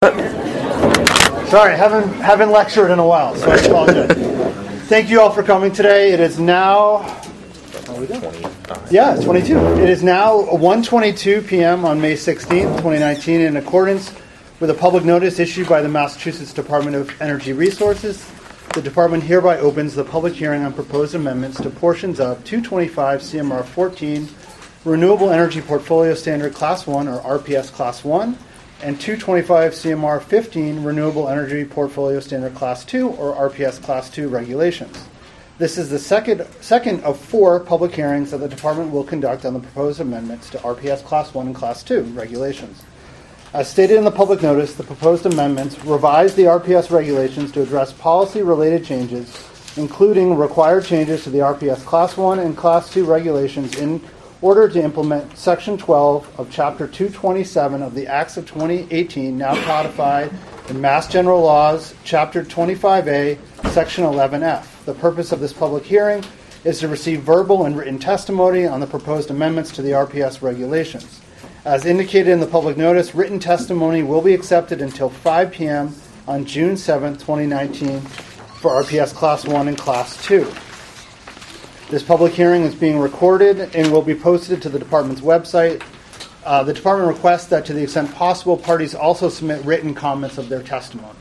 Sorry, haven't lectured in a while, so it's all good. Thank you all for coming today. It is now... Yeah, it's 22. It is now 1:22 p.m. on May 16th, 2019, in accordance with a public notice issued by the Massachusetts Department of Energy Resources. The department hereby opens the public hearing on proposed amendments to portions of 225 CMR 14 Renewable Energy Portfolio Standard Class 1, or RPS Class 1, and 225 CMR 15 Renewable Energy Portfolio Standard Class 2, or RPS Class 2 regulations. This is the second of four public hearings that the department will conduct on the proposed amendments to RPS Class 1 and Class 2 regulations. As stated in the public notice, the proposed amendments revise the RPS regulations to address policy-related changes, including required changes to the RPS Class 1 and Class 2 regulations in order to implement Section 12 of Chapter 227 of the Acts of 2018, now codified in Mass General Laws, Chapter 25A, Section 11F. The purpose of this public hearing is to receive verbal and written testimony on the proposed amendments to the RPS regulations. As indicated in the public notice, written testimony will be accepted until 5 p.m. on June 7, 2019 for RPS Class 1 and Class 2. This public hearing is being recorded and will be posted to the department's website. The department requests that, to the extent possible, parties also submit written comments of their testimony.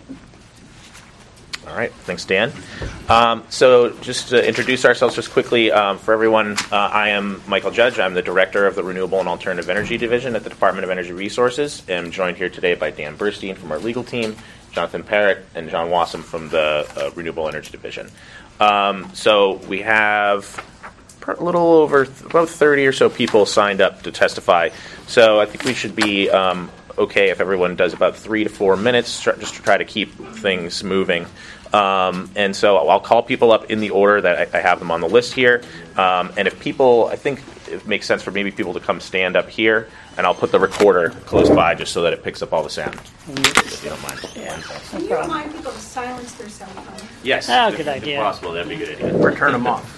All right. Thanks, Dan. So just to introduce ourselves just quickly, for everyone, I am Michael Judge. I'm the Director of the Renewable and Alternative Energy Division at the Department of Energy Resources. I'm joined here today by Dan Burstein from our legal team, Jonathan Parrott, and John Wassam from the Renewable Energy Division. So we have a little over about 30 or so people signed up to testify. So I think we should be okay if everyone does about 3 to 4 minutes, just to try to keep things moving. And so I'll call people up in the order that I have them on the list here. And if people, I think it makes sense for maybe people to come stand up here, and I'll put the recorder close by just so that it picks up all the sound, if you don't mind. Can you remind people to silence their cell phone? Yes, good idea. If possible, that'd be a good idea. Or turn them off.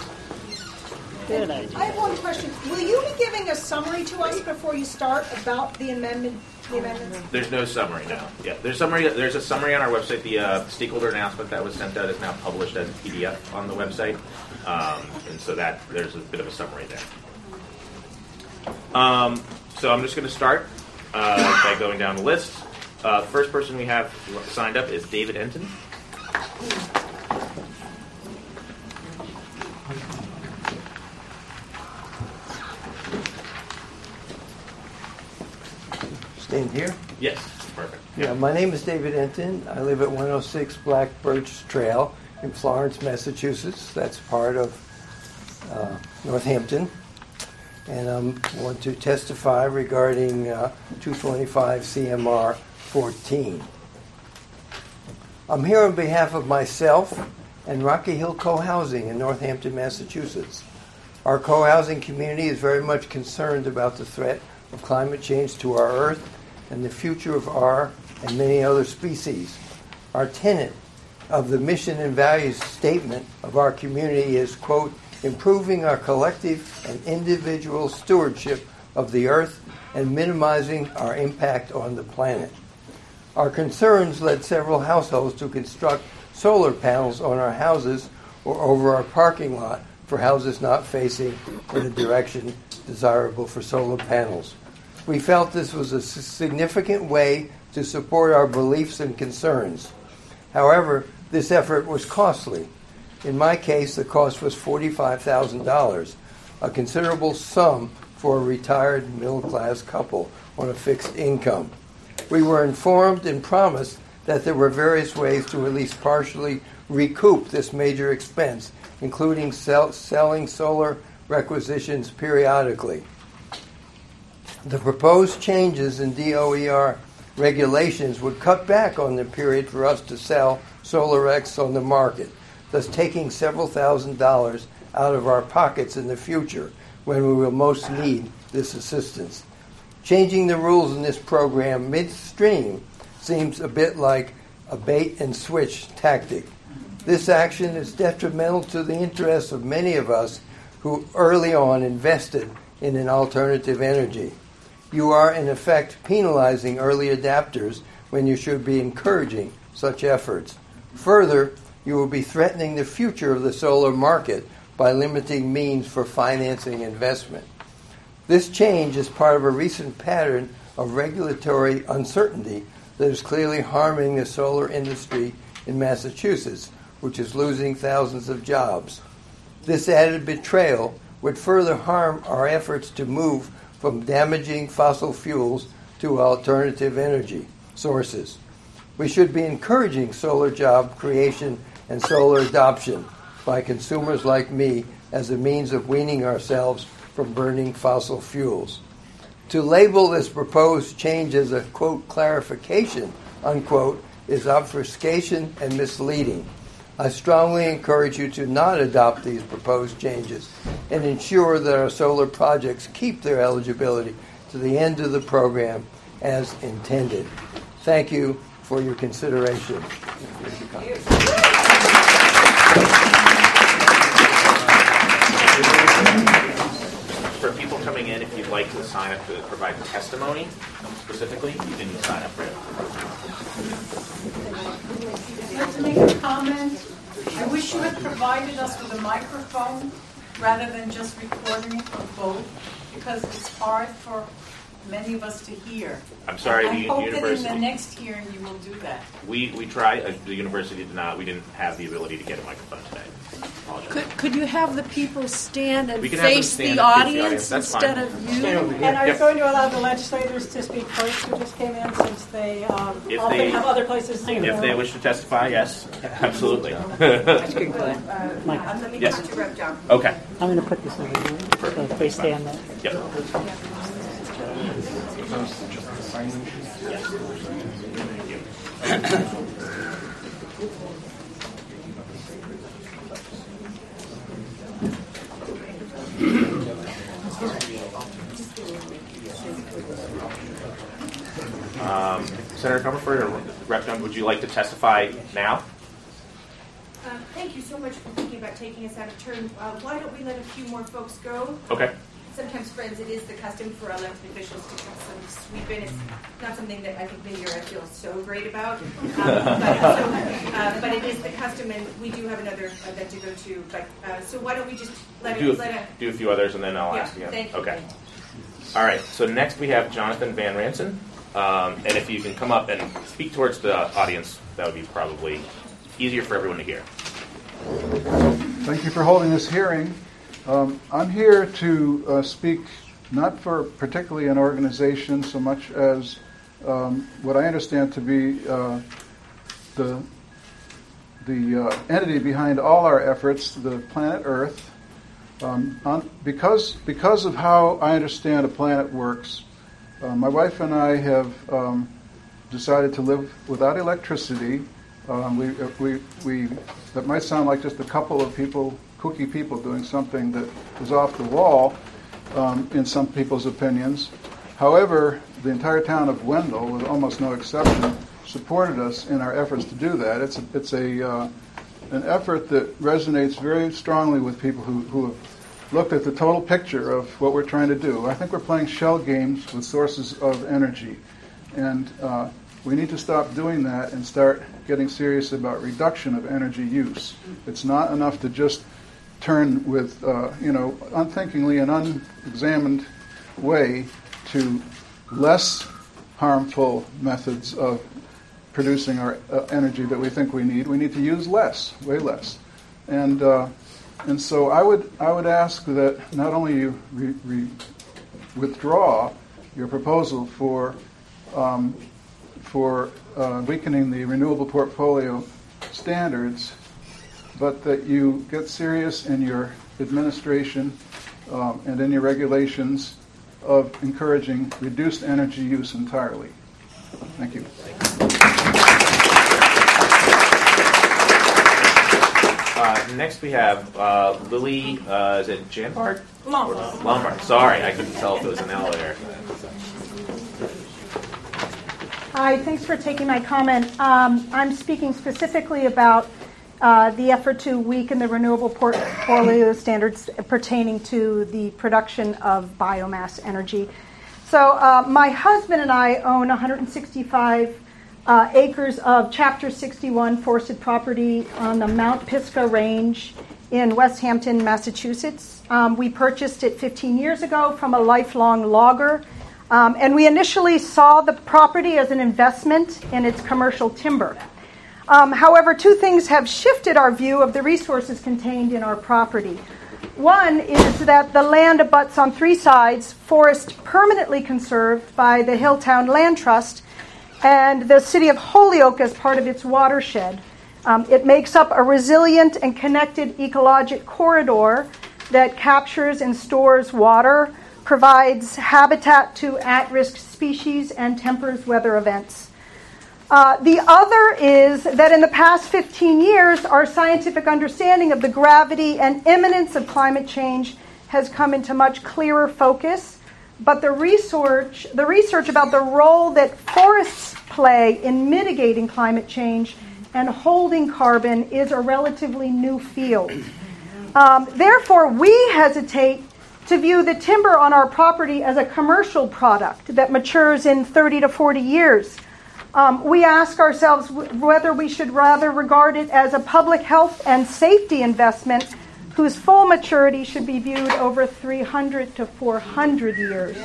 Good idea. I have one question. Will you be giving a summary to us before you start about the amendments? There's no summary now. Yeah, there's a summary on our website. The stakeholder announcement that was sent out is now published as a PDF on the website, and so that there's a bit of a summary there. So I'm just going to start by going down the list. The first person we have signed up is David Enton. Stand here? Yes, perfect. Yeah, my name is David Enton. I live at 106 Black Birch Trail in Florence, Massachusetts. That's part of Northampton. And I want to testify regarding 225 CMR 14. I'm here on behalf of myself and Rocky Hill Co-Housing in Northampton, Massachusetts. Our co-housing community is very much concerned about the threat of climate change to our Earth and the future of our and many other species. Our tenet of the mission and values statement of our community is, quote, improving our collective and individual stewardship of the Earth and minimizing our impact on the planet. Our concerns led several households to construct solar panels on our houses or over our parking lot for houses not facing in a direction desirable for solar panels. We felt this was a significant way to support our beliefs and concerns. However, this effort was costly. In my case, the cost was $45,000, a considerable sum for a retired middle-class couple on a fixed income. We were informed and promised that there were various ways to at least partially recoup this major expense, including selling solar requisitions periodically. The proposed changes in DOER regulations would cut back on the period for us to sell SolarX on the market, thus taking several $1,000s out of our pockets in the future when we will most need this assistance. Changing the rules in this program midstream seems a bit like a bait-and-switch tactic. This action is detrimental to the interests of many of us who early on invested in an alternative energy. You are, in effect, penalizing early adapters when you should be encouraging such efforts. Further, you will be threatening the future of the solar market by limiting means for financing investment. This change is part of a recent pattern of regulatory uncertainty that is clearly harming the solar industry in Massachusetts, which is losing thousands of jobs. This added betrayal would further harm our efforts to move from damaging fossil fuels to alternative energy sources. We should be encouraging solar job creation and solar adoption by consumers like me as a means of weaning ourselves from burning fossil fuels. To label this proposed change as a, quote, clarification, unquote, is obfuscation and misleading. I strongly encourage you to not adopt these proposed changes and ensure that our solar projects keep their eligibility to the end of the program as intended. Thank you for your consideration. For people coming in, if you'd like to sign up to provide testimony specifically, you can sign up for it. I'd like to make a comment. I wish you had provided us with a microphone rather than just recording it or both, because it's hard for many of us to hear. I'm sorry, I the hope that university. in the next hearing you will do that. We tried. The university did not. We didn't have the ability to get a microphone today. Apologize. Could you have the people stand and We can have them face stand the and face the audience That's instead fine. of you? And are you Yep. going to allow the legislators to speak first who just came in, since they If often they- have other places to If they wish to testify, yes, absolutely. That's good, Glenn. Let me Yes. talk to Rep. John. Okay. I'm going to put this over here, so if they stand there. Yep. Senator Comerford or Rep. Dunn, would you like to testify now? Thank you so much for thinking about taking us out of turn. Why don't we let a few more folks go? Okay. Sometimes, friends, it is the custom for elected officials to have some sweep in. It's not something that I think maybe I feel so great about. But it is the custom, and we do have another event to go to. But so why don't we just Do a few others, and then I'll ask again. Thank you. Okay. All right. So next we have Jonathan Van Ranson, and if you can come up and speak towards the audience, that would be probably easier for everyone to hear. Thank you for holding this hearing. I'm here to speak not for particularly an organization so much as what I understand to be the entity behind all our efforts, the planet Earth. Because of how I understand a planet works, my wife and I have decided to live without electricity. That might sound like just a couple of people, kooky people, doing something that is off the wall in some people's opinions. However, the entire town of Wendell, with almost no exception, supported us in our efforts to do that. It's an effort that resonates very strongly with people who have looked at the total picture of what we're trying to do. I think we're playing shell games with sources of energy, and we need to stop doing that and start getting serious about reduction of energy use. It's not enough to just turn with, unthinkingly and unexamined way to less harmful methods of producing our energy that we think we need. We need to use less, way less. And so I would ask that not only you withdraw your proposal for weakening the renewable portfolio standards, but that you get serious in your administration and in your regulations of encouraging reduced energy use entirely. Thank you. Next we have Lily, is it Janbart? Lombard. Lombard. Sorry, I couldn't tell if it was an L there. Hi, thanks for taking my comment. I'm speaking specifically about the effort to weaken the renewable portfolio standards pertaining to the production of biomass energy. So my husband and I own 165 acres of Chapter 61 forested property on the Mount Pisgah Range in West Hampton, Massachusetts. We purchased it 15 years ago from a lifelong logger, and we initially saw the property as an investment in its commercial timber. However, two things have shifted our view of the resources contained in our property. One is that the land abuts on three sides, forest permanently conserved by the Hilltown Land Trust and the city of Holyoke as part of its watershed. It makes up a resilient and connected ecologic corridor that captures and stores water, provides habitat to at-risk species, and tempers weather events. The other is that in the past 15 years, our scientific understanding of the gravity and imminence of climate change has come into much clearer focus. But the research about the role that forests play in mitigating climate change and holding carbon is a relatively new field. Therefore, we hesitate to view the timber on our property as a commercial product that matures in 30 to 40 years. We ask ourselves whether we should rather regard it as a public health and safety investment whose full maturity should be viewed over 300 to 400 years.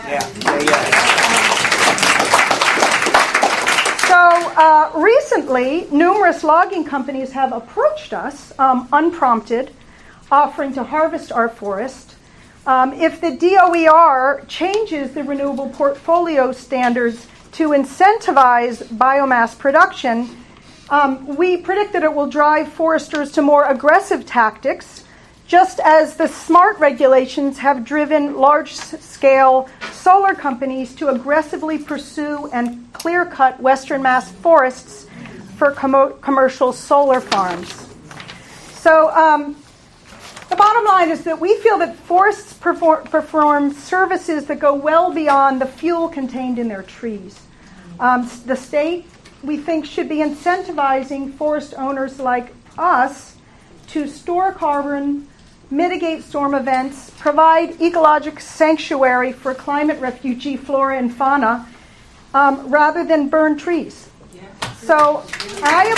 So recently, numerous logging companies have approached us, unprompted, offering to harvest our forest. If the DOER changes the renewable portfolio standards to incentivize biomass production, we predict that it will drive foresters to more aggressive tactics, just as the SMART regulations have driven large-scale solar companies to aggressively pursue and clear-cut Western Mass forests for commercial solar farms. So the bottom line is that we feel that forests perform services that go well beyond the fuel contained in their trees. The state, we think, should be incentivizing forest owners like us to store carbon, mitigate storm events, provide ecologic sanctuary for climate refugee flora and fauna, rather than burn trees. So I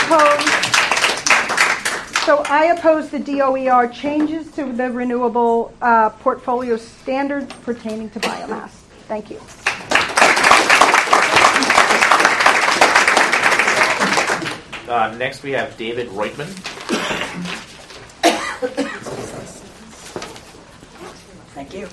oppose the DOER changes to the renewable portfolio standards pertaining to biomass. Thank you. Next, we have David Reutman. Thank you.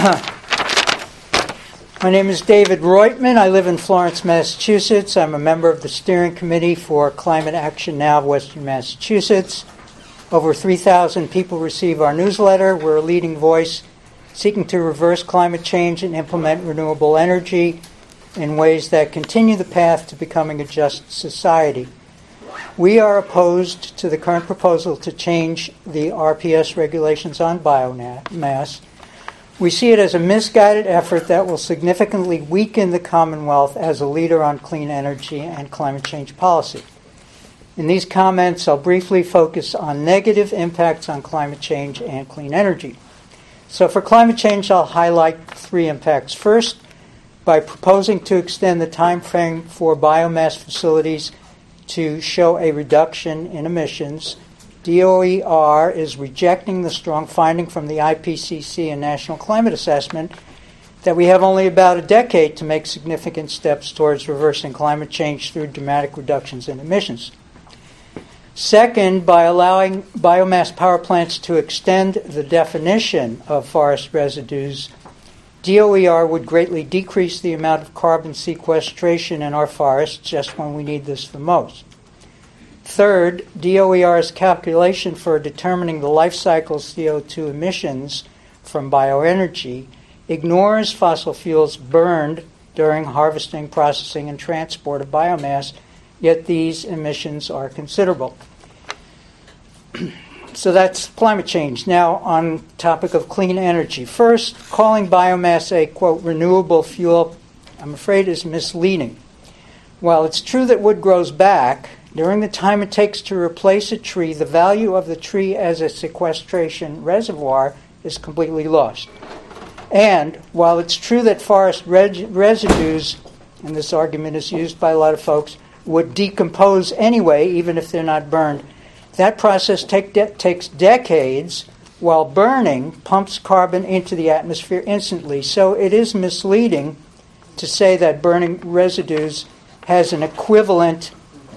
My name is David Reutman. I live in Florence, Massachusetts. I'm a member of the Steering Committee for Climate Action Now of Western Massachusetts. Over 3,000 people receive our newsletter. We're a leading voice seeking to reverse climate change and implement renewable energy in ways that continue the path to becoming a just society. We are opposed to the current proposal to change the RPS regulations on biomass. We see it as a misguided effort that will significantly weaken the Commonwealth as a leader on clean energy and climate change policy. In these comments, I'll briefly focus on negative impacts on climate change and clean energy. So for climate change, I'll highlight three impacts. First, by proposing to extend the time frame for biomass facilities to show a reduction in emissions, DOER is rejecting the strong finding from the IPCC and National Climate Assessment that we have only about a decade to make significant steps towards reversing climate change through dramatic reductions in emissions. Second, by allowing biomass power plants to extend the definition of forest residues, DOER would greatly decrease the amount of carbon sequestration in our forests just when we need this the most. Third, DOER's calculation for determining the life cycle CO2 emissions from bioenergy ignores fossil fuels burned during harvesting, processing, and transport of biomass, yet these emissions are considerable. So that's climate change. Now, on topic of clean energy. First, calling biomass a, quote, renewable fuel, I'm afraid is misleading. While it's true that wood grows back, during the time it takes to replace a tree, the value of the tree as a sequestration reservoir is completely lost. And while it's true that forest residues, and this argument is used by a lot of folks, would decompose anyway, even if they're not burned. That process takes decades, while burning pumps carbon into the atmosphere instantly. So it is misleading to say that burning residues has an equivalent.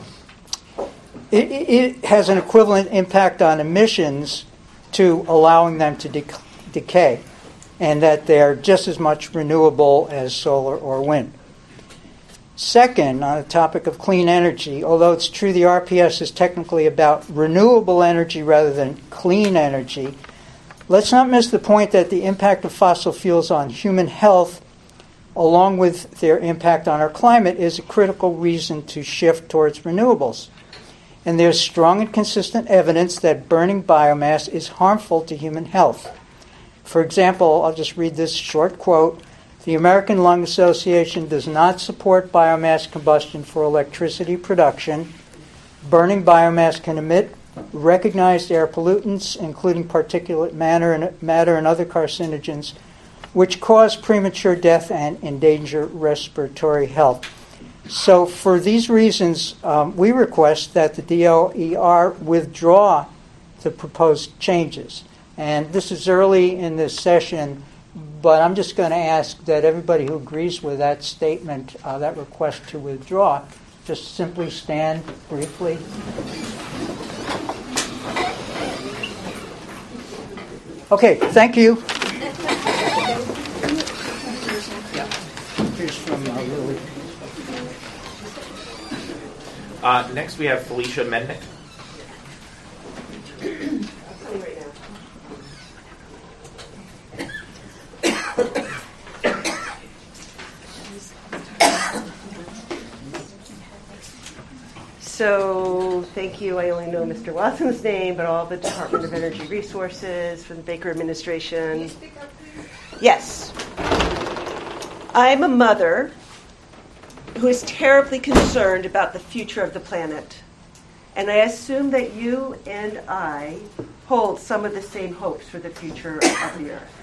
It has an equivalent impact on emissions to allowing them to decay, and that they're just as much renewable as solar or wind. Second, on the topic of clean energy, although it's true the RPS is technically about renewable energy rather than clean energy, let's not miss the point that the impact of fossil fuels on human health, along with their impact on our climate, is a critical reason to shift towards renewables. And there's strong and consistent evidence that burning biomass is harmful to human health. For example, I'll just read this short quote. The American Lung Association does not support biomass combustion for electricity production. Burning biomass can emit recognized air pollutants, including particulate matter and other carcinogens, which cause premature death and endanger respiratory health. So for these reasons, we request that the DOER withdraw the proposed changes. And this is early in this session, but I'm just going to ask that everybody who agrees with that statement, that request to withdraw, just simply stand briefly. Okay, thank you. Here's from Lily. Next, we have Felicia Mednick. So, thank you. I only know Mr. Watson's name, but all the Department of Energy Resources, from the Baker administration. Can you speak up, please? Yes. I'm a mother who is terribly concerned about the future of the planet. And I assume that you and I hold some of the same hopes for the future of the Earth.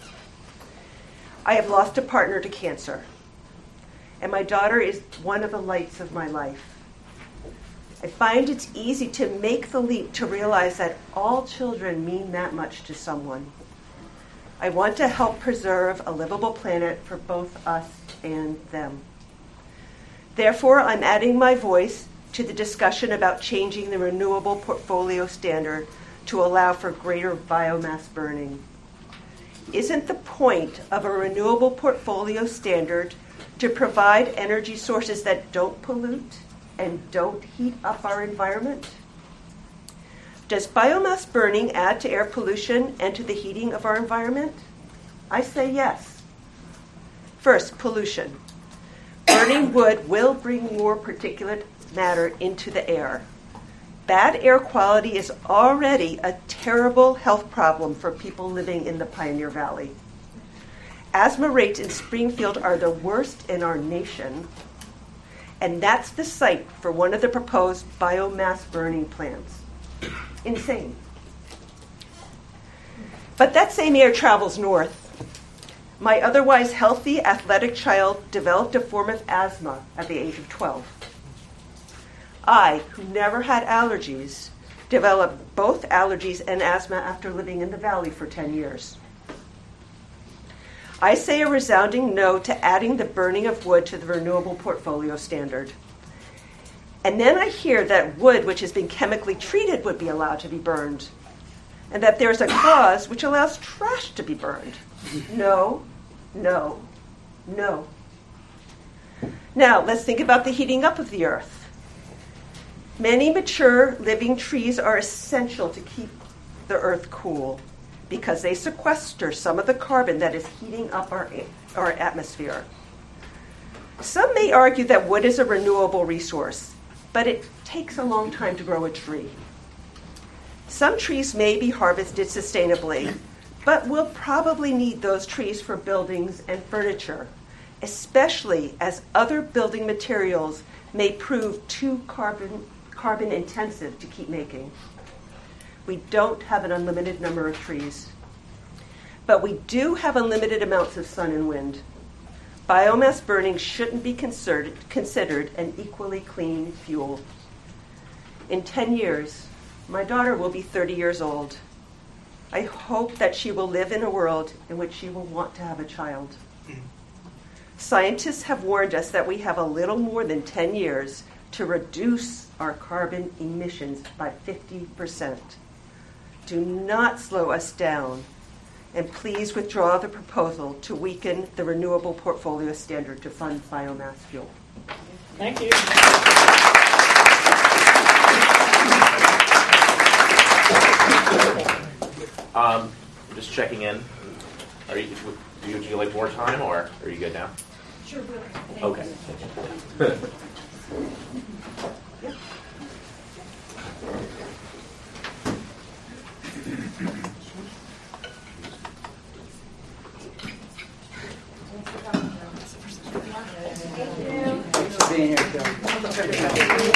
I have lost a partner to cancer, and my daughter is one of the lights of my life. I find it's easy to make the leap to realize that all children mean that much to someone. I want to help preserve a livable planet for both us and them. Therefore, I'm adding my voice to the discussion about changing the renewable portfolio standard to allow for greater biomass burning. Isn't the point of a renewable portfolio standard to provide energy sources that don't pollute and don't heat up our environment? Does biomass burning add to air pollution and to the heating of our environment? I say yes. First, pollution. Burning wood will bring more particulate matter into the air. Bad air quality is already a terrible health problem for people living in the Pioneer Valley. Asthma rates in Springfield are the worst in our nation, and that's the site for one of the proposed biomass burning plants. Insane. But that same air travels north. My otherwise healthy, athletic child developed a form of asthma at the age of 12. I, who never had allergies, developed both allergies and asthma after living in the valley for 10 years. I say a resounding no to adding the burning of wood to the renewable portfolio standard. And then I hear that wood which has been chemically treated would be allowed to be burned, and that there's a clause which allows trash to be burned. No, no, no. Now, let's think about the heating up of the earth. Many mature living trees are essential to keep the earth cool because they sequester some of the carbon that is heating up our atmosphere. Some may argue that wood is a renewable resource, but it takes a long time to grow a tree. Some trees may be harvested sustainably, but we'll probably need those trees for buildings and furniture, especially as other building materials may prove too carbon intensive to keep making. We don't have an unlimited number of trees, but we do have unlimited amounts of sun and wind. Biomass burning shouldn't be considered an equally clean fuel. In 10 years, my daughter will be 30 years old. I hope that she will live in a world in which she will want to have a child. Scientists have warned us that we have a little more than 10 years to reduce our carbon emissions by 50%. Do not slow us down, and please withdraw the proposal to weaken the renewable portfolio standard to fund biomass fuel. Thank you. Just checking in. Would you like more time, or are you good now? Sure, will. Okay. Thanks for being here, Joe.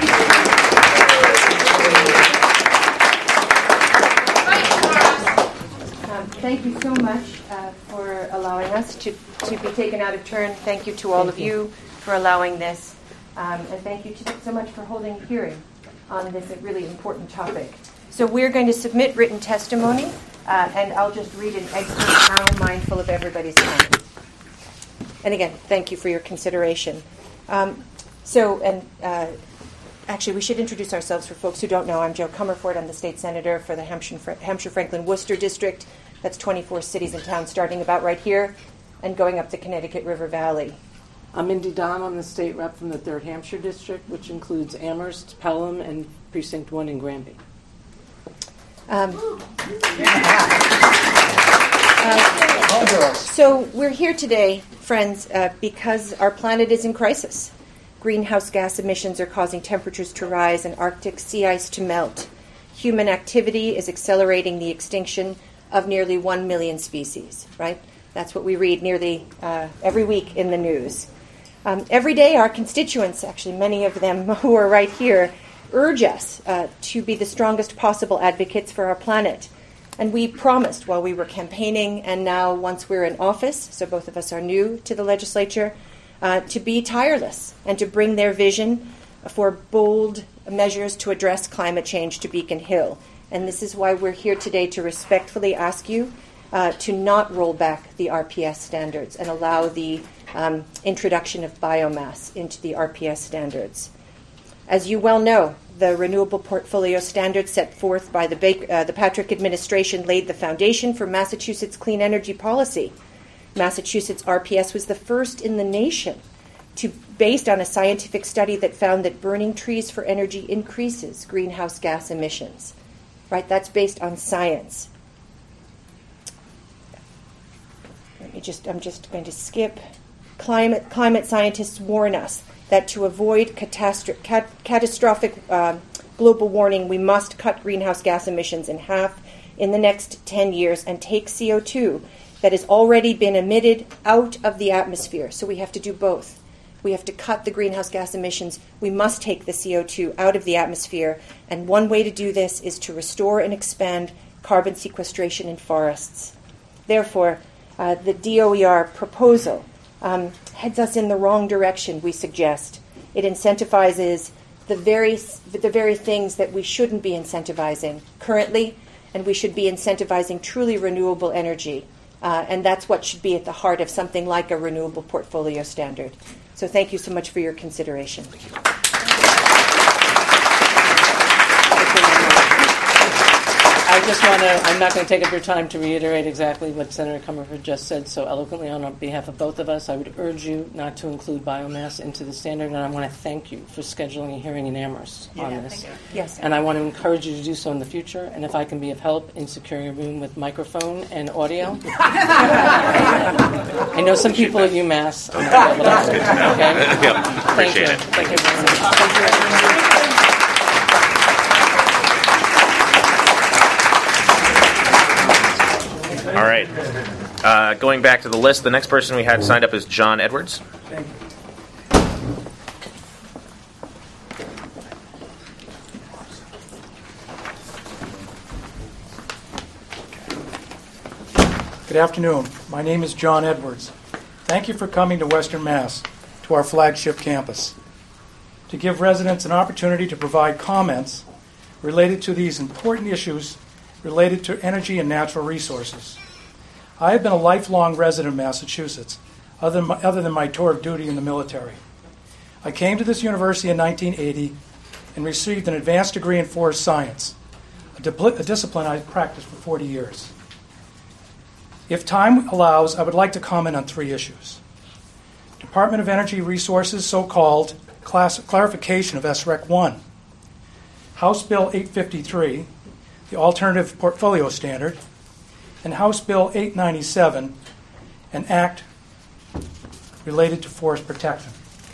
Thank you so much for allowing us to be taken out of turn. Thank you to all of you for allowing this. And thank you so much for holding a hearing on this really important topic. So we're going to submit written testimony, and I'll just read an excerpt now, mindful of everybody's time. And again, thank you for your consideration. Actually, we should introduce ourselves for folks who don't know. I'm Jo Comerford. I'm the state senator for the Hampshire-Franklin-Worcester district. That's 24 cities and towns starting about right here and going up the Connecticut River Valley. I'm Indy Don. I'm the state rep from the 3rd Hampshire district, which includes Amherst, Pelham, and Precinct 1 in Granby. So we're here today, friends, because our planet is in crisis. Greenhouse gas emissions are causing temperatures to rise and Arctic sea ice to melt. Human activity is accelerating the extinction of nearly 1 million species, right? That's what we read nearly every week in the news. Every day, our constituents, actually many of them who are right here, urge us to be the strongest possible advocates for our planet. And we promised while we were campaigning, and now once we're in office, so both of us are new to the legislature, to be tireless and to bring their vision for bold measures to address climate change to Beacon Hill. And this is why we're here today, to respectfully ask you to not roll back the RPS standards and allow the introduction of biomass into the RPS standards. As you well know, the Renewable Portfolio Standards set forth by the Patrick administration laid the foundation for Massachusetts clean energy policy. Massachusetts RPS was the first in the nation based on a scientific study that found that burning trees for energy increases greenhouse gas emissions. Right? That's based on science. I'm just going to skip. Climate scientists warn us that to avoid catastrophic global warming, we must cut greenhouse gas emissions in half in the next 10 years and take CO2 that has already been emitted out of the atmosphere. So we have to do both. We have to cut the greenhouse gas emissions. We must take the CO2 out of the atmosphere. And one way to do this is to restore and expand carbon sequestration in forests. Therefore, the DOER proposal heads us in the wrong direction, we suggest. It incentivizes the very things that we shouldn't be incentivizing currently, and we should be incentivizing truly renewable energy. And that's what should be at the heart of something like a renewable portfolio standard. So thank you so much for your consideration. Thank you. I'm not going to take up your time to reiterate exactly what Senator Comerford just said so eloquently on behalf of both of us. I would urge you not to include biomass into the standard, and I want to thank you for scheduling a hearing in Amherst on this. Yes. And I want to encourage you to do so in the future, and if I can be of help in securing a room with microphone and audio. I know some people at UMass. Okay? Yep, appreciate it. Thank you very much. Thank you. All right. Going back to the list, the next person we had signed up is John Edwards. Thank you. Good afternoon. My name is John Edwards. Thank you for coming to Western Mass, to our flagship campus, to give residents an opportunity to provide comments related to these important issues related to energy and natural resources. I have been a lifelong resident of Massachusetts, other than my tour of duty in the military. I came to this university in 1980 and received an advanced degree in forest science, a discipline I've practiced for 40 years. If time allows, I would like to comment on 3 issues. Department of Energy Resources so-called clarification of SREC 1, House Bill 853, the Alternative Portfolio Standard, and House Bill 897, an act related to forest protection.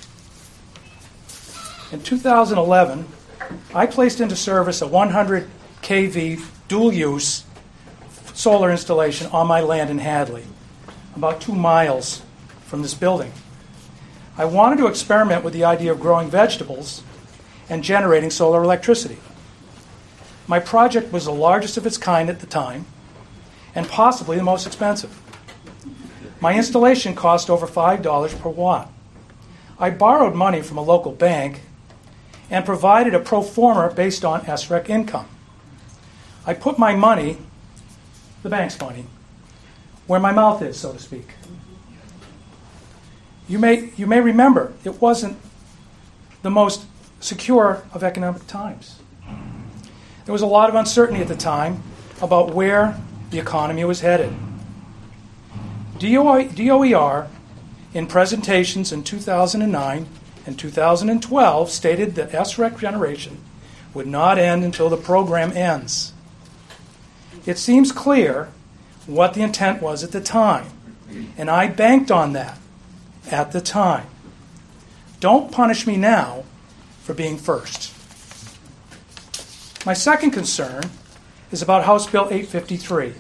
In 2011, I placed into service a 100 kV dual-use solar installation on my land in Hadley, about 2 miles from this building. I wanted to experiment with the idea of growing vegetables and generating solar electricity. My project was the largest of its kind at the time, and possibly the most expensive. My installation cost over $5 per watt. I borrowed money from a local bank and provided a pro forma based on SREC income. I put my money, the bank's money, where my mouth is, so to speak. You may remember it wasn't the most secure of economic times. There was a lot of uncertainty at the time about where the economy was headed. DOER, in presentations in 2009 and 2012, stated that SREC generation would not end until the program ends. It seems clear what the intent was at the time, and I banked on that at the time. Don't punish me now for being first. My second concern is about House Bill 853.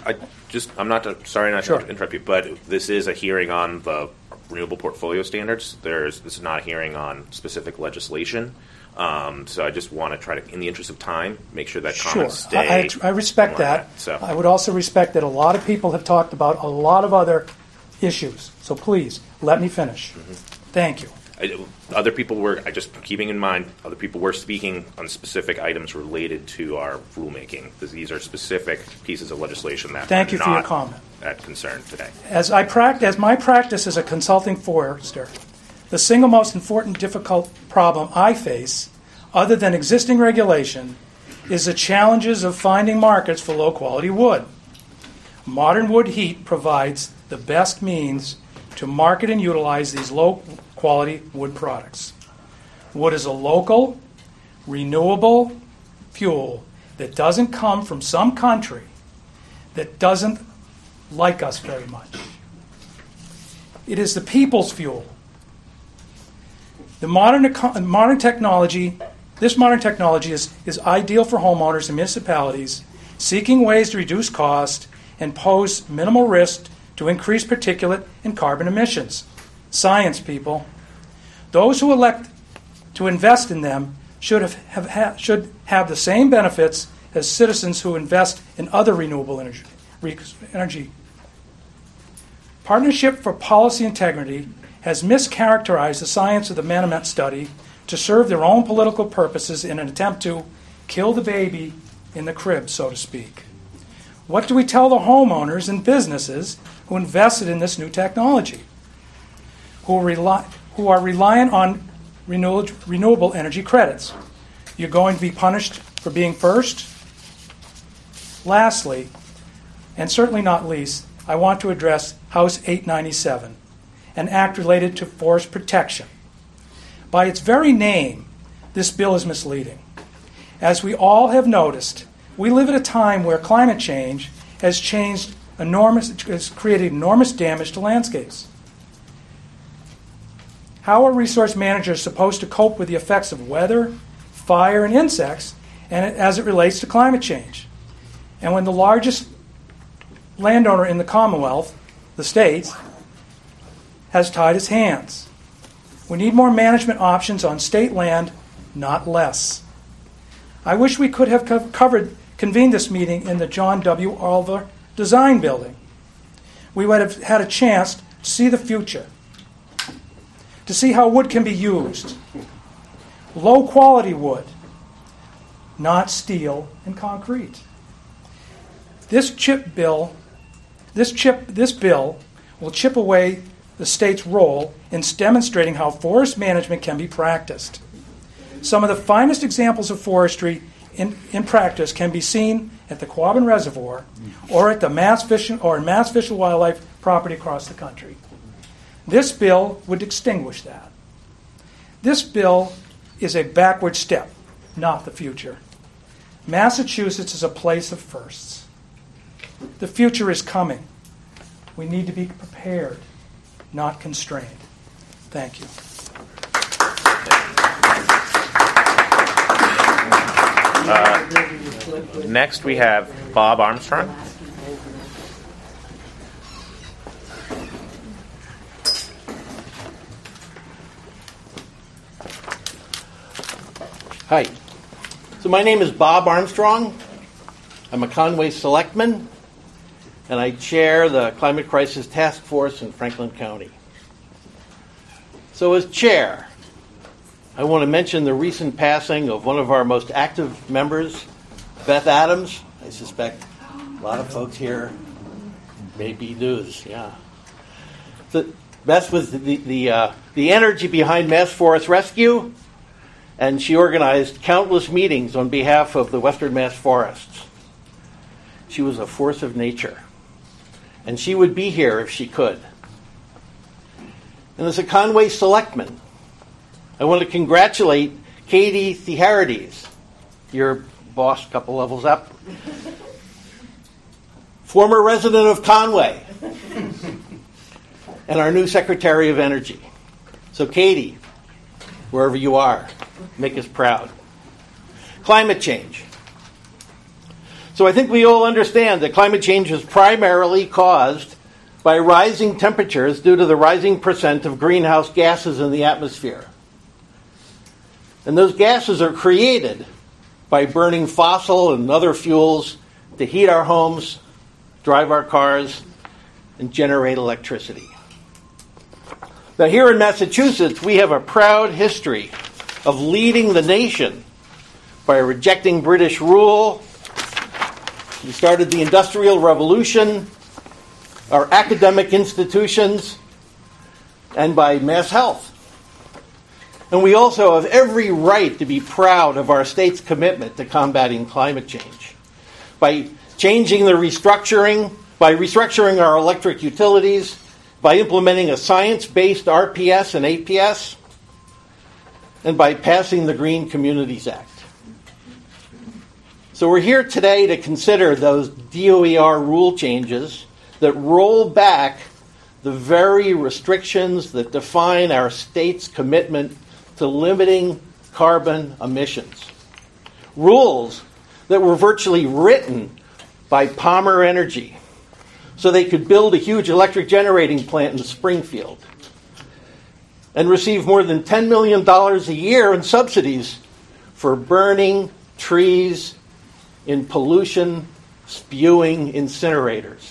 Sorry not to interrupt you, but this is a hearing on the renewable portfolio standards. This is not a hearing on specific legislation. So I just want to try to, in the interest of time, make sure that comments stay. I respect that. I would also respect that a lot of people have talked about a lot of other issues. So please, let me finish. Mm-hmm. Thank you. Other people were, keeping in mind, other people were speaking on specific items related to our rulemaking. These are specific pieces of legislation that Thank you for your comment. At concern today. As my practice as a consulting forester, the single most important difficult problem I face, other than existing regulation, is the challenges of finding markets for low-quality wood. Modern wood heat provides the best means to market and utilize these low-quality wood products. Wood is a local, renewable fuel that doesn't come from some country that doesn't like us very much. It is the people's fuel. The modern technology is ideal for homeowners and municipalities seeking ways to reduce cost and pose minimal risk to increase particulate and carbon emissions. Science, people. Those who elect to invest in them should have the same benefits as citizens who invest in other renewable energy. Partnership for Policy Integrity has mischaracterized the science of the Manomet study to serve their own political purposes in an attempt to kill the baby in the crib, so to speak. What do we tell the homeowners and businesses who invested in this new technology, who are reliant on renewable energy credits? You're going to be punished for being first? Lastly, and certainly not least, I want to address House 897, an act related to forest protection. By its very name, this bill is misleading. As we all have noticed, we live at a time where climate change has created enormous damage to landscapes. How are resource managers supposed to cope with the effects of weather, fire, and insects as it relates to climate change? And when the largest landowner in the Commonwealth, the states, has tied its hands. We need more management options on state land, not less. I wish we could have convened this meeting in the John W. Oliver Design Building. We would have had a chance to see the future, to see how wood can be used. Low-quality wood, not steel and concrete. This bill will chip away the state's role in demonstrating how forest management can be practiced. Some of the finest examples of forestry in practice can be seen at the Quabbin Reservoir or at the Mass Fish and Wildlife property across the country. This bill would extinguish that. This bill is a backward step, not the future. Massachusetts is a place of firsts. The future is coming. We need to be prepared, not constrained. Thank you. Next, we have Bob Armstrong. Hi. So my name is Bob Armstrong. I'm a Conway selectman, and I chair the Climate Crisis Task Force in Franklin County. So as chair, I want to mention the recent passing of one of our most active members, Beth Adams. I suspect a lot of folks here may be news, yeah. So Beth was the energy behind Mass Forest Rescue, and she organized countless meetings on behalf of the Western Mass Forests. She was a force of nature, and she would be here if she could. And as a Conway selectman, I want to congratulate Katie Theaharides, your boss a couple levels up, former resident of Conway, and our new Secretary of Energy. So Katie, wherever you are, make us proud. Climate change. So I think we all understand that climate change is primarily caused by rising temperatures due to the rising percent of greenhouse gases in the atmosphere. And those gases are created by burning fossil and other fuels to heat our homes, drive our cars, and generate electricity. Now here in Massachusetts, we have a proud history of leading the nation by rejecting British rule. We started the Industrial Revolution, our academic institutions, and by mass health. And we also have every right to be proud of our state's commitment to combating climate change. By restructuring our electric utilities, by implementing a science-based RPS and APS, and by passing the Green Communities Act. So we're here today to consider those DOER rule changes that roll back the very restrictions that define our state's commitment to limiting carbon emissions. Rules that were virtually written by Palmer Energy so they could build a huge electric generating plant in Springfield and receive more than $10 million a year in subsidies for burning trees in pollution-spewing incinerators.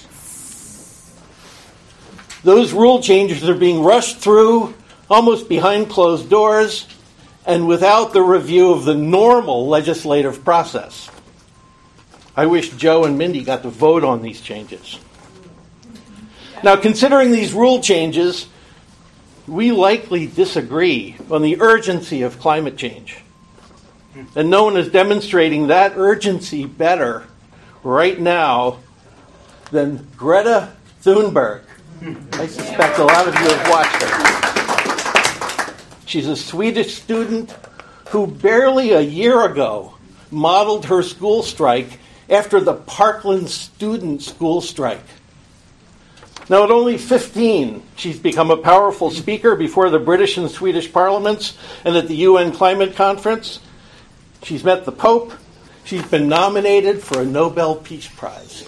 Those rule changes are being rushed through almost behind closed doors and without the review of the normal legislative process. I wish Joe and Mindy got to vote on these changes. Now, considering these rule changes, we likely disagree on the urgency of climate change. And no one is demonstrating that urgency better right now than Greta Thunberg. I suspect a lot of you have watched her. She's a Swedish student who barely a year ago modeled her school strike after the Parkland student school strike. Now, at only 15, she's become a powerful speaker before the British and Swedish parliaments and at the UN Climate Conference. She's met the Pope. She's been nominated for a Nobel Peace Prize.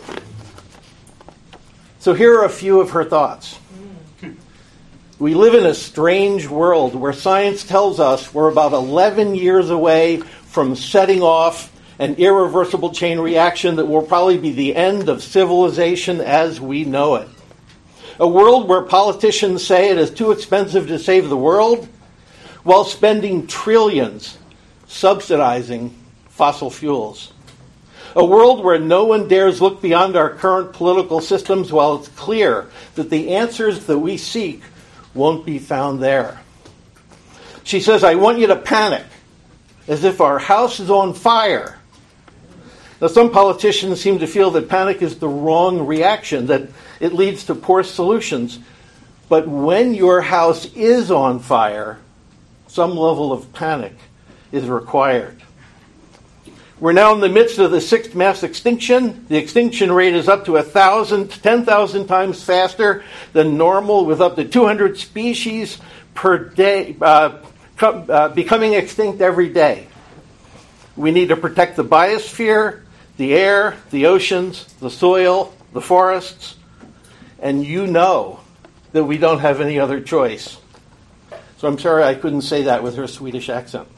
So here are a few of her thoughts. We live in a strange world where science tells us we're about 11 years away from setting off an irreversible chain reaction that will probably be the end of civilization as we know it. A world where politicians say it is too expensive to save the world while spending trillions subsidizing fossil fuels. A world where no one dares look beyond our current political systems while it's clear that the answers that we seek won't be found there. She says, I want you to panic, as if our house is on fire. Now, some politicians seem to feel that panic is the wrong reaction, that it leads to poor solutions. But when your house is on fire, some level of panic is required. We're now in the midst of the 6th mass extinction. The extinction rate is up to 10,000 times faster than normal, with up to 200 species per day becoming extinct every day. We need to protect the biosphere, the air, the oceans, the soil, the forests, and you know that we don't have any other choice. So I'm sorry I couldn't say that with her Swedish accent.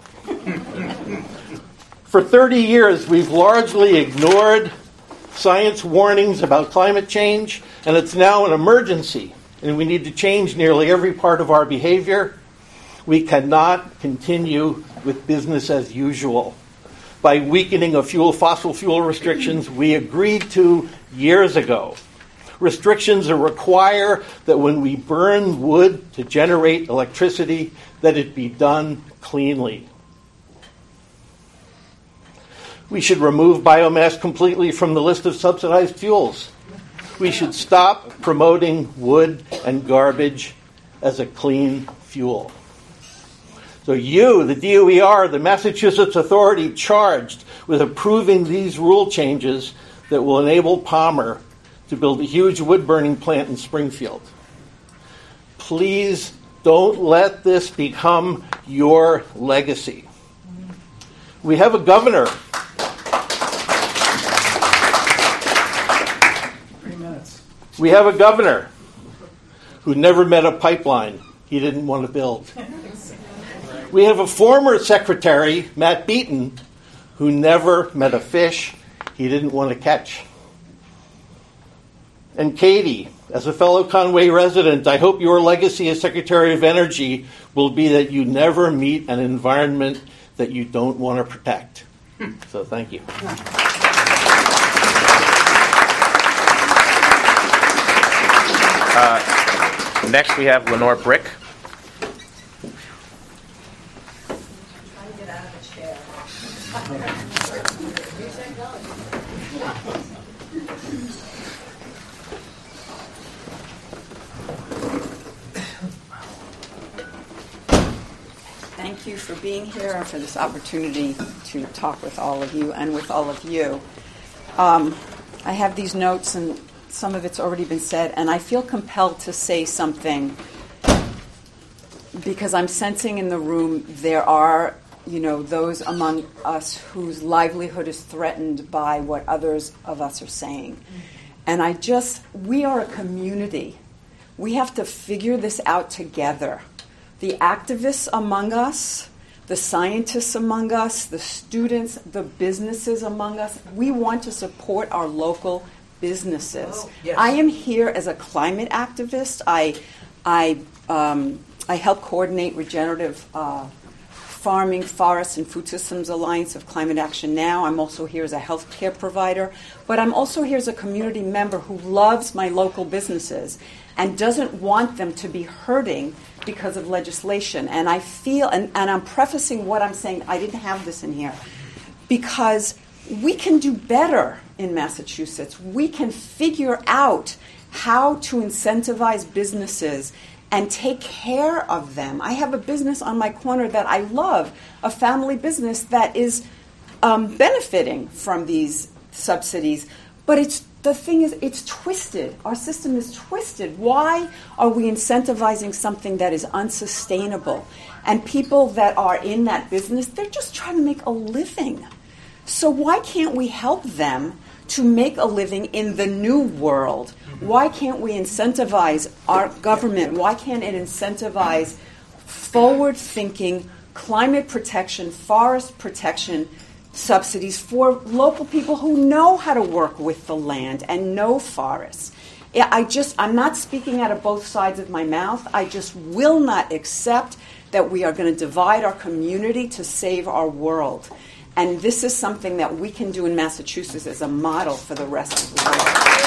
For 30 years, we've largely ignored science warnings about climate change, and it's now an emergency, and we need to change nearly every part of our behavior. We cannot continue with business as usual. By weakening of fossil fuel restrictions we agreed to years ago. Restrictions that require that when we burn wood to generate electricity, that it be done cleanly. We should remove biomass completely from the list of subsidized fuels. We should stop promoting wood and garbage as a clean fuel. So you, the DOER, the Massachusetts authority charged with approving these rule changes that will enable Palmer to build a huge wood-burning plant in Springfield. Please don't let this become your legacy. We have a governor. 3 minutes. We have a governor who never met a pipeline he didn't want to build. We have a former secretary, Matt Beaton, who never met a fish he didn't want to catch. And Katie, as a fellow Conway resident, I hope your legacy as Secretary of Energy will be that you never meet an environment that you don't want to protect. So thank you. Next we have Lenore Brick. Thank you for being here and for this opportunity to talk with all of you and with all of you. I have these notes, and some of it's already been said, and I feel compelled to say something because I'm sensing in the room there are, those among us whose livelihood is threatened by what others of us are saying. And we are a community. We have to figure this out together. The activists among us, the scientists among us, the students, the businesses among us, we want to support our local businesses. Oh, yes. I am here as a climate activist. I help coordinate regenerative farming, forests, and food systems alliance of Climate Action Now. I'm also here as a healthcare provider, but I'm also here as a community member who loves my local businesses and doesn't want them to be hurting because of legislation. And I feel, and I'm prefacing what I'm saying, I didn't have this in here, because we can do better in Massachusetts. We can figure out how to incentivize businesses and take care of them. I have a business on my corner that I love, a family business that is benefiting from these subsidies. But the thing is, it's twisted. Our system is twisted. Why are we incentivizing something that is unsustainable? And people that are in that business, they're just trying to make a living. So why can't we help them to make a living in the new world? Why can't we incentivize our government? Why can't it incentivize forward-thinking climate protection, forest protection subsidies for local people who know how to work with the land and know forests? I'm not speaking out of both sides of my mouth. I just will not accept that we are going to divide our community to save our world. And this is something that we can do in Massachusetts as a model for the rest of the world.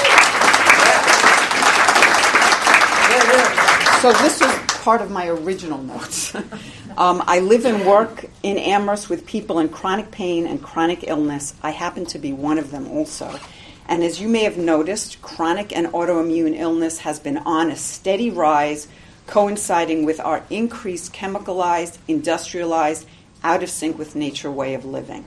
So this is part of my original notes. I live and work in Amherst with people in chronic pain and chronic illness. I happen to be one of them also. And as you may have noticed, chronic and autoimmune illness has been on a steady rise, coinciding with our increased chemicalized, industrialized, out of sync with nature way of living.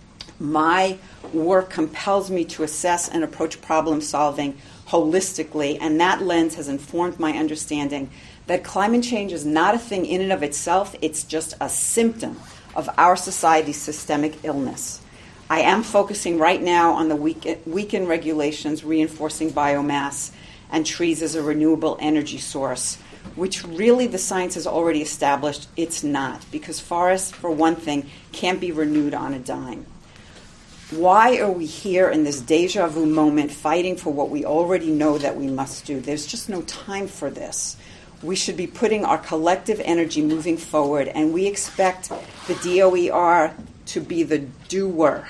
My work compels me to assess and approach problem solving holistically, and that lens has informed my understanding that climate change is not a thing in and of itself, it's just a symptom of our society's systemic illness. I am focusing right now on the weakened regulations reinforcing biomass and trees as a renewable energy source, which really the science has already established it's not, because forests, for one thing, can't be renewed on a dime. Why are we here in this deja vu moment fighting for what we already know that we must do? There's just no time for this. We should be putting our collective energy moving forward, and we expect the DOER to be the doer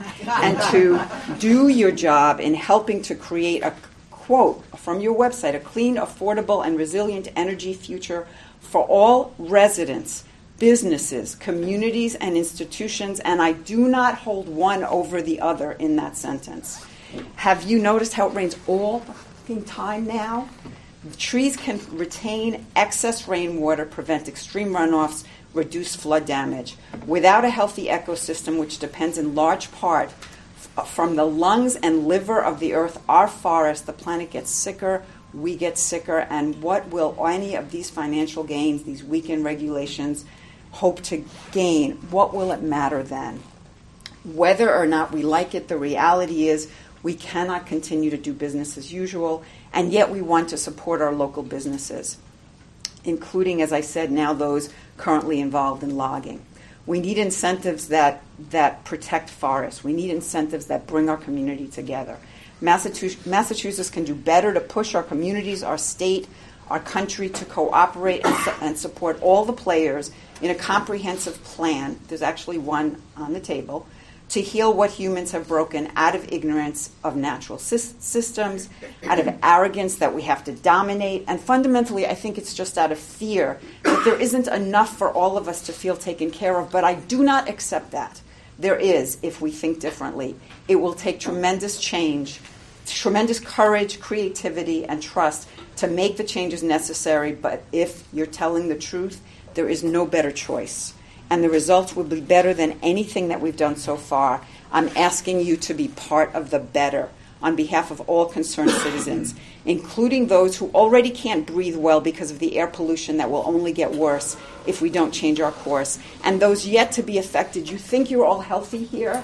and to do your job in helping to create a quote from your website, a clean, affordable, and resilient energy future for all residents, businesses, communities, and institutions, and I do not hold one over the other in that sentence. Have you noticed how it rains all the time now? Trees can retain excess rainwater, prevent extreme runoffs, reduce flood damage. Without a healthy ecosystem, which depends in large part from the lungs and liver of the earth, our forest, the planet gets sicker, we get sicker, and what will any of these financial gains, these weekend regulations, hope to gain? What will it matter then? Whether or not we like it, the reality is we cannot continue to do business as usual, and yet we want to support our local businesses, including, as I said, now those currently involved in logging. We need incentives that protect forests. We need incentives that bring our community together. Massachusetts can do better to push our communities, our state, our country to cooperate and support all the players in a comprehensive plan. There's actually one on the table to heal what humans have broken out of ignorance of natural systems, out of arrogance that we have to dominate, and fundamentally I think it's just out of fear that there isn't enough for all of us to feel taken care of, but I do not accept that. There is, if we think differently. It will take tremendous change, tremendous courage, creativity, and trust to make the changes necessary, but if you're telling the truth, there is no better choice. And the results will be better than anything that we've done so far. I'm asking you to be part of the better on behalf of all concerned citizens, including those who already can't breathe well because of the air pollution that will only get worse if we don't change our course, and those yet to be affected. You think you're all healthy here?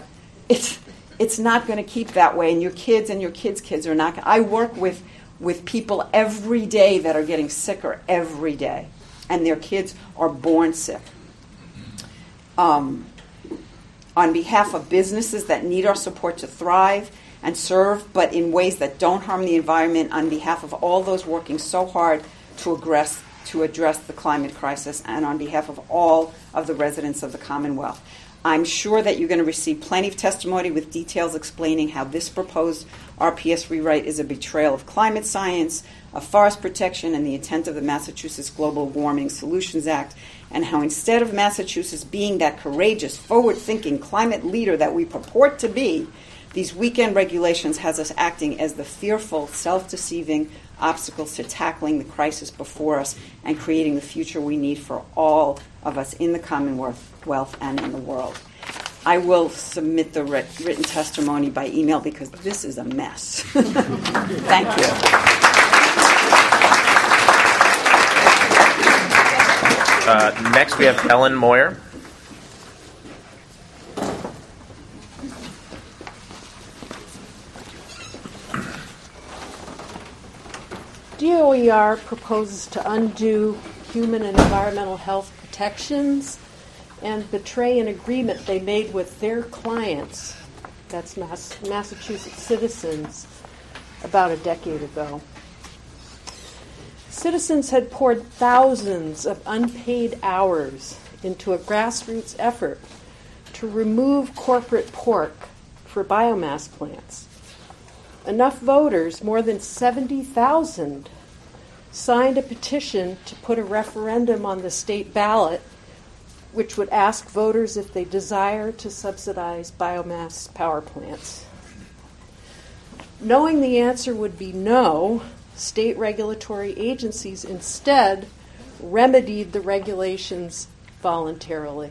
It's not going to keep that way, and your kids and your kids' kids are not. I work with people every day that are getting sicker every day, and their kids are born sick. On behalf of businesses that need our support to thrive and serve, but in ways that don't harm the environment, on behalf of all those working so hard to address the climate crisis, and on behalf of all of the residents of the Commonwealth. I'm sure that you're going to receive plenty of testimony with details explaining how this proposed RPS rewrite is a betrayal of climate science, of forest protection, and the intent of the Massachusetts Global Warming Solutions Act, and how instead of Massachusetts being that courageous, forward-thinking climate leader that we purport to be, these weekend regulations has us acting as the fearful, self-deceiving obstacles to tackling the crisis before us and creating the future we need for all of us in the Commonwealth and in the world. I will submit the written testimony by email because this is a mess. Thank you. Next, we have Ellen Moyer. DOER proposes to undo human and environmental health protections and betray an agreement they made with their clients, that's Massachusetts citizens, about a decade ago. Citizens had poured thousands of unpaid hours into a grassroots effort to remove corporate pork for biomass plants. Enough voters, more than 70,000, signed a petition to put a referendum on the state ballot which would ask voters if they desire to subsidize biomass power plants. Knowing the answer would be no, state regulatory agencies instead remedied the regulations voluntarily.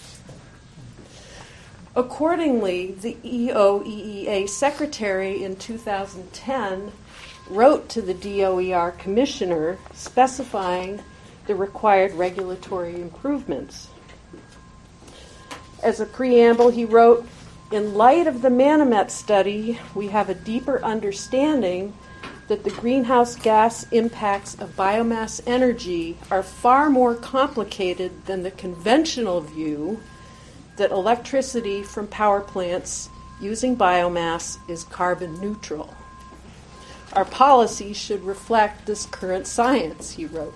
Accordingly, the EOEEA secretary in 2010 wrote to the DOER commissioner specifying the required regulatory improvements. As a preamble, he wrote, "In light of the Manomet study, we have a deeper understanding that the greenhouse gas impacts of biomass energy are far more complicated than the conventional view that electricity from power plants using biomass is carbon neutral. Our policy should reflect this current science," he wrote.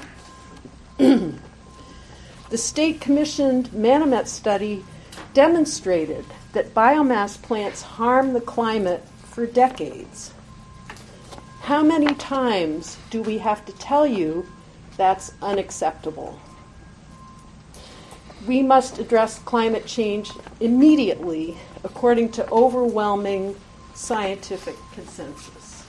The state-commissioned Manomet study demonstrated that biomass plants harm the climate for decades. How many times do we have to tell you that's unacceptable? We must address climate change immediately, according to overwhelming scientific consensus.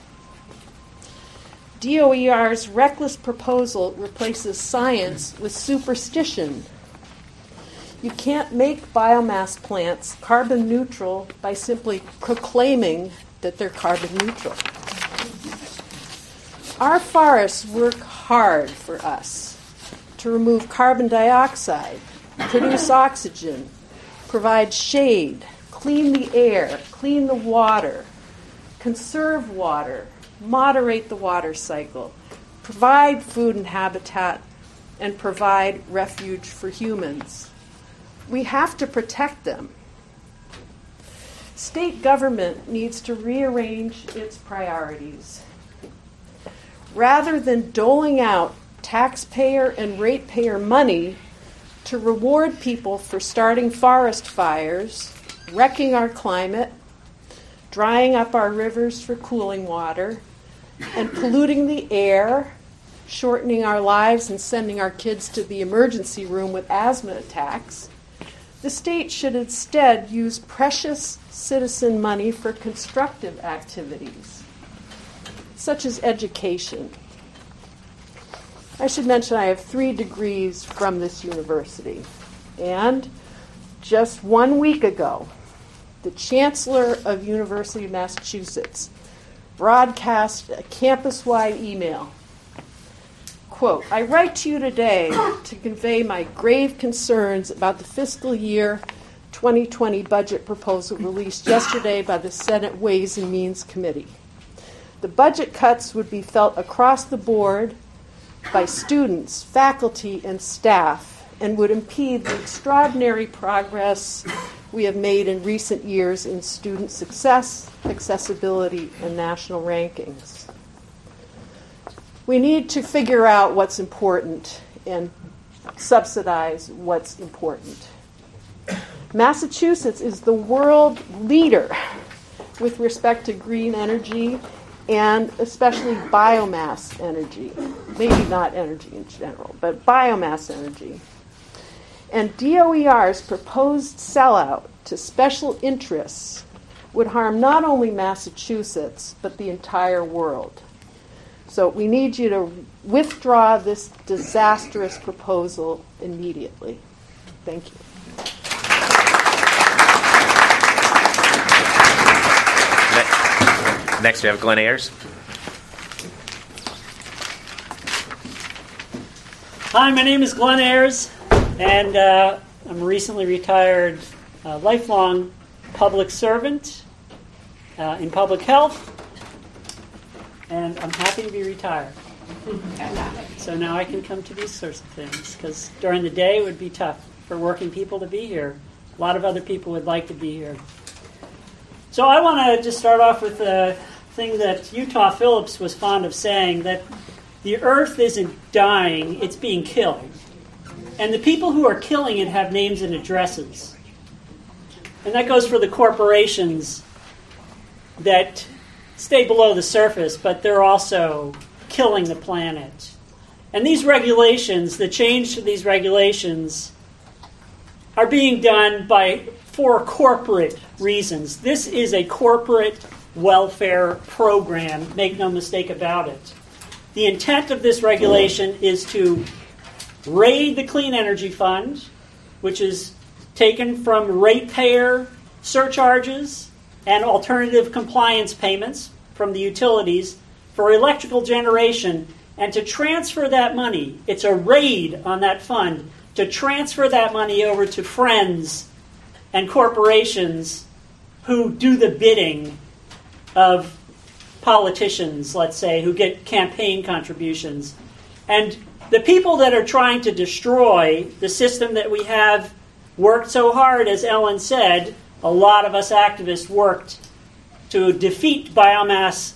DOER's reckless proposal replaces science with superstition. You can't make biomass plants carbon neutral by simply proclaiming that they're carbon neutral. Our forests work hard for us to remove carbon dioxide, produce oxygen, provide shade, clean the air, clean the water, conserve water, moderate the water cycle, provide food and habitat, and provide refuge for humans. We have to protect them. State government needs to rearrange its priorities. Rather than doling out taxpayer and ratepayer money to reward people for starting forest fires, wrecking our climate, drying up our rivers for cooling water, and polluting the air, shortening our lives and sending our kids to the emergency room with asthma attacks, the state should instead use precious citizen money for constructive activities, such as education. I should mention I have 3 degrees from this university. And just 1 week ago, the Chancellor of University of Massachusetts broadcast a campus-wide email. Quote, "I write to you today to convey my grave concerns about the fiscal year 2020 budget proposal released yesterday by the Senate Ways and Means Committee. The budget cuts would be felt across the board by students, faculty, and staff, and would impede the extraordinary progress we have made in recent years in student success, accessibility, and national rankings. We need to figure out what's important and subsidize what's important. Massachusetts is the world leader with respect to green energy and especially biomass energy. Maybe not energy in general, but biomass energy. And DOER's proposed sellout to special interests would harm not only Massachusetts, but the entire world. So we need you to withdraw this disastrous proposal immediately. Thank you. Next, we have Glenn Ayers. Hi, my name is Glenn Ayers, and I'm a recently retired lifelong public servant in public health, and I'm happy to be retired. So now I can come to these sorts of things, because during the day it would be tough for working people to be here. A lot of other people would like to be here. So I want to just start off with a thing that Utah Phillips was fond of saying, that The Earth isn't dying, it's being killed. And the people who are killing it have names and addresses. And that goes for the corporations that stay below the surface, but they're also killing the planet. And these regulations, the change to these regulations, are being done for corporate reasons. This is a corporate welfare program, make no mistake about it. The intent of this regulation is to raid the Clean Energy Fund, which is taken from ratepayer surcharges and alternative compliance payments from the utilities for electrical generation, and to transfer that money. It's a raid on that fund to transfer that money over to friends and corporations who do the bidding of politicians, let's say, who get campaign contributions. And the people that are trying to destroy the system that we have worked so hard, as Ellen said, a lot of us activists worked to defeat Biomass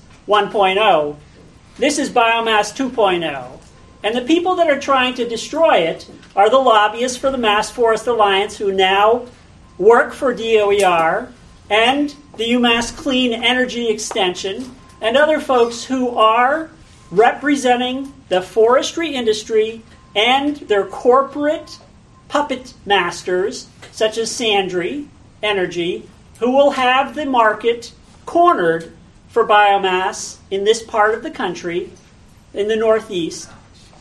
1.0. This is Biomass 2.0. And the people that are trying to destroy it are the lobbyists for the Mass Forest Alliance, who now work for DOER, and the UMass Clean Energy Extension, and other folks who are representing the forestry industry and their corporate puppet masters, such as Sandry Energy, who will have the market cornered for biomass in this part of the country, in the Northeast.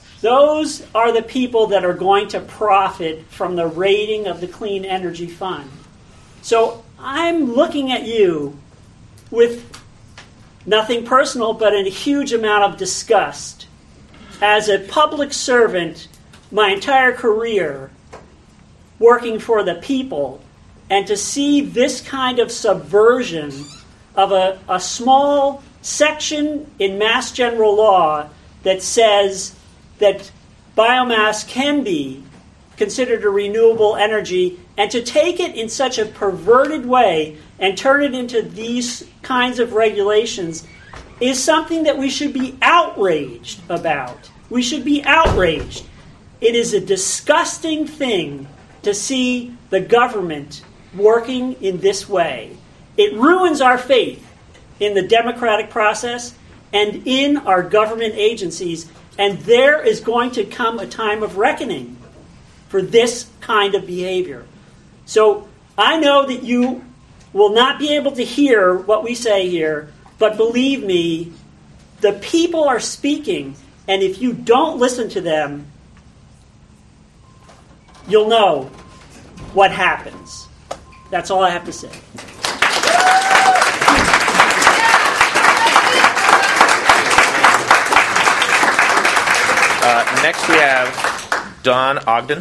Those are the people that are going to profit from the raiding of the Clean Energy Fund. So I'm looking at you with nothing personal, but a huge amount of disgust. As a public servant, my entire career, working for the people, and to see this kind of subversion of a small section in Mass General Law that says that biomass can be considered a renewable energy, and to take it in such a perverted way and turn it into these kinds of regulations is something that we should be outraged about. We should be outraged. It is a disgusting thing to see the government working in this way. It ruins our faith in the democratic process and in our government agencies, and there is going to come a time of reckoning for this kind of behavior. So I know that you will not be able to hear what we say here, but believe me, the people are speaking, and if you don't listen to them, you'll know what happens. That's all I have to say. Next we have Don Ogden.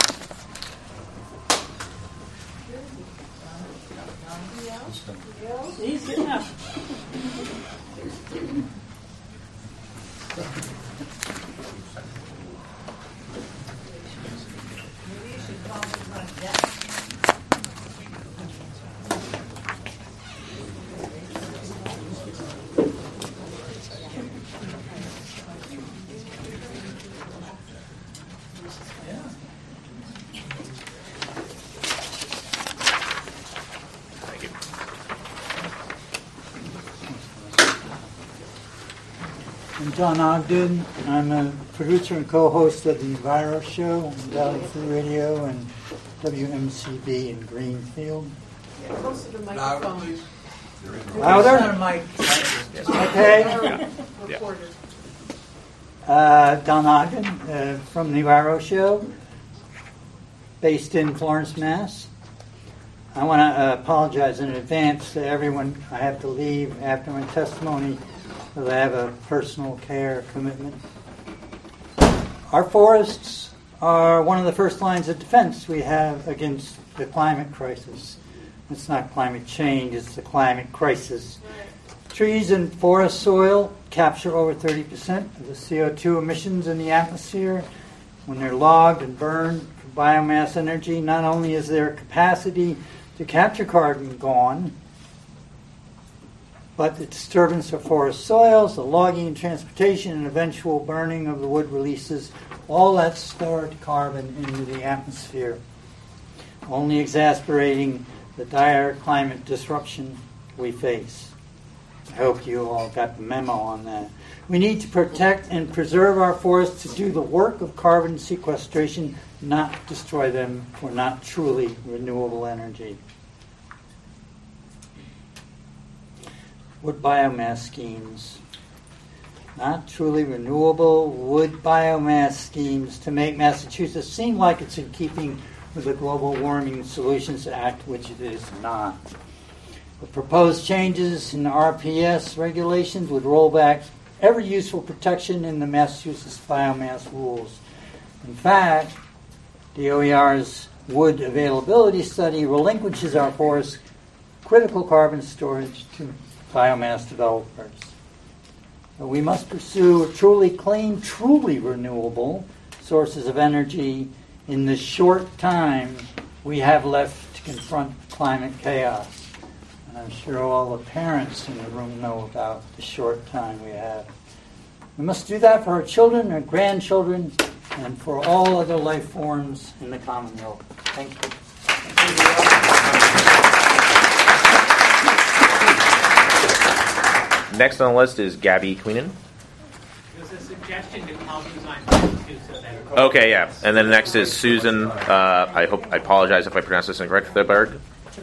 I'm John Ogden. I'm a producer and co-host of the Enviro Show on Valley Free Radio and WMCB in Greenfield. Close to the microphone. Louder? Okay. Don Ogden from the Enviro Show, based in Florence, Mass. I want to apologize in advance to everyone. I have to leave after my testimony because I have a personal care commitment. Our forests are one of the first lines of defense we have against the climate crisis. It's not climate change, it's the climate crisis. Trees and forest soil capture over 30% of the CO2 emissions in the atmosphere. When they're logged and burned for biomass energy, not only is their capacity to capture carbon gone, but the disturbance of forest soils, the logging and transportation, and eventual burning of the wood releases all that stored carbon into the atmosphere, only exacerbating the dire climate disruption we face. I hope you all got the memo on that. We need to protect and preserve our forests to do the work of carbon sequestration, not destroy them for not truly renewable energy. Wood biomass schemes. Not truly renewable wood biomass schemes to make Massachusetts seem like it's in keeping with the Global Warming Solutions Act, which it is not. The proposed changes in the RPS regulations would roll back every useful protection in the Massachusetts biomass rules. In fact, DOER's wood availability study relinquishes our forest's critical carbon storage to biomass developers. We must pursue truly clean, truly renewable sources of energy in the short time we have left to confront climate chaos. And I'm sure all the parents in the room know about the short time we have. We must do that for our children, our grandchildren, and for all other life forms in the Commonwealth. Thank you. Next on the list is Gabby Queenan. There's a suggestion to call Susan Massachusetts. Okay, yeah. And then next is Susan. I apologize if I pronounce this incorrect. The Verge.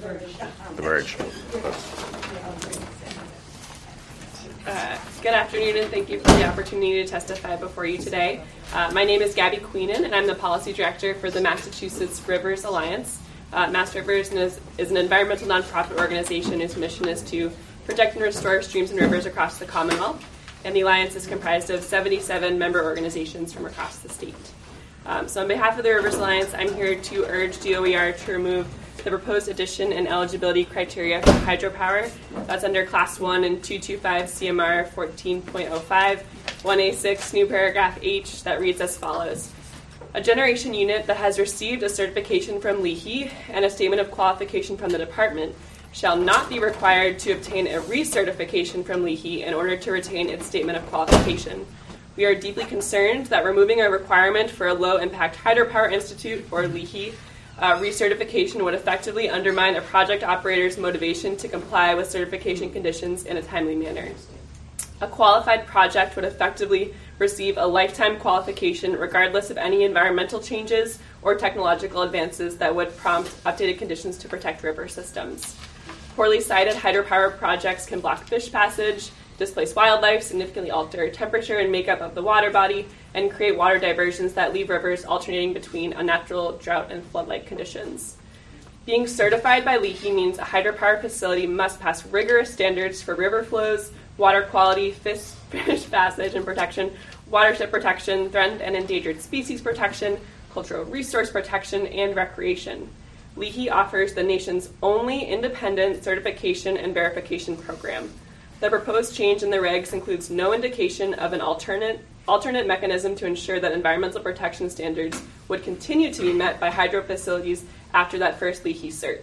Good afternoon, and thank you for the opportunity to testify before you today. My name is Gabby Queenan, and I'm the Policy Director for the Massachusetts Rivers Alliance. Mass Rivers is an environmental nonprofit organization whose mission is to protect and restore streams and rivers across the Commonwealth, and the Alliance is comprised of 77 member organizations from across the state. So on behalf of the Rivers Alliance, I'm here to urge DOER to remove the proposed addition and eligibility criteria for hydropower. That's under Class 1 and 225 CMR 14.05, 1A6, new paragraph H, that reads as follows. A generation unit that has received a certification from LEHI and a statement of qualification from the department shall not be required to obtain a recertification from LEHI in order to retain its statement of qualification. We are deeply concerned that removing a requirement for a low-impact hydropower institute, or LEHI, recertification would effectively undermine a project operator's motivation to comply with certification conditions in a timely manner. A qualified project would effectively receive a lifetime qualification regardless of any environmental changes or technological advances that would prompt updated conditions to protect river systems. Poorly sited hydropower projects can block fish passage, displace wildlife, significantly alter temperature and makeup of the water body, and create water diversions that leave rivers alternating between unnatural drought and flood-like conditions. Being certified by LEHI means a hydropower facility must pass rigorous standards for river flows, water quality, fish passage and protection, watershed protection, threatened and endangered species protection, cultural resource protection, and recreation. LEHI offers the nation's only independent certification and verification program. The proposed change in the regs includes no indication of an alternate mechanism to ensure that environmental protection standards would continue to be met by hydro facilities after that first LEHI cert.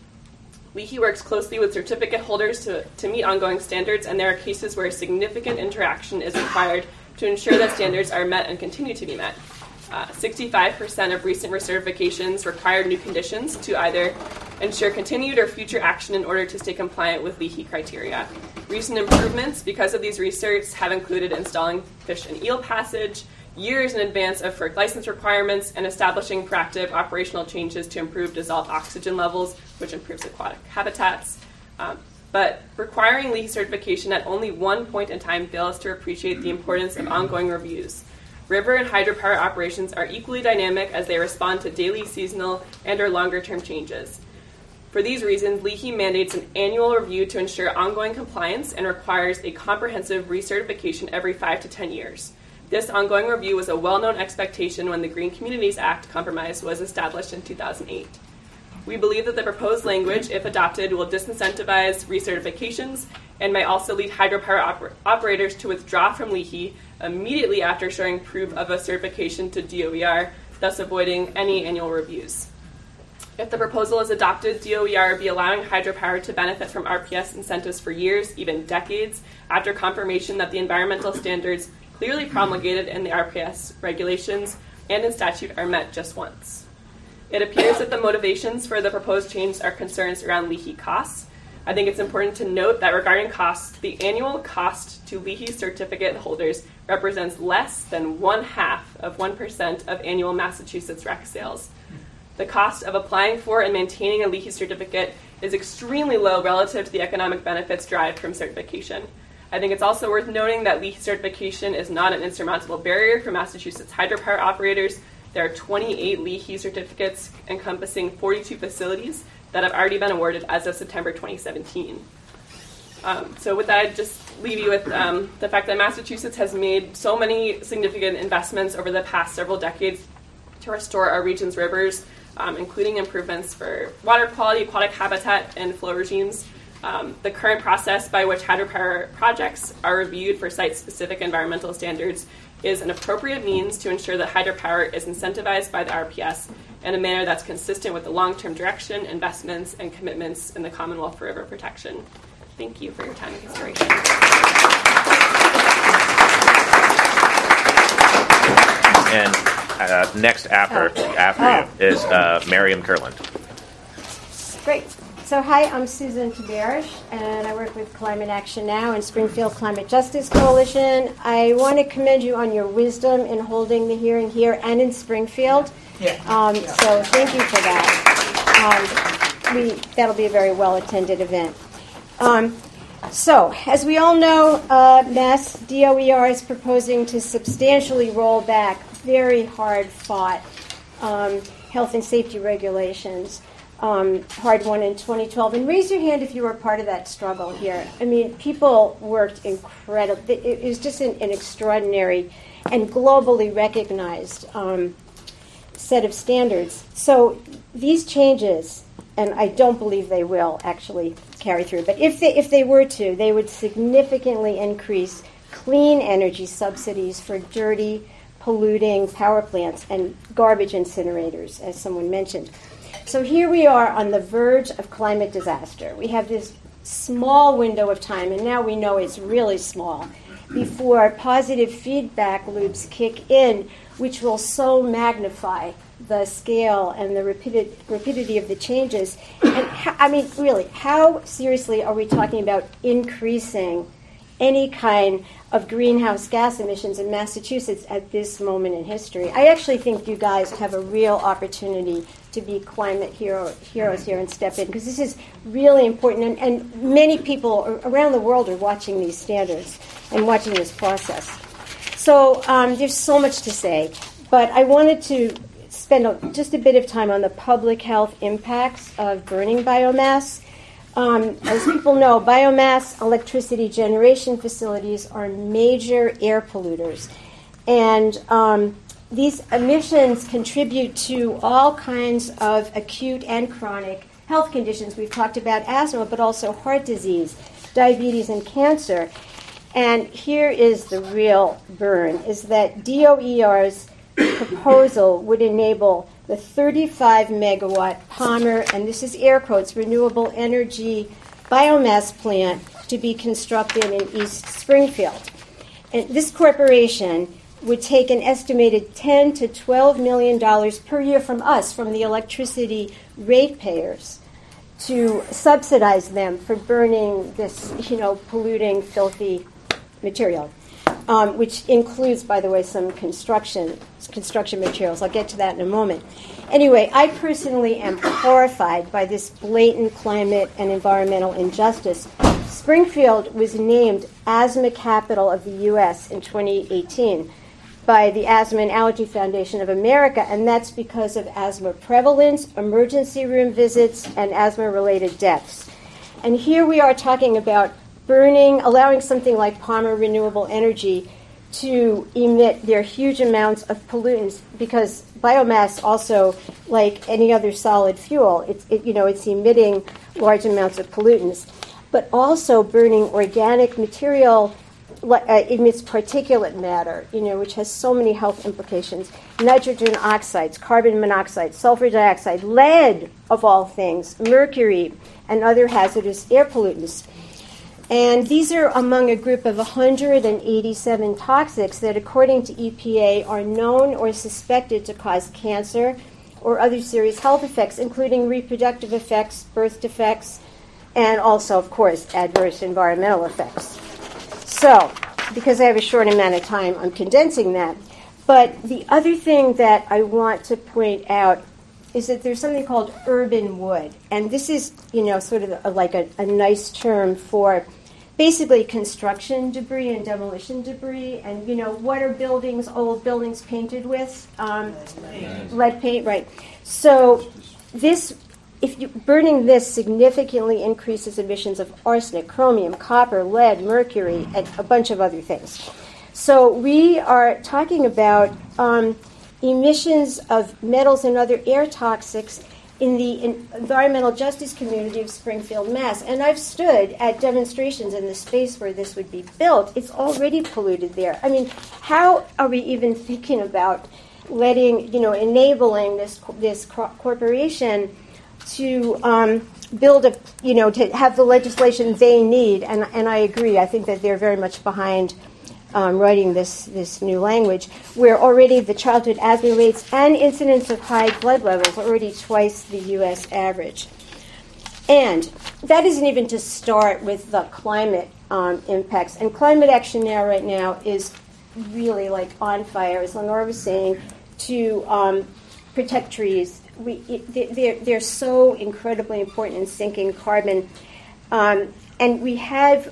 LEHI works closely with certificate holders to meet ongoing standards, and there are cases where significant interaction is required to ensure that standards are met and continue to be met. 65% of recent recertifications required new conditions to either ensure continued or future action in order to stay compliant with LEHI criteria. Recent improvements because of these recerts have included installing fish and eel passage, years in advance of FERC license requirements, and establishing proactive operational changes to improve dissolved oxygen levels, which improves aquatic habitats. But requiring LEHI certification at only one point in time fails to appreciate the importance of ongoing reviews. River and hydropower operations are equally dynamic as they respond to daily, seasonal, and or longer-term changes. For these reasons, LEHI mandates an annual review to ensure ongoing compliance and requires a comprehensive recertification every 5 to 10 years. This ongoing review was a well-known expectation when the Green Communities Act compromise was established in 2008. We believe that the proposed language, if adopted, will disincentivize recertifications and may also lead hydropower operators to withdraw from LEHI immediately after showing proof of a certification to DOER, thus avoiding any annual reviews. If the proposal is adopted, DOER would be allowing hydropower to benefit from RPS incentives for years, even decades, after confirmation that the environmental standards clearly promulgated in the RPS regulations and in statute are met just once. It appears that the motivations for the proposed change are concerns around leahy costs. I think it's important to note that regarding costs, the annual cost to leahy certificate holders represents less than 0.5% of annual Massachusetts REC sales. The cost of applying for and maintaining a leahy certificate is extremely low relative to the economic benefits derived from certification. I think it's also worth noting that leahy certification is not an insurmountable barrier for Massachusetts hydropower operators. There are 28 leahy certificates encompassing 42 facilities that have already been awarded as of September 2017. So with that, I'd just leave you with the fact that Massachusetts has made so many significant investments over the past several decades to restore our region's rivers, including improvements for water quality, aquatic habitat, and flow regimes. The current process by which hydropower projects are reviewed for site-specific environmental standards is an appropriate means to ensure that hydropower is incentivized by the RPS in a manner that's consistent with the long-term direction, investments, and commitments in the Commonwealth for River Protection. Thank you for your time and consideration. And next after you is Miriam Kurland. Great. So hi, I'm Susan Tabarish, and I work with Climate Action Now and Springfield Climate Justice Coalition. I want to commend you on your wisdom in holding the hearing here and in Springfield. So thank you for that. That'll be a very well-attended event. So, as we all know, Mass DOER is proposing to substantially roll back very hard-fought health and safety regulations. Hard won in 2012. And raise your hand if you were part of that struggle here. I mean, people worked incredibly. It was just an extraordinary and globally recognized set of standards. So these changes, and I don't believe they will actually carry through, but if they were to, they would significantly increase clean energy subsidies for dirty, polluting power plants and garbage incinerators, as someone mentioned. So here we are on the verge of climate disaster. We have this small window of time, and now we know it's really small, before positive feedback loops kick in, which will so magnify the scale and the rapidity of the changes. And really, how seriously are we talking about increasing any kind of greenhouse gas emissions in Massachusetts at this moment in history? I actually think you guys have a real opportunity to be climate heroes here and step in, because this is really important, and many people around the world are watching these standards and watching this process. So there's so much to say, but I wanted to spend just a bit of time on the public health impacts of burning biomass. As people know, biomass electricity generation facilities are major air polluters. And these emissions contribute to all kinds of acute and chronic health conditions. We've talked about asthma, but also heart disease, diabetes, and cancer. And here is the real burn, is that DOER's proposal would enable the 35-megawatt Palmer, and this is air quotes, renewable energy biomass plant to be constructed in East Springfield. And this corporation would take an estimated $10 to $12 million per year from us, from the electricity ratepayers, to subsidize them for burning this, polluting, filthy material, which includes, by the way, some construction materials. I'll get to that in a moment. Anyway, I personally am horrified by this blatant climate and environmental injustice. Springfield was named Asthma Capital of the U.S. in 2018 by the Asthma and Allergy Foundation of America, and that's because of asthma prevalence, emergency room visits, and asthma-related deaths. And here we are talking about allowing something like Palmer Renewable Energy to emit their huge amounts of pollutants, because biomass also, like any other solid fuel, it's emitting large amounts of pollutants, but also burning organic material emits particulate matter, which has so many health implications. Nitrogen oxides, carbon monoxide, sulfur dioxide, lead, of all things, mercury, and other hazardous air pollutants. And these are among a group of 187 toxics that, according to EPA, are known or suspected to cause cancer or other serious health effects, including reproductive effects, birth defects, and also, of course, adverse environmental effects. So, because I have a short amount of time, I'm condensing that. But the other thing that I want to point out is that there's something called urban wood. And this is, sort of like a nice term for basically construction debris and demolition debris. And, what are old buildings painted with? Lead paint, right. So burning this significantly increases emissions of arsenic, chromium, copper, lead, mercury, and a bunch of other things. So we are talking about emissions of metals and other air toxics in the environmental justice community of Springfield, Mass. And I've stood at demonstrations in the space where this would be built. It's already polluted there. I mean, how are we even thinking about enabling this corporation to build to have the legislation they need? And I agree. I think that they're very much behind writing this new language, where already the childhood asthma rates and incidence of high blood levels are already twice the U.S. average. And that isn't even to start with the climate impacts. And Climate Action Now right now is really like on fire, as Lenore was saying, to protect trees. They're so incredibly important in sinking carbon. And we had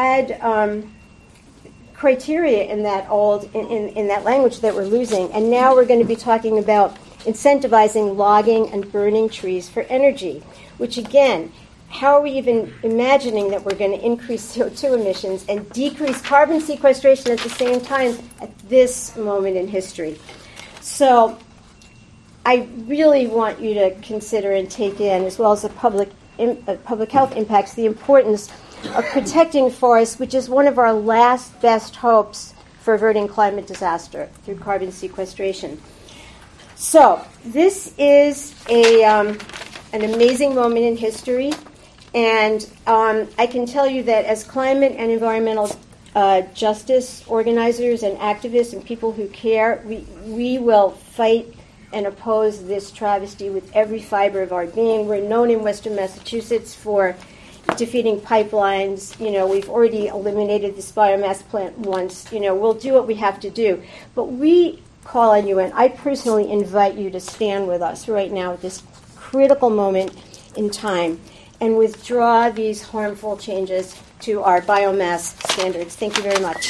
criteria in that in that language that we're losing, and now we're going to be talking about incentivizing logging and burning trees for energy, which again, how are we even imagining that we're going to increase CO2 emissions and decrease carbon sequestration at the same time at this moment in history? So I really want you to consider and take in, as well as the public health impacts, the importance of protecting forests, which is one of our last best hopes for averting climate disaster through carbon sequestration. So this is an amazing moment in history, and I can tell you that as climate and environmental justice organizers and activists and people who care, we will fight and oppose this travesty with every fiber of our being. We're known in Western Massachusetts for defeating pipelines. We've already eliminated this biomass plant once. We'll do what we have to do. But we call on you, and I personally invite you to stand with us right now at this critical moment in time and withdraw these harmful changes to our biomass standards. Thank you very much.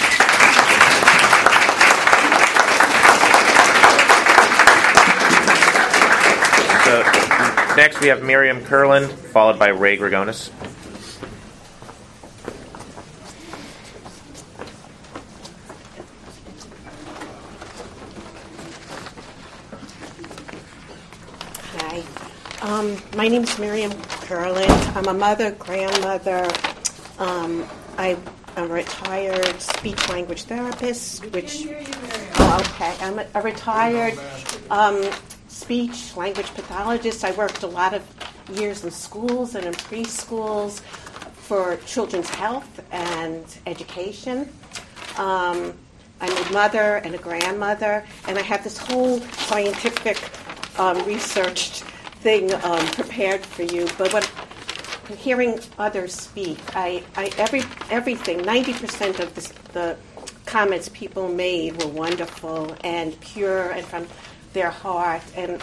So next we have Miriam Kerlin, followed by Ray Grigonis. Hi. My name is Miriam Kerlin. I'm a mother, grandmother. I'm a retired speech-language therapist, I'm a retired speech-language pathologist. I worked a lot of years in schools and in preschools for children's health and education. I'm a mother and a grandmother, and I have this whole scientific researched thing prepared for you. But when hearing others speak, everything, 90% of the comments people made were wonderful and pure and from their heart. And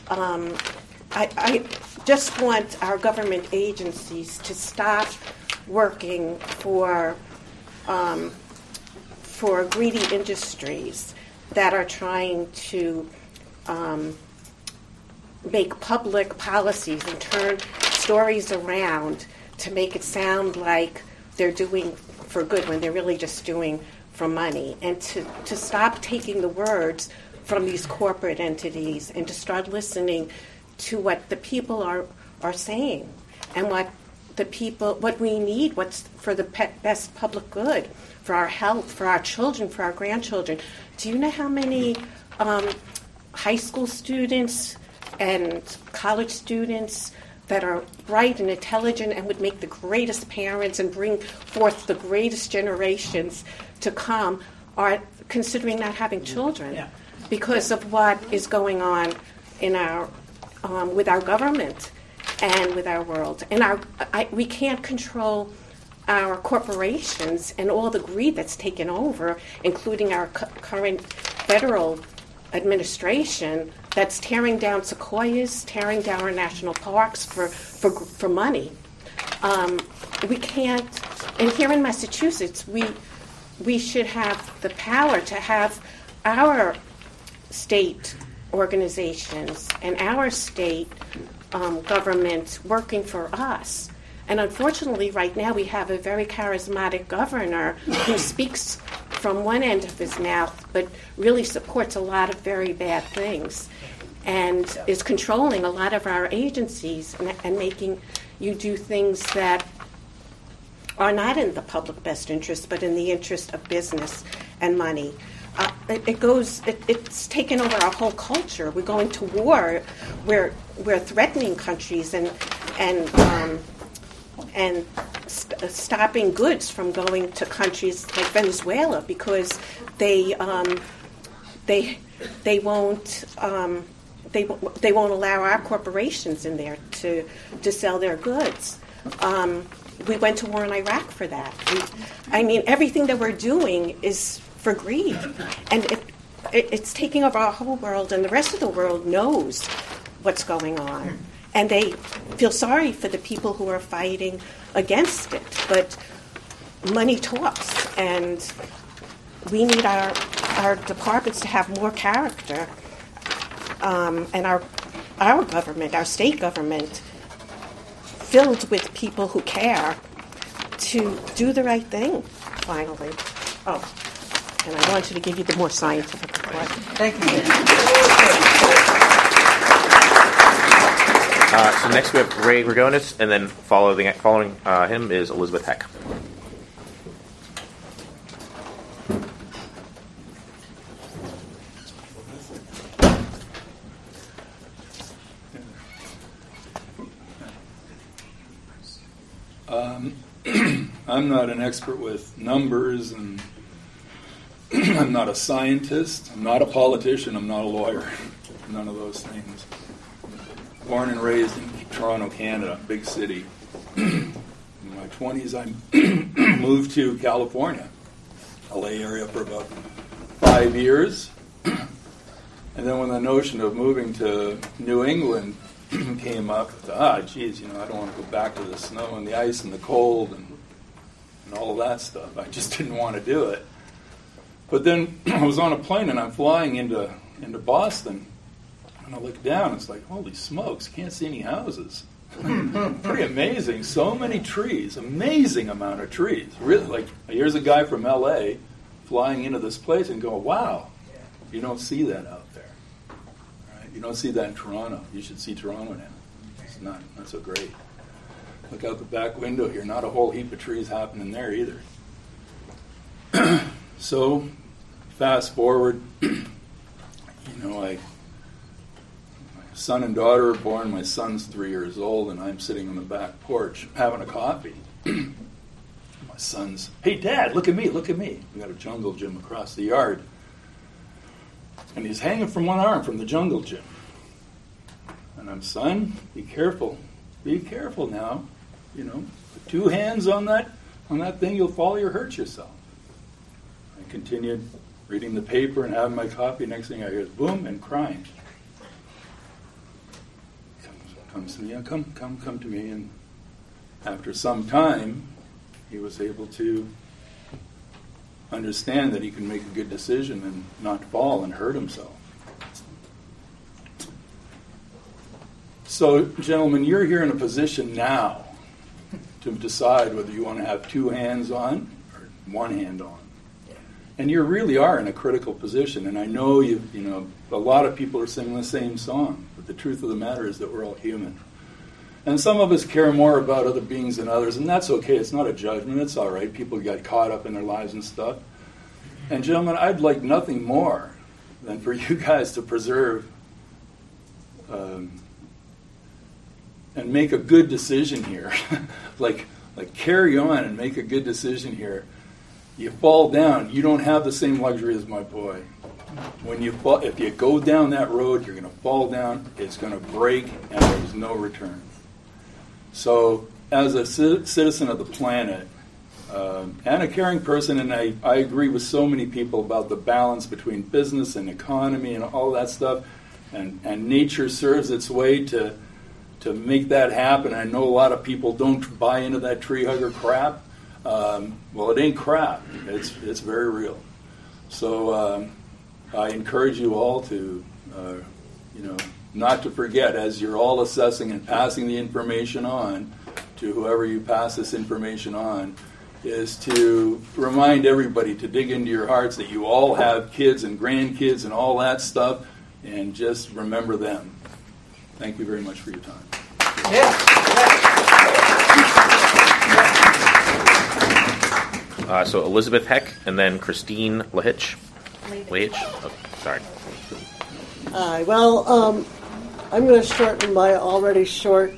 I just want our government agencies to stop working for greedy industries that are trying to make public policies and turn stories around to make it sound like they're doing for good when they're really just doing for money, and to stop taking the words from these corporate entities and to start listening to what the people are saying and what the people, what we need, what's for the best public good, for our health, for our children, for our grandchildren. Do you know how many high school students and college students that are bright and intelligent and would make the greatest parents and bring forth the greatest generations to come are considering not having children because of what is going on in our with our government and with our world. And we can't control our corporations and all the greed that's taken over, including our current federal administration that's tearing down sequoias, tearing down our national parks for money. We can't. And here in Massachusetts, we should have the power to have our state organizations and our state government working for us. And unfortunately, right now, we have a very charismatic governor who speaks from one end of his mouth, but really supports a lot of very bad things, and is controlling a lot of our agencies and making you do things that are not in the public best interest, but in the interest of business and money. It's taken over our whole culture. We're going to war. We're threatening countries and stopping goods from going to countries like Venezuela because they won't allow our corporations in there to sell their goods. We went to war in Iraq for that. Everything that we're doing is for greed, and it's taking over our whole world, and the rest of the world knows what's going on. And they feel sorry for the people who are fighting against it. But money talks, and we need our departments to have more character, and our government, our state government, filled with people who care to do the right thing, finally. Oh, and I wanted to give you the more scientific report. Thank you. So next we have Ray Grigonis, and then following him is Elizabeth Heck. I'm not an expert with numbers, and I'm not a scientist. I'm not a politician. I'm not a lawyer. None of those things. Born and raised in Toronto, Canada, big city. In my 20s, I moved to California, LA area, for about 5 years. And then when the notion of moving to New England came up, I don't want to go back to the snow and the ice and the cold and all of that stuff. I just didn't want to do it. But then I was on a plane and I'm flying into Boston, and I look down, it's like, holy smokes, can't see any houses. Pretty amazing. So many trees, amazing amount of trees. Really, like, here's a guy from LA flying into this place and go, wow, you don't see that out there. Right? You don't see that in Toronto. You should see Toronto now. It's not so great. Look out the back window here, not a whole heap of trees happening there either. So, fast forward, my son and daughter are born. My son's 3 years old, and I'm sitting on the back porch having a coffee. My son's, hey, Dad, look at me. We got a jungle gym across the yard. And he's hanging from one arm from the jungle gym. And I'm, son, be careful. Be careful now. Put 2 hands on that thing, you'll fall, you'll hurt yourself. I continued reading the paper and having my coffee. Next thing I hear is boom and crying. Comes to me, come to me. And after some time, he was able to understand that he can make a good decision and not fall and hurt himself. So, gentlemen, you're here in a position now to decide whether you want to have 2 hands on or 1 hand on. And you really are in a critical position. And I know a lot of people are singing the same song, but the truth of the matter is that we're all human. And some of us care more about other beings than others, and that's okay. It's not a judgment. It's all right. People get caught up in their lives and stuff. And gentlemen, I'd like nothing more than for you guys to preserve and make a good decision here. like carry on and make a good decision here. You fall down, you don't have the same luxury as my boy. When you fall, if you go down that road, you're going to fall down, it's going to break, and there's no return. So as a citizen of the planet, and a caring person, and I agree with so many people about the balance between business and economy and all that stuff, and nature serves its way to make that happen. I know a lot of people don't buy into that tree hugger crap. Well, it ain't crap. It's very real. So I encourage you all to, not to forget, as you're all assessing and passing the information on to whoever you pass this information on, is to remind everybody to dig into your hearts that you all have kids and grandkids and all that stuff, and just remember them. Thank you very much for your time. So Elizabeth Heck and then Christine Lahich. Oh, sorry. Well, I'm going to shorten my already short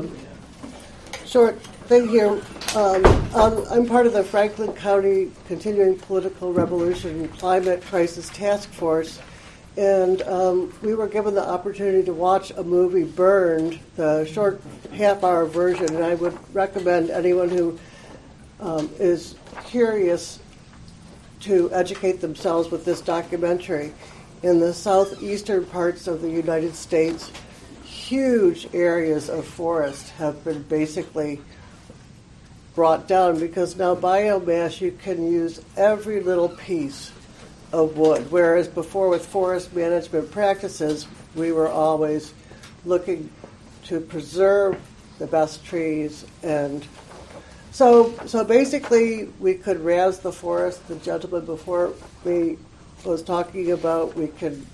thing here. I'm part of the Franklin County Continuing Political Revolution and Climate Crisis Task Force, and we were given the opportunity to watch a movie, Burned, the short half-hour version, and I would recommend anyone who is curious to educate themselves with this documentary. In the southeastern parts of the United States, huge areas of forest have been basically brought down because now biomass, you can use every little piece of wood, whereas before with forest management practices, we were always looking to preserve the best trees. And so basically we could razz the forest. The gentleman before me was talking about we could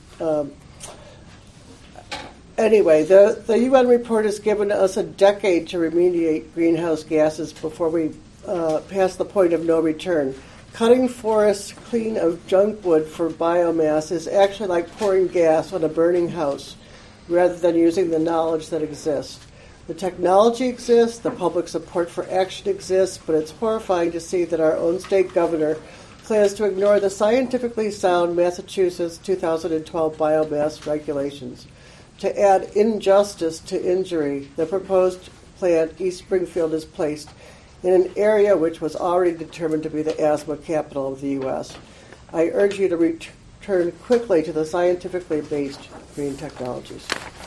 anyway, the UN report has given us a decade to remediate greenhouse gases before we pass the point of no return. Cutting forests clean of junk wood for biomass is actually like pouring gas on a burning house rather than using the knowledge that exists. The technology exists, the public support for action exists, but it's horrifying to see that our own state governor plans to ignore the scientifically sound Massachusetts 2012 biomass regulations. To add injustice to injury, the proposed plant, East Springfield, is placed in an area which was already determined to be the asthma capital of the U.S. I urge you to return quickly to the scientifically based green technologies.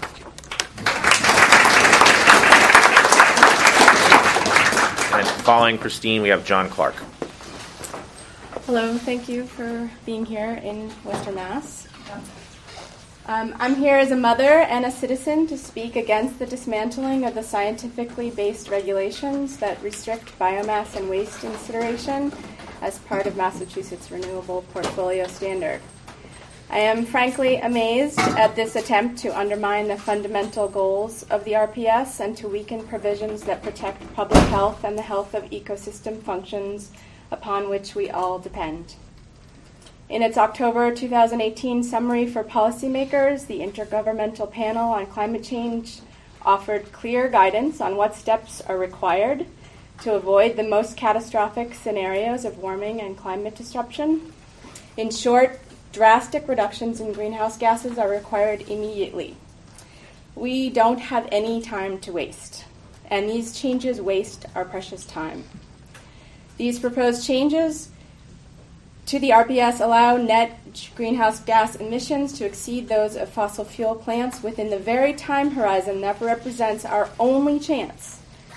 And following Christine, we have John Clark. Hello, thank you for being here in Western Mass. I'm here as a mother and a citizen to speak against the dismantling of the scientifically based regulations that restrict biomass and waste incineration as part of Massachusetts' Renewable Portfolio Standard. I am frankly amazed at this attempt to undermine the fundamental goals of the RPS and to weaken provisions that protect public health and the health of ecosystem functions upon which we all depend. In its October 2018 summary for policymakers, the Intergovernmental Panel on Climate Change offered clear guidance on what steps are required to avoid the most catastrophic scenarios of warming and climate disruption. In short, drastic reductions in greenhouse gases are required immediately. We don't have any time to waste, and these changes waste our precious time. These proposed changes to the RPS allow net greenhouse gas emissions to exceed those of fossil fuel plants within the very time horizon that represents our only chance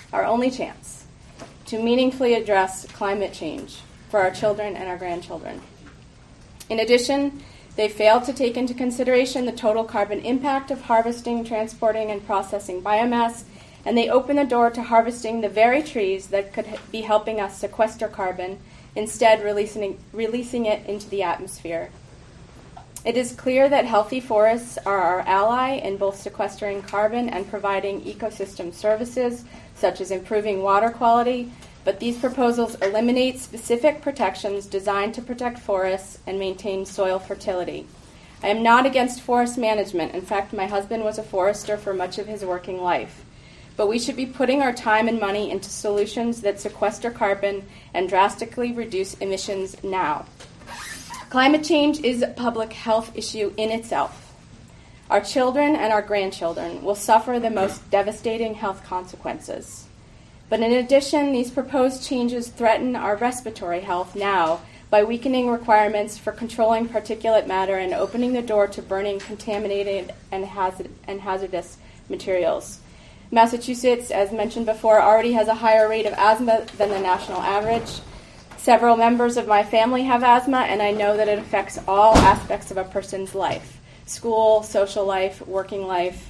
to meaningfully address climate change for our children and our grandchildren. In addition, they fail to take into consideration the total carbon impact of harvesting, transporting, and processing biomass, and they open the door to harvesting the very trees that could be helping us sequester carbon, instead releasing it into the atmosphere. It is clear that healthy forests are our ally in both sequestering carbon and providing ecosystem services, such as improving water quality, but these proposals eliminate specific protections designed to protect forests and maintain soil fertility. I am not against forest management. In fact, my husband was a forester for much of his working life. But we should be putting our time and money into solutions that sequester carbon and drastically reduce emissions now. Climate change is a public health issue in itself. Our children and our grandchildren will suffer the most devastating health consequences. But in addition, these proposed changes threaten our respiratory health now by weakening requirements for controlling particulate matter and opening the door to burning contaminated and hazardous materials. Massachusetts, as mentioned before, already has a higher rate of asthma than the national average. Several members of my family have asthma, and I know that it affects all aspects of a person's life: school, social life, working life,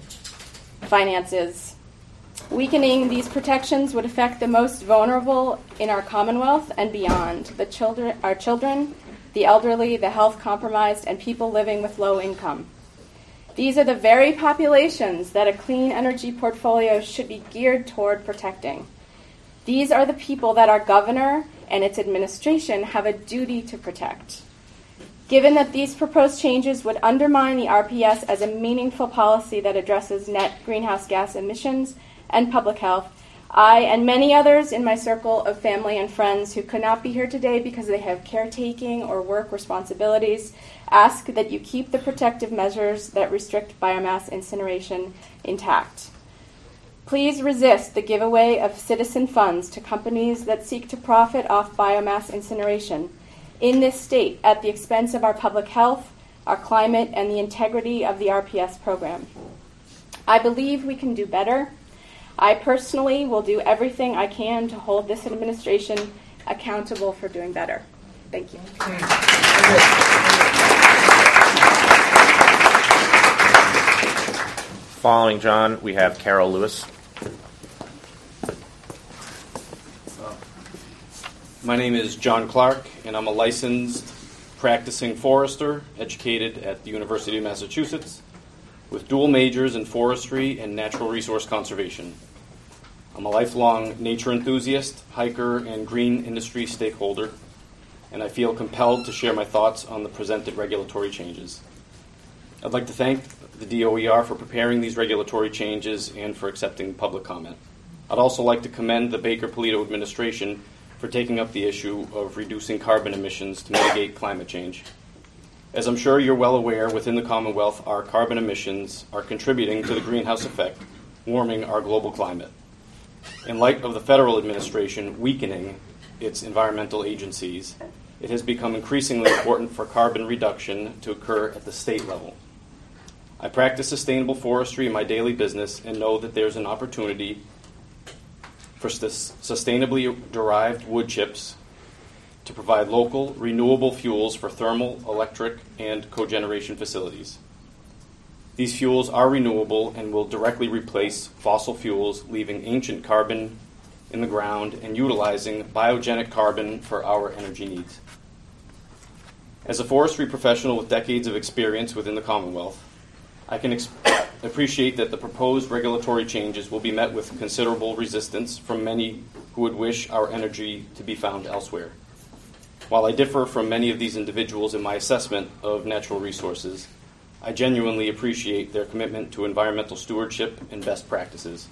finances. Weakening these protections would affect the most vulnerable in our Commonwealth and beyond: our children, the elderly, the health compromised, and people living with low income. These are the very populations that a clean energy portfolio should be geared toward protecting. These are the people that our governor and its administration have a duty to protect. Given that these proposed changes would undermine the RPS as a meaningful policy that addresses net greenhouse gas emissions and public health, I and many others in my circle of family and friends who could not be here today because they have caretaking or work responsibilities ask that you keep the protective measures that restrict biomass incineration intact. Please resist the giveaway of citizen funds to companies that seek to profit off biomass incineration in this state at the expense of our public health, our climate, and the integrity of the RPS program. I believe we can do better. I personally will do everything I can to hold this administration accountable for doing better. Thank you. Following John, we have Carol Lewis. My name is John Clark, and I'm a licensed practicing forester, educated at the University of Massachusetts, with dual majors in forestry and natural resource conservation. I'm a lifelong nature enthusiast, hiker, and green industry stakeholder, and I feel compelled to share my thoughts on the presented regulatory changes. I'd like to thank the DOER for preparing these regulatory changes and for accepting public comment. I'd also like to commend the Baker-Polito administration for taking up the issue of reducing carbon emissions to mitigate climate change. As I'm sure you're well aware, within the Commonwealth, our carbon emissions are contributing to the greenhouse effect, warming our global climate. In light of the federal administration weakening its environmental agencies, it has become increasingly important for carbon reduction to occur at the state level. I practice sustainable forestry in my daily business and know that there's an opportunity for sustainably derived wood chips to provide local, renewable fuels for thermal, electric, and cogeneration facilities. These fuels are renewable and will directly replace fossil fuels, leaving ancient carbon in the ground and utilizing biogenic carbon for our energy needs. As a forestry professional with decades of experience within the Commonwealth, I can appreciate that the proposed regulatory changes will be met with considerable resistance from many who would wish our energy to be found elsewhere. While I differ from many of these individuals in my assessment of natural resources, I genuinely appreciate their commitment to environmental stewardship and best practices.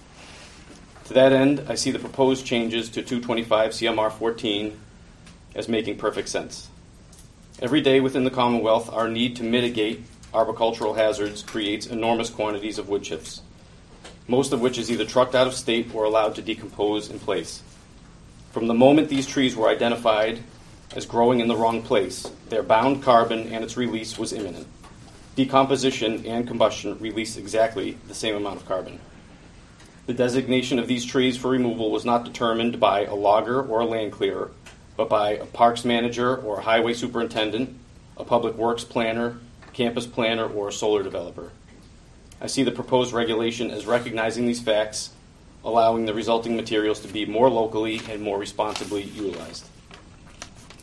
To that end, I see the proposed changes to 225 CMR 14 as making perfect sense. Every day within the Commonwealth, our need to mitigate arboricultural hazards creates enormous quantities of wood chips, most of which is either trucked out of state or allowed to decompose in place. From the moment these trees were identified as growing in the wrong place, their bound carbon and its release was imminent. Decomposition and combustion release exactly the same amount of carbon. The designation of these trees for removal was not determined by a logger or a land clearer, but by a parks manager or a highway superintendent, a public works planner, campus planner, or a solar developer. I see the proposed regulation as recognizing these facts, allowing the resulting materials to be more locally and more responsibly utilized.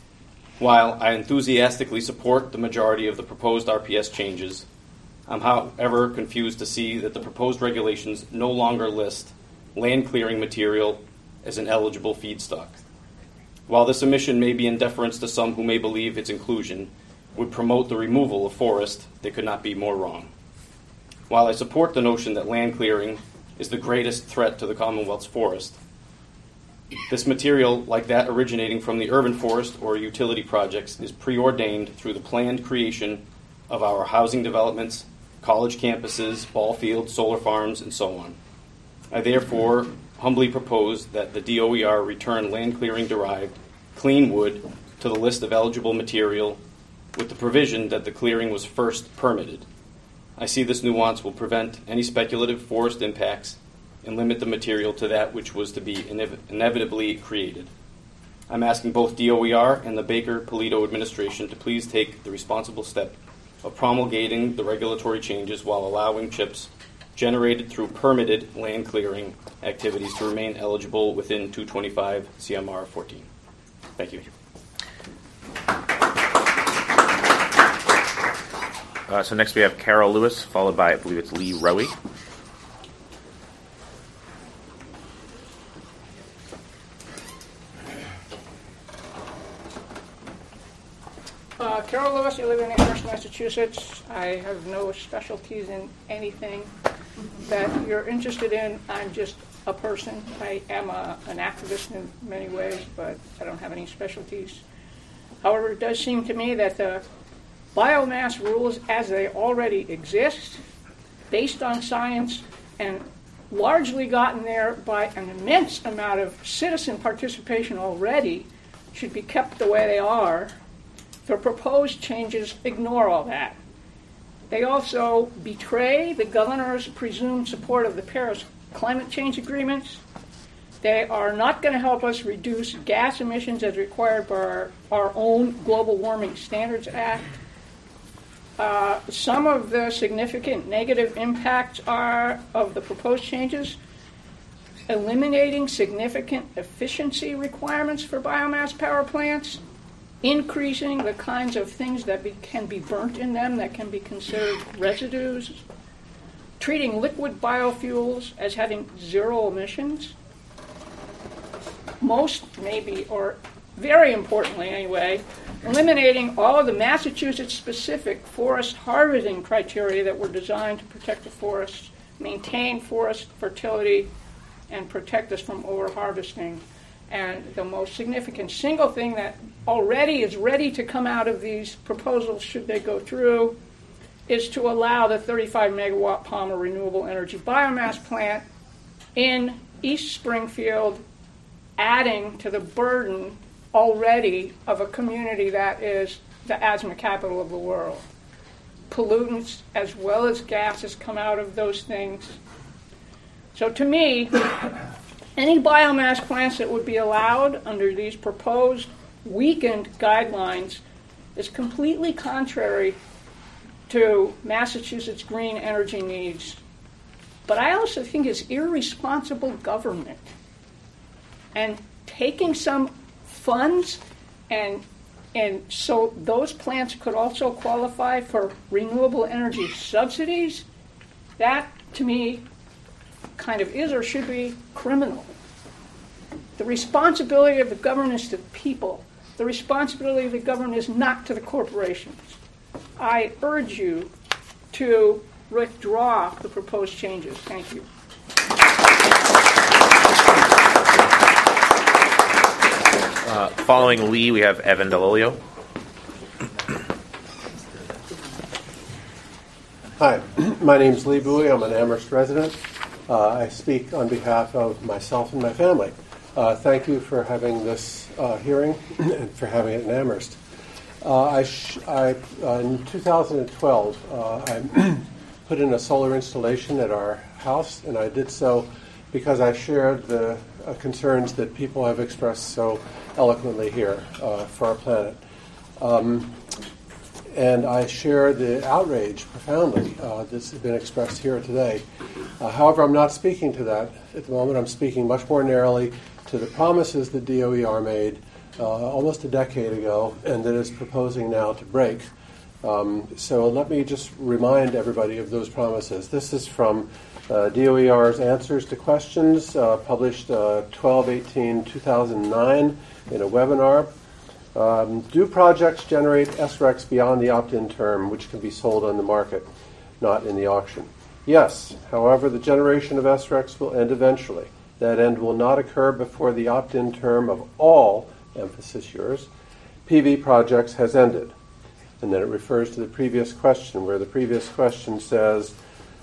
While I enthusiastically support the majority of the proposed RPS changes, I'm however confused to see that the proposed regulations no longer list land clearing material as an eligible feedstock. While this omission may be in deference to some who may believe its inclusion would promote the removal of forest, they could not be more wrong. While I support the notion that land clearing is the greatest threat to the Commonwealth's forest, this material, like that originating from the urban forest or utility projects, is preordained through the planned creation of our housing developments, college campuses, ball fields, solar farms, and so on. I therefore humbly propose that the DOER return land clearing derived clean wood to the list of eligible material with the provision that the clearing was first permitted. I see this nuance will prevent any speculative forest impacts and limit the material to that which was to be inevitably created. I'm asking both DOER and the Baker-Polito administration to please take the responsible step of promulgating the regulatory changes while allowing chips generated through permitted land clearing activities to remain eligible within 225 CMR 14. Thank you. So next we have Carol Lewis, followed by, I believe it's Lee Rowie. Carol Lewis, I live in Amherst, Massachusetts. I have no specialties in anything that you're interested in. I'm just a person. I am an activist in many ways, but I don't have any specialties. However, it does seem to me that the biomass rules as they already exist, based on science, and largely gotten there by an immense amount of citizen participation already, should be kept the way they are. The proposed changes ignore all that. They also betray the governor's presumed support of the Paris climate change agreements. They are not going to help us reduce gas emissions as required by our own Global Warming Standards Act. Some of the significant negative impacts of the proposed changes: eliminating significant efficiency requirements for biomass power plants, increasing the kinds of things that can be burnt in them that can be considered residues, treating liquid biofuels as having zero emissions. Most, maybe, or very importantly anyway, eliminating all of the Massachusetts-specific forest harvesting criteria that were designed to protect the forests, maintain forest fertility, and protect us from over-harvesting. And the most significant single thing that already is ready to come out of these proposals, should they go through, is to allow the 35-megawatt Palmer renewable energy biomass plant in East Springfield, adding to the burden already of a community that is the asthma capital of the world. Pollutants as well as gases come out of those things. So to me, any biomass plants that would be allowed under these proposed weakened guidelines is completely contrary to Massachusetts' green energy needs. But I also think it's irresponsible government. And taking some funds and so those plants could also qualify for renewable energy subsidies, that to me kind of is or should be criminal. The responsibility of the government is to the people. The responsibility of the government is not to the corporations. I urge you to withdraw the proposed changes. Thank you. Following Lee, we have Evan Delolio. Hi, my name is Lee Bowie. I'm an Amherst resident. I speak on behalf of myself and my family. Thank you for having this hearing and for having it in Amherst. In 2012, I put in a solar installation at our house, and I did so because I shared the concerns that people have expressed so eloquently here for our planet. And I share the outrage profoundly that's been expressed here today. However, I'm not speaking to that at the moment. I'm speaking much more narrowly to the promises that DOER made almost a decade ago and that is proposing now to break. So let me just remind everybody of those promises. This is from DOER's Answers to Questions, published 12/18/2009 in a webinar. Do projects generate SRECs beyond the opt-in term, which can be sold on the market, not in the auction? Yes. However, the generation of SRECs will end eventually. That end will not occur before the opt-in term of all, emphasis yours, PV projects has ended. And then it refers to the previous question, where the previous question says,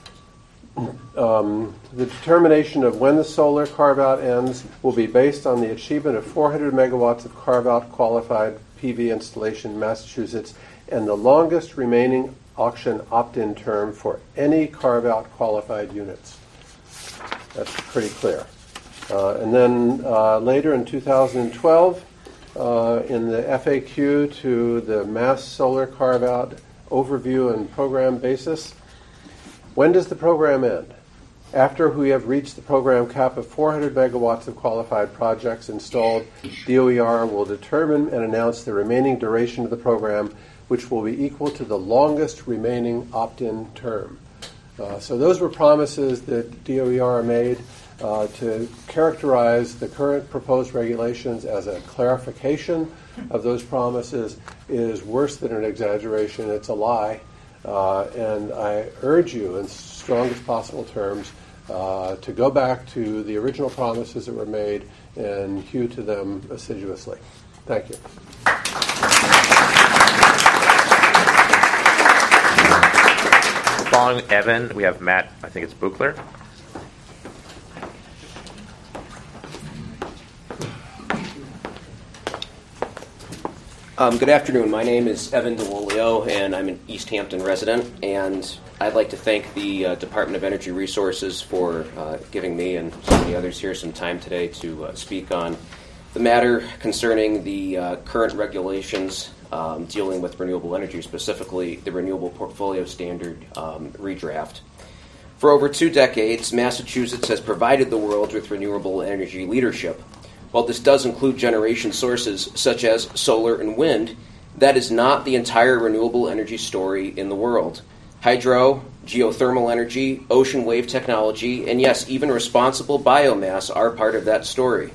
the determination of when the solar carve-out ends will be based on the achievement of 400 megawatts of carve-out qualified PV installation in Massachusetts and the longest remaining auction opt-in term for any carve-out qualified units. That's pretty clear. And then later in 2012, in the FAQ to the Mass Solar Carve-Out Overview and Program Basis, when does the program end? After we have reached the program cap of 400 megawatts of qualified projects installed, DOER will determine and announce the remaining duration of the program, which will be equal to the longest remaining opt-in term. So those were promises that DOER made to characterize the current proposed regulations as a clarification of those promises is worse than an exaggeration. It's a lie. And I urge you in strongest possible terms to go back to the original promises that were made and hew to them assiduously. Thank you. Following Evan, we have Matt, I think it's Buchler. Good afternoon. My name is Evan DeWolio, and I'm an East Hampton resident. And I'd like to thank the Department of Energy Resources for giving me and so many others here some time today to speak on the matter concerning the current regulations dealing with renewable energy, specifically the Renewable Portfolio Standard redraft. For over 2 decades, Massachusetts has provided the world with renewable energy leadership. While this does include generation sources such as solar and wind, that is not the entire renewable energy story in the world. Hydro, geothermal energy, ocean wave technology, and yes, even responsible biomass are part of that story.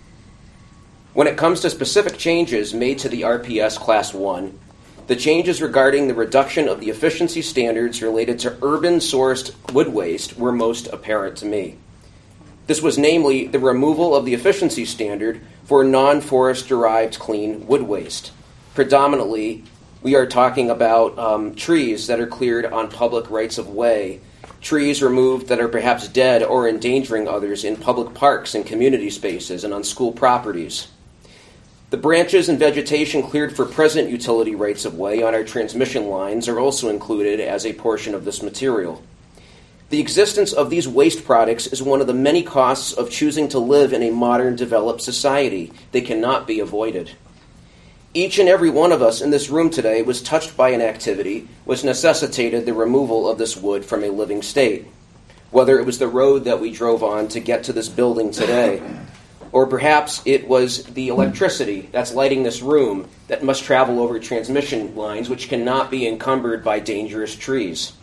When it comes to specific changes made to the RPS Class 1, the changes regarding the reduction of the efficiency standards related to urban-sourced wood waste were most apparent to me. This was namely the removal of the efficiency standard for non-forest-derived clean wood waste. Predominantly, we are talking about trees that are cleared on public rights-of-way, trees removed that are perhaps dead or endangering others in public parks and community spaces and on school properties. The branches and vegetation cleared for present utility rights-of-way on our transmission lines are also included as a portion of this material. The existence of these waste products is one of the many costs of choosing to live in a modern, developed society. They cannot be avoided. Each and every one of us in this room today was touched by an activity which necessitated the removal of this wood from a living state. Whether it was the road that we drove on to get to this building today, or perhaps it was the electricity that's lighting this room that must travel over transmission lines which cannot be encumbered by dangerous trees.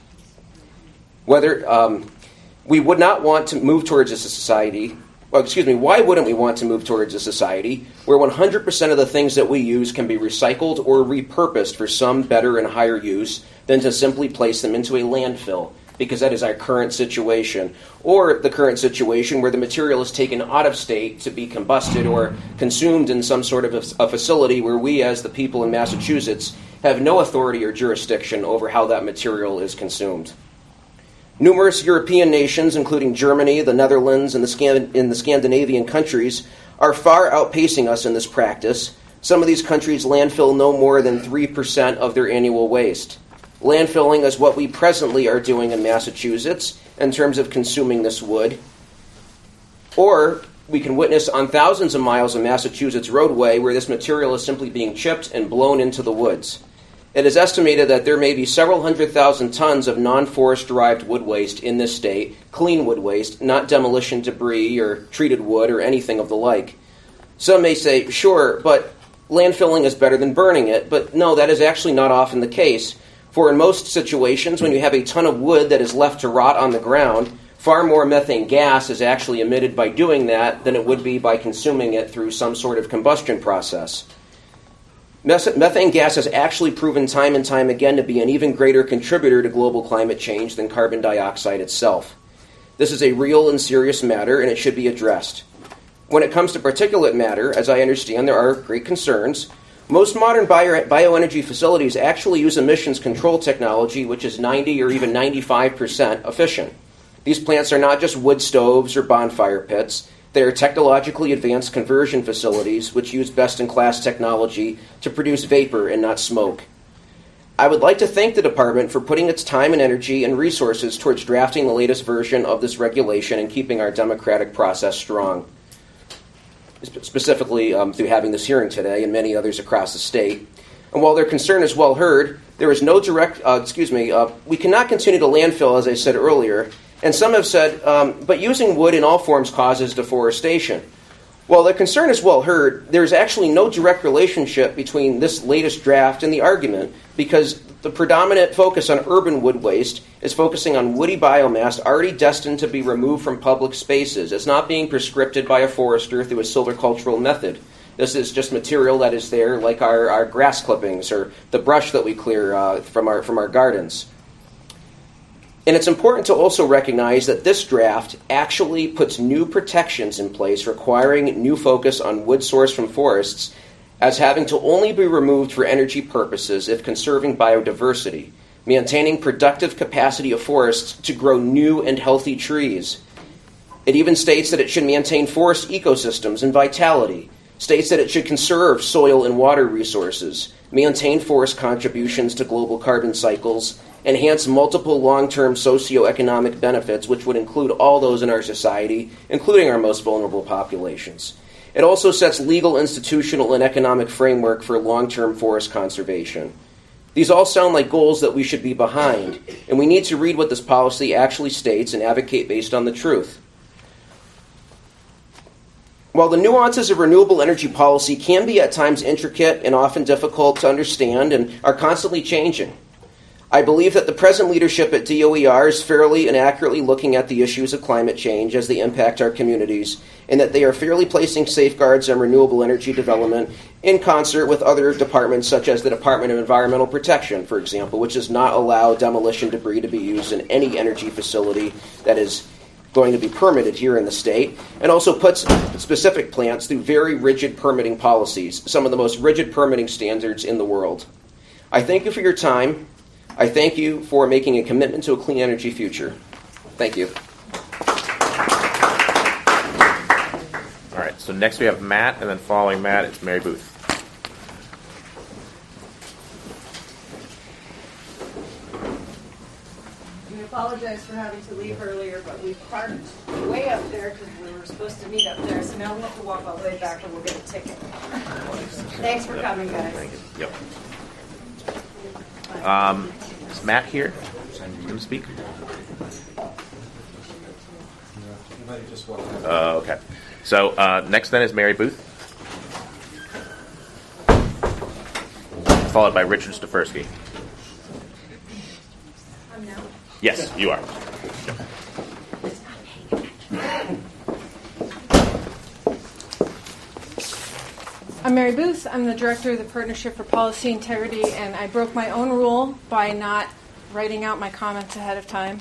Whether we would not want to move towards a society, why wouldn't we want to move towards a society where 100% of the things that we use can be recycled or repurposed for some better and higher use than to simply place them into a landfill, because that is our current situation, or the current situation where the material is taken out of state to be combusted or consumed in some sort of a facility where we as the people in Massachusetts have no authority or jurisdiction over how that material is consumed. Numerous European nations, including Germany, the Netherlands, and the Scandinavian countries, are far outpacing us in this practice. Some of these countries landfill no more than 3% of their annual waste. Landfilling is what we presently are doing in Massachusetts in terms of consuming this wood. Or we can witness on thousands of miles of Massachusetts roadway where this material is simply being chipped and blown into the woods. It is estimated that there may be several 100,000 tons of non-forest-derived wood waste in this state, clean wood waste, not demolition debris or treated wood or anything of the like. Some may say, sure, but landfilling is better than burning it, but no, that is actually not often the case. For in most situations, when you have a ton of wood that is left to rot on the ground, far more methane gas is actually emitted by doing that than it would be by consuming it through some sort of combustion process. Methane gas has actually proven time and time again to be an even greater contributor to global climate change than carbon dioxide itself. This is a real and serious matter, and it should be addressed. When it comes to particulate matter, as I understand, there are great concerns. Most modern bioenergy facilities actually use emissions control technology, which is 90 or even 95% efficient. These plants are not just wood stoves or bonfire pits. They are technologically advanced conversion facilities which use best-in-class technology to produce vapor and not smoke. I would like to thank the department for putting its time and energy and resources towards drafting the latest version of this regulation and keeping our democratic process strong, specifically through having this hearing today and many others across the state. And while their concern is well heard, there is no direct, we cannot continue to landfill, as I said earlier, and some have said, but using wood in all forms causes deforestation. While the concern is well heard, there is actually no direct relationship between this latest draft and the argument, because the predominant focus on urban wood waste is focusing on woody biomass already destined to be removed from public spaces. It's not being prescripted by a forester through a silvicultural method. This is just material that is there, like our grass clippings or the brush that we clear from our gardens. And it's important to also recognize that this draft actually puts new protections in place requiring new focus on wood sourced from forests as having to only be removed for energy purposes if conserving biodiversity, maintaining productive capacity of forests to grow new and healthy trees. It even states that it should maintain forest ecosystems and vitality, states that it should conserve soil and water resources, maintain forest contributions to global carbon cycles, enhance multiple long-term socioeconomic benefits, which would include all those in our society, including our most vulnerable populations. It also sets legal, institutional, and economic framework for long-term forest conservation. These all sound like goals that we should be behind, and we need to read what this policy actually states and advocate based on the truth. While the nuances of renewable energy policy can be at times intricate and often difficult to understand and are constantly changing, I believe that the present leadership at DOER is fairly and accurately looking at the issues of climate change as they impact our communities, and that they are fairly placing safeguards on renewable energy development in concert with other departments such as the Department of Environmental Protection, for example, which does not allow demolition debris to be used in any energy facility that is going to be permitted here in the state, and also puts specific plants through very rigid permitting policies, some of the most rigid permitting standards in the world. I thank you for your time. I thank you for making a commitment to a clean energy future. Thank you. All right, so next we have Matt, and then following Matt, it's Mary Booth. We apologize for having to leave earlier, but we parked way up there because we were supposed to meet up there, so now we'll have to walk all the way back and we'll get a ticket. Thanks for coming, guys. Thank you. Yep. Is Matt here? Can you speak? Okay. So next then is Mary Booth, followed by Richard Stefersky. Yes, you are. I'm Mary Booth. I'm the director of the Partnership for Policy Integrity, and I broke my own rule by not writing out my comments ahead of time.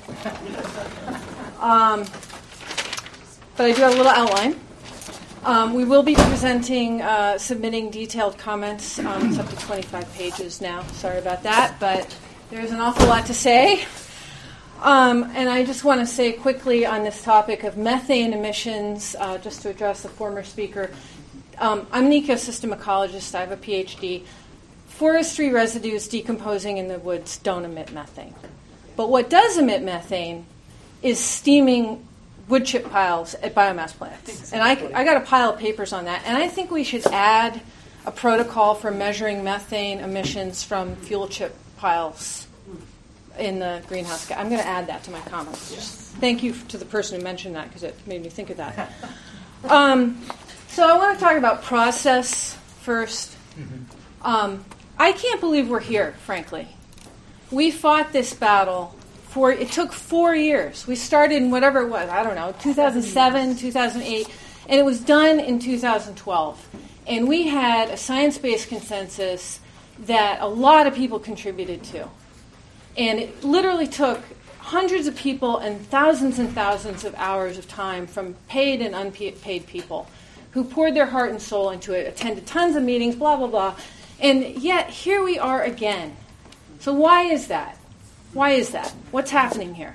But I do have a little outline. We will be presenting, submitting detailed comments. It's up to 25 pages now. Sorry about that, but there's an awful lot to say. And I just want to say quickly on this topic of methane emissions, just to address the former speaker. I'm an ecosystem ecologist. I have a PhD. Forestry residues decomposing in the woods don't emit methane. But what does emit methane is steaming wood chip piles at biomass plants. And I got a pile of papers on that. And I think we should add a protocol for measuring methane emissions from fuel chip piles in the greenhouse gas. I'm going to add that to my comments. Just thank you to the person who mentioned that because it made me think of that. So I want to talk about process first I can't believe we're here, frankly. We fought this battle it took 4 years. We started in whatever it was, I don't know, 2007, 2008, and it was done in 2012. And we had a science-based consensus that a lot of people contributed to. And it literally took hundreds of people and thousands of hours of time from paid and unpaid people who poured their heart and soul into it, attended tons of meetings, blah, blah, blah. And yet, here we are again. So why is that? Why is that? What's happening here?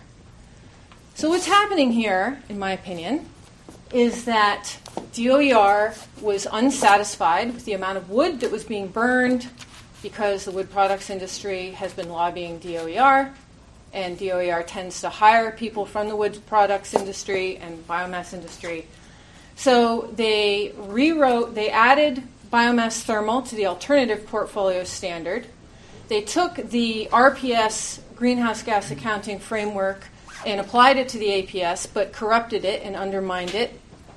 So what's happening here, in my opinion, is that DOER was unsatisfied with the amount of wood that was being burned because the wood products industry has been lobbying DOER, and DOER tends to hire people from the wood products industry and biomass industry. So they added biomass thermal to the alternative portfolio standard. They took the RPS greenhouse gas accounting framework and applied it to the APS, but corrupted it and undermined it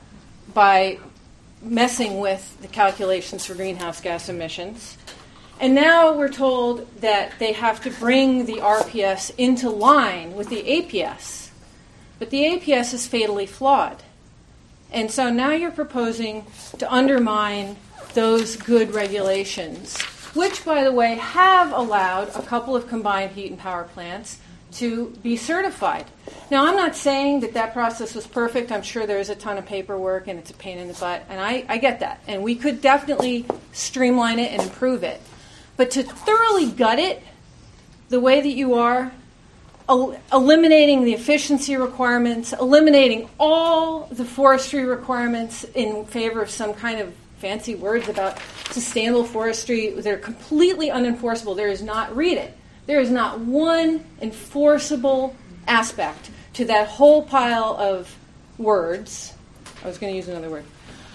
by messing with the calculations for greenhouse gas emissions. And now we're told that they have to bring the RPS into line with the APS. But the APS is fatally flawed. And so now you're proposing to undermine those good regulations, which, by the way, have allowed a couple of combined heat and power plants to be certified. Now, I'm not saying that process was perfect. I'm sure there's a ton of paperwork and it's a pain in the butt, and I get that. And we could definitely streamline it and improve it. But to thoroughly gut it the way that you are, eliminating the efficiency requirements, eliminating all the forestry requirements in favor of some kind of fancy words about sustainable forestry that are completely unenforceable. There is not one enforceable aspect to that whole pile of words. I was going to use another word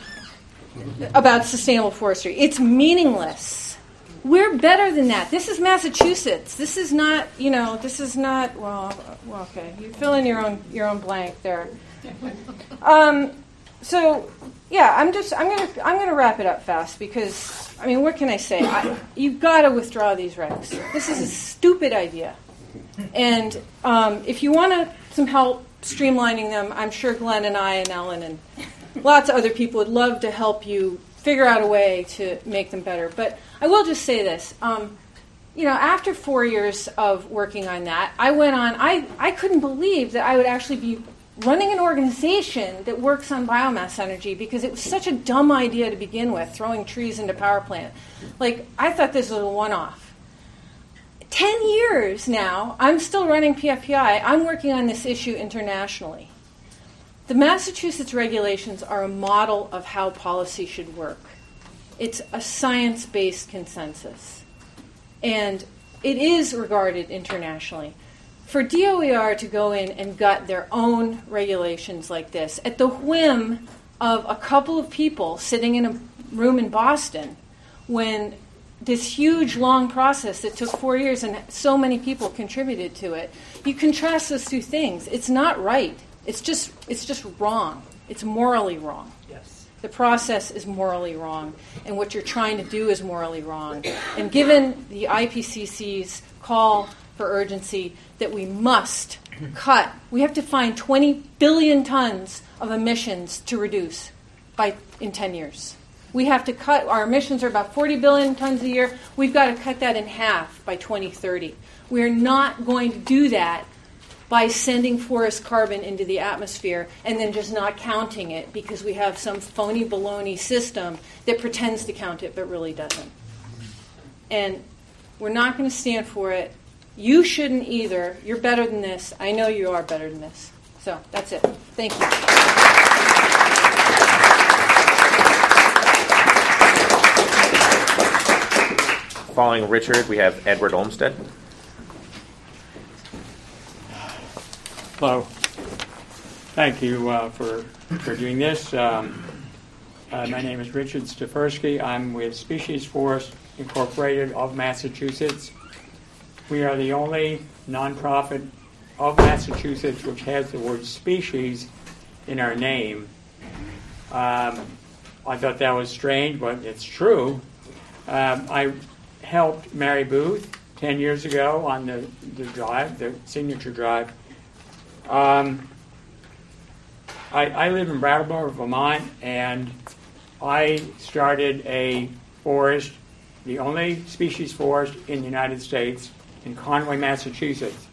about sustainable forestry. It's meaningless. We're better than that. This is Massachusetts. This is not, well, okay. You fill in your own blank there. So, yeah, I'm going to wrap it up fast because, what can I say? You've got to withdraw these regs. This is a stupid idea. And if you want some help streamlining them, I'm sure Glenn and I and Ellen and lots of other people would love to help you figure out a way to make them better. But I will just say this. After 4 years of working on that, I went on, I couldn't believe that I would actually be running an organization that works on biomass energy because it was such a dumb idea to begin with, throwing trees into power plant. I thought this was a one-off. 10 years now, I'm still running PFPI. I'm working on this issue internationally. The Massachusetts regulations are a model of how policy should work. It's a science-based consensus. And it is regarded internationally. For DOER to go in and gut their own regulations like this at the whim of a couple of people sitting in a room in Boston when this huge, long process that took 4 years and so many people contributed to it, you contrast those two things. It's not right. It's just wrong. It's morally wrong. Yes. The process is morally wrong, and what you're trying to do is morally wrong. And given the IPCC's call for urgency that we must cut, we have to find 20 billion tons of emissions to reduce in 10 years. We have to cut, our emissions are about 40 billion tons a year. We've got to cut that in half by 2030. We are not going to do that by sending forest carbon into the atmosphere and then just not counting it because we have some phony baloney system that pretends to count it but really doesn't. And we're not going to stand for it. You shouldn't either. You're better than this. I know you are better than this. So that's it. Thank you. Following Richard, we have Edward Olmsted. Hello. Thank you for doing this. My name is Richard Stefersky. I'm with Species Forest Incorporated of Massachusetts. We are the only nonprofit of Massachusetts which has the word species in our name. I thought that was strange, but it's true. I helped Mary Booth 10 years ago on the drive, the signature drive. I live in Brattleboro, Vermont, and I started a forest, the only species forest in the United States, in Conway, Massachusetts.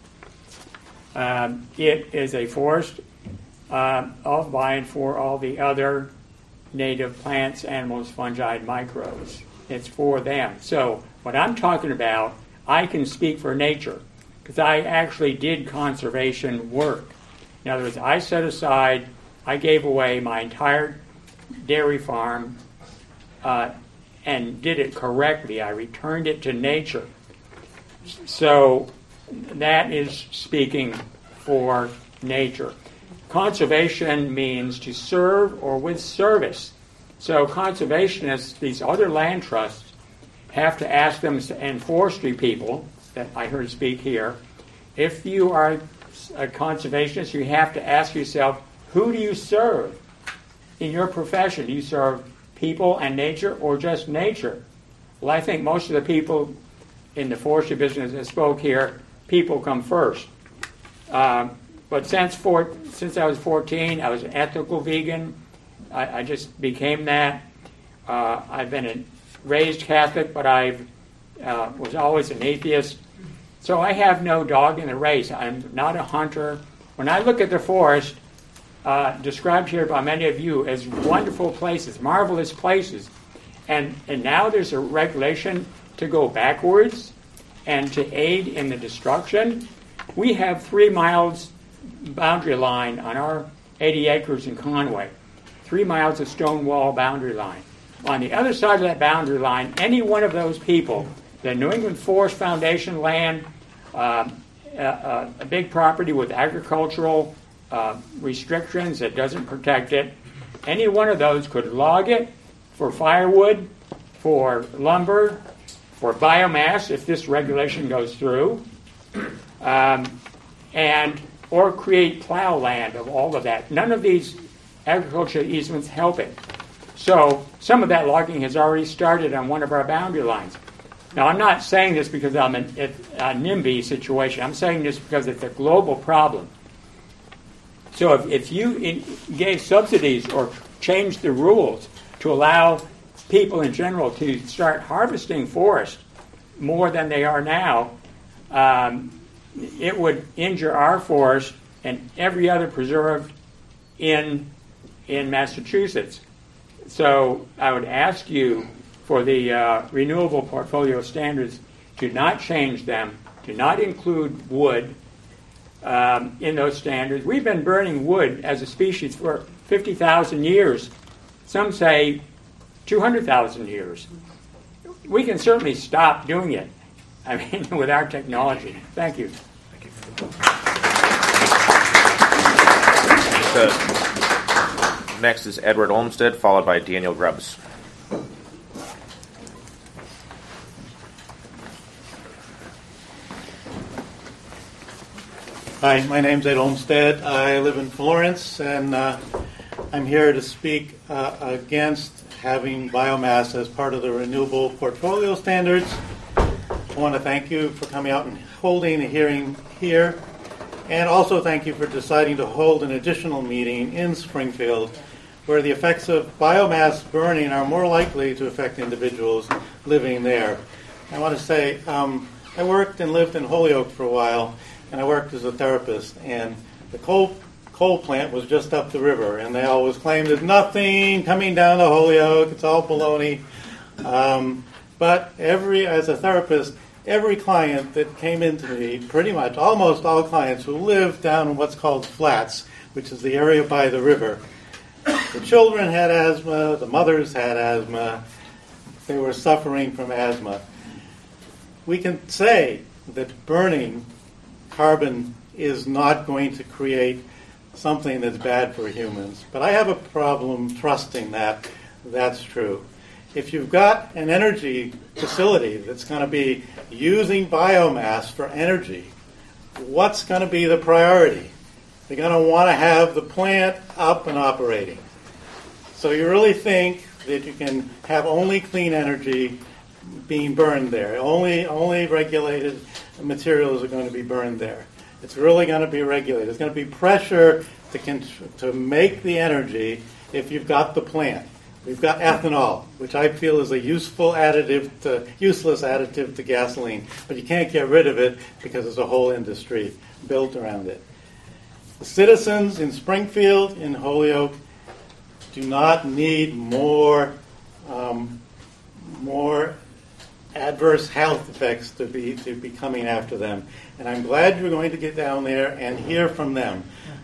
It is a forest of, by, and for all the other native plants, animals, fungi, and microbes. It's for them. So what I'm talking about, I can speak for nature, because I actually did conservation work. In other words, I set aside, I gave away my entire dairy farm and did it correctly. I returned it to nature. So that is speaking for nature. Conservation means to serve or with service. So conservationists, these other land trusts, have to ask them, and forestry people that I heard speak here, if you are a conservationist, you have to ask yourself, who do you serve in your profession? Do you serve people and nature, or just nature? Well, I think most of the people in the forestry business that spoke here, people come first. But since I was 14, I was an ethical vegan. I just became that. I've been raised Catholic, but I was always an atheist. So I have no dog in the race. I'm not a hunter. When I look at the forest, described here by many of you as wonderful places, marvelous places, and now there's a regulation to go backwards and to aid in the destruction. We have 3 miles boundary line on our 80 acres in Conway, 3 miles of stone wall boundary line. On the other side of that boundary line, any one of those people, the New England Forest Foundation land, a big property with agricultural restrictions that doesn't protect it, any one of those could log it for firewood, for lumber, for biomass if this regulation goes through, or create plow land of all of that. None of these agricultural easements help it. So some of that logging has already started on one of our boundary lines. Now, I'm not saying this because I'm in a NIMBY situation. I'm saying this because it's a global problem. So if you gave subsidies or changed the rules to allow people in general to start harvesting forest more than they are now, it would injure our forest and every other preserve in Massachusetts. So I would ask you for the renewable portfolio standards to not change them, to not include wood in those standards. We've been burning wood as a species for 50,000 years. Some say 200,000 years. We can certainly stop doing it, I mean, with our technology. Thank you. Next is Edward Olmsted, followed by Daniel Grubbs. Hi, my name's Ed Olmsted. I live in Florence, and I'm here to speak against having biomass as part of the renewable portfolio standards. I want to thank you for coming out and holding a hearing here, and also thank you for deciding to hold an additional meeting in Springfield where the effects of biomass burning are more likely to affect individuals living there. I want to say I worked and lived in Holyoke for a while, and I worked as a therapist, and the coal plant was just up the river, and they always claimed there's nothing coming down to Holyoke, it's all baloney. But as a therapist, every client that came into me, pretty much almost all clients who lived down in what's called flats, which is the area by the river, the children had asthma, the mothers had asthma, they were suffering from asthma. We can say that burning carbon is not going to create something that's bad for humans, but I have a problem trusting that that's true. If you've got an energy facility that's going to be using biomass for energy, what's going to be the priority? They're going to want to have the plant up and operating. So you really think that you can have only clean energy being burned there. Only regulated materials are going to be burned there. It's really going to be regulated. There's going to be pressure to make the energy if you've got the plant. We've got ethanol, which I feel is a useless additive to gasoline, but you can't get rid of it because there's a whole industry built around it. The citizens in Springfield, in Holyoke, do not need more adverse health effects to be coming after them. And I'm glad you're going to get down there and hear from them.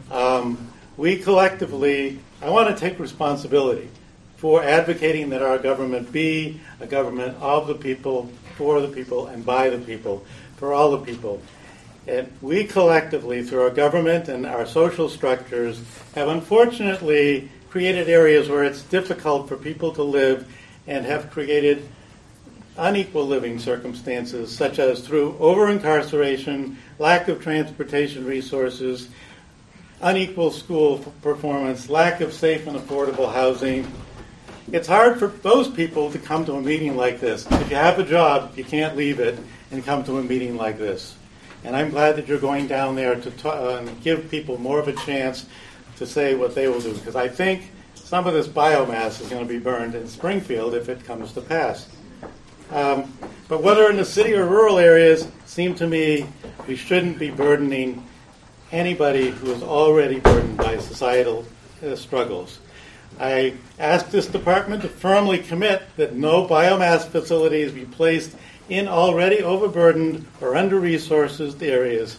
We collectively, I want to take responsibility for advocating that our government be a government of the people, for the people, and by the people, for all the people. And we collectively, through our government and our social structures, have unfortunately created areas where it's difficult for people to live and have created unequal living circumstances, such as through over-incarceration, lack of transportation resources, unequal school performance, lack of safe and affordable housing. It's hard for those people to come to a meeting like this. If you have a job, you can't leave it and come to a meeting like this. And I'm glad that you're going down there to give people more of a chance to say what they will do, because I think some of this biomass is going to be burned in Springfield if it comes to pass. But whether in the city or rural areas, it seems to me we shouldn't be burdening anybody who is already burdened by societal struggles. I ask this department to firmly commit that no biomass facilities be placed in already overburdened or under-resourced areas.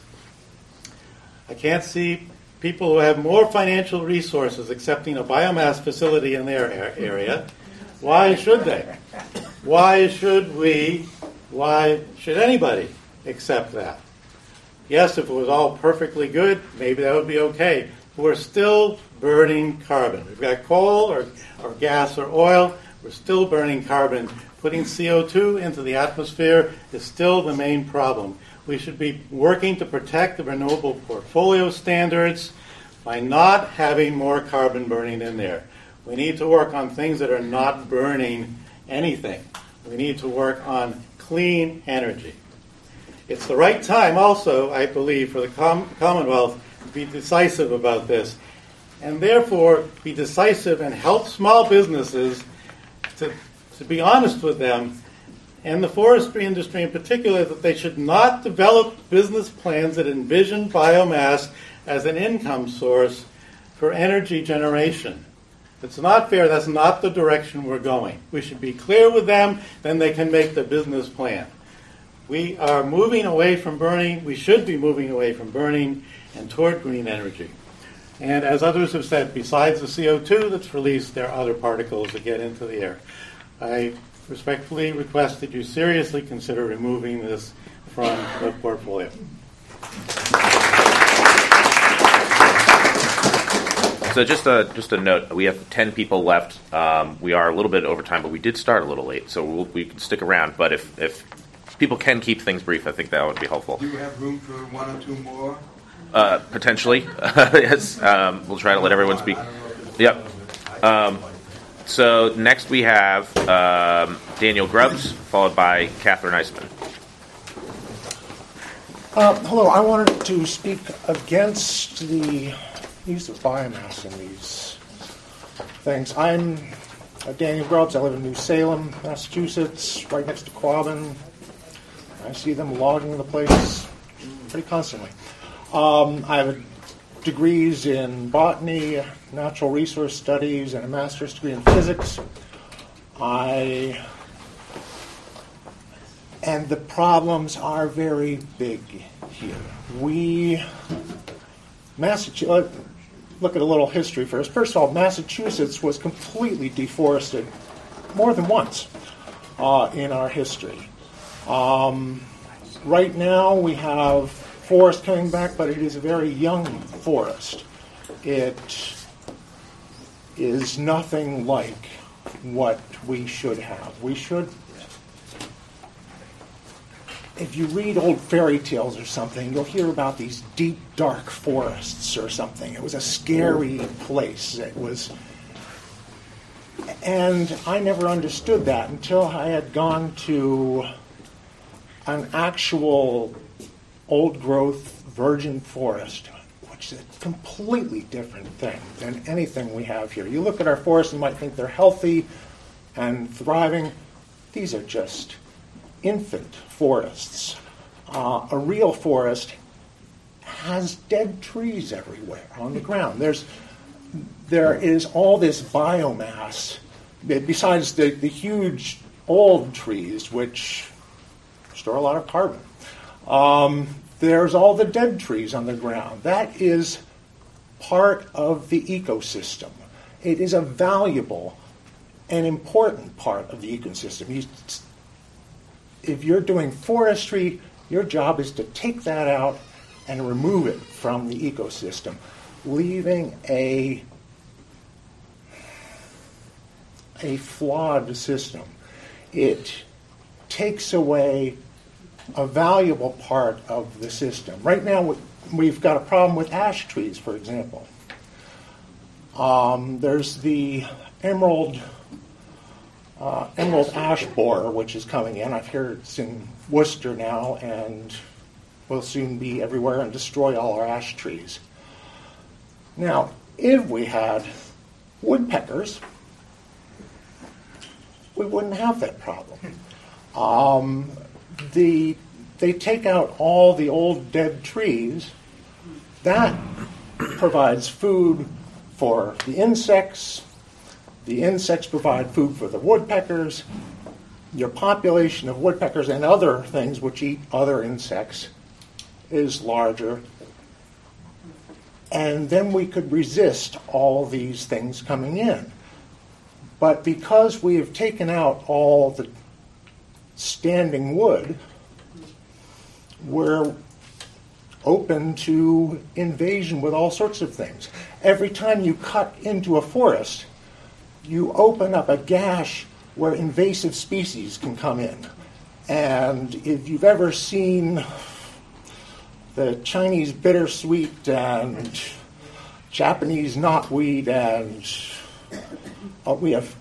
I can't see people who have more financial resources accepting a biomass facility in their area. Why should they? Why should we? Why should anybody accept that? Yes, if it was all perfectly good, maybe that would be okay. We're still burning carbon. We've got coal or gas or oil. We're still burning carbon. Putting CO2 into the atmosphere is still the main problem. We should be working to protect the renewable portfolio standards by not having more carbon burning in there. We need to work on things that are not burning anything. We need to work on clean energy. It's the right time also, I believe, for the Commonwealth to be decisive about this, and therefore be decisive and help small businesses to be honest with them, and the forestry industry in particular, that they should not develop business plans that envision biomass as an income source for energy generation. It's not fair. That's not the direction we're going. We should be clear with them, then they can make the business plan. We are moving away from burning. We should be moving away from burning and toward green energy. And as others have said, besides the CO2 that's released, there are other particles that get into the air. I respectfully request that you seriously consider removing this from the portfolio. So just a note, we have 10 people left. We are a little bit over time, but we did start a little late, so we can stick around. But if people can keep things brief, I think that would be helpful. Do you have room for one or two more? Potentially, yes. We'll try to let everyone speak. Yep. So next we have Daniel Grubbs, followed by Catherine Eisman. Hello, I wanted to speak against the use of biomass in these things. I'm Daniel Grubbs. I live in New Salem, Massachusetts, right next to Quabbin. I see them logging the place pretty constantly. I have degrees in botany, natural resource studies, and a master's degree in physics. And the problems are very big here. Look at a little history first. First of all, Massachusetts was completely deforested more than once in our history. Right now we have forest coming back, but it is a very young forest. It is nothing like what we should have. If you read old fairy tales or something, you'll hear about these deep, dark forests or something. It was a scary place. And I never understood that until I had gone to an actual old-growth virgin forest, which is a completely different thing than anything we have here. You look at our forests and might think they're healthy and thriving. These are just infant forests. A real forest has dead trees everywhere on the ground. There is all this biomass, besides the huge old trees, which store a lot of carbon. There's all the dead trees on the ground. That is part of the ecosystem. It is a valuable and important part of the ecosystem. If you're doing forestry, your job is to take that out and remove it from the ecosystem, leaving a flawed system. It takes away a valuable part of the system. Right now, we've got a problem with ash trees, for example. There's the emerald ash borer, which is coming in. I've heard it's in Worcester now and will soon be everywhere and destroy all our ash trees. Now, if we had woodpeckers, we wouldn't have that problem. They take out all the old dead trees. That provides food for the insects. The insects provide food for the woodpeckers. Your population of woodpeckers and other things which eat other insects is larger. And then we could resist all these things coming in. But because we have taken out all the standing wood, we're open to invasion with all sorts of things. Every time you cut into a forest, you open up a gash where invasive species can come in. And if you've ever seen the Chinese bittersweet and Japanese knotweed, and we have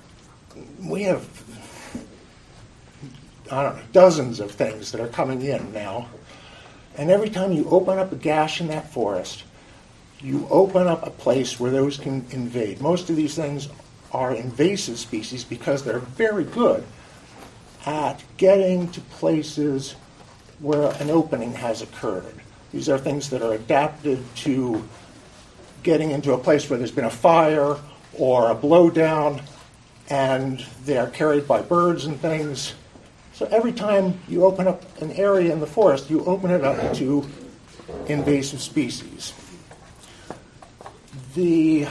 I don't know, dozens of things that are coming in now. And every time you open up a gash in that forest, you open up a place where those can invade. Most of these things are invasive species because they're very good at getting to places where an opening has occurred. These are things that are adapted to getting into a place where there's been a fire or a blowdown, and they are carried by birds and things. So every time you open up an area in the forest, you open it up to invasive species. The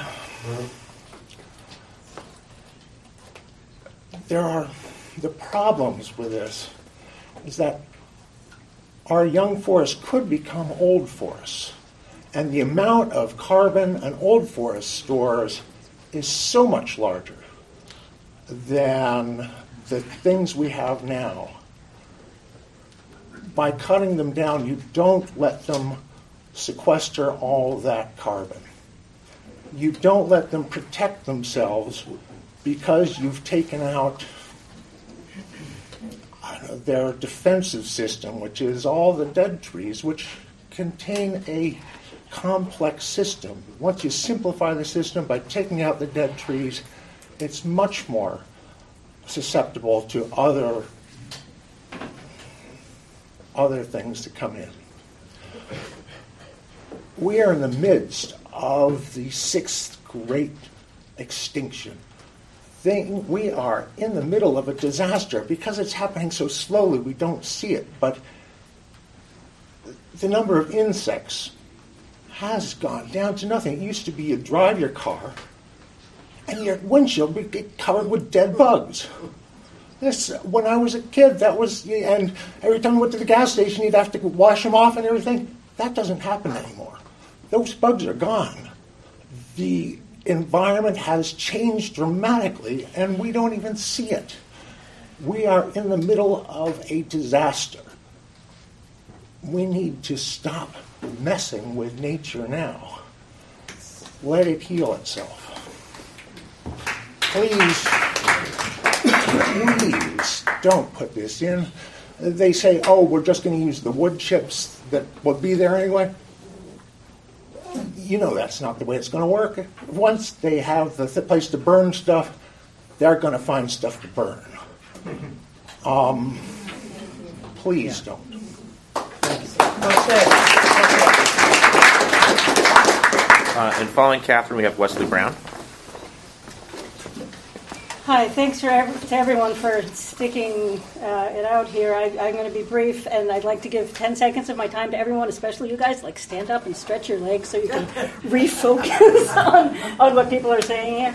problems with this is that our young forests could become old forests. And the amount of carbon an old forest stores is so much larger than the things we have now. By cutting them down, you don't let them sequester all that carbon. You don't let them protect themselves because you've taken out their defensive system, which is all the dead trees, which contain a complex system. Once you simplify the system by taking out the dead trees, it's much more susceptible to other things to come in. We are in the midst of the sixth great extinction. We are in the middle of a disaster. Because it's happening so slowly, we don't see it. But the number of insects has gone down to nothing. It used to be you'd drive your car, and your windshield would get covered with dead bugs. When I was a kid, and every time we went to the gas station, you'd have to wash them off and everything. That doesn't happen anymore. Those bugs are gone. The environment has changed dramatically, and we don't even see it. We are in the middle of a disaster. We need to stop messing with nature now. Let it heal itself. please don't put this in. They say, oh, we're just going to use the wood chips that will be there anyway. You know that's not the way it's going to work. Once they have the place to burn stuff, they're going to find stuff to burn. Please don't. And following Catherine, we have Wesley Brown. Hi, thanks to everyone for sticking it out here. I'm going to be brief, and I'd like to give 10 seconds of my time to everyone, especially you guys. Like, stand up and stretch your legs so you can refocus on what people are saying here.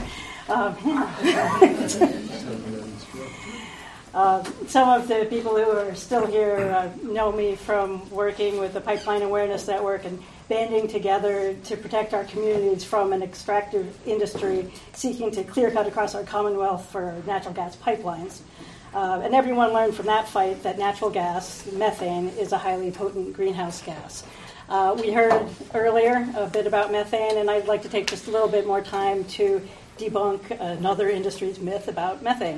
Some of the people who are still here know me from working with the Pipeline Awareness Network and banding together to protect our communities from an extractive industry seeking to clear cut across our Commonwealth for natural gas pipelines. And everyone learned from that fight that natural gas, methane, is a highly potent greenhouse gas. We heard earlier a bit about methane, and I'd like to take just a little bit more time to debunk another industry's myth about methane.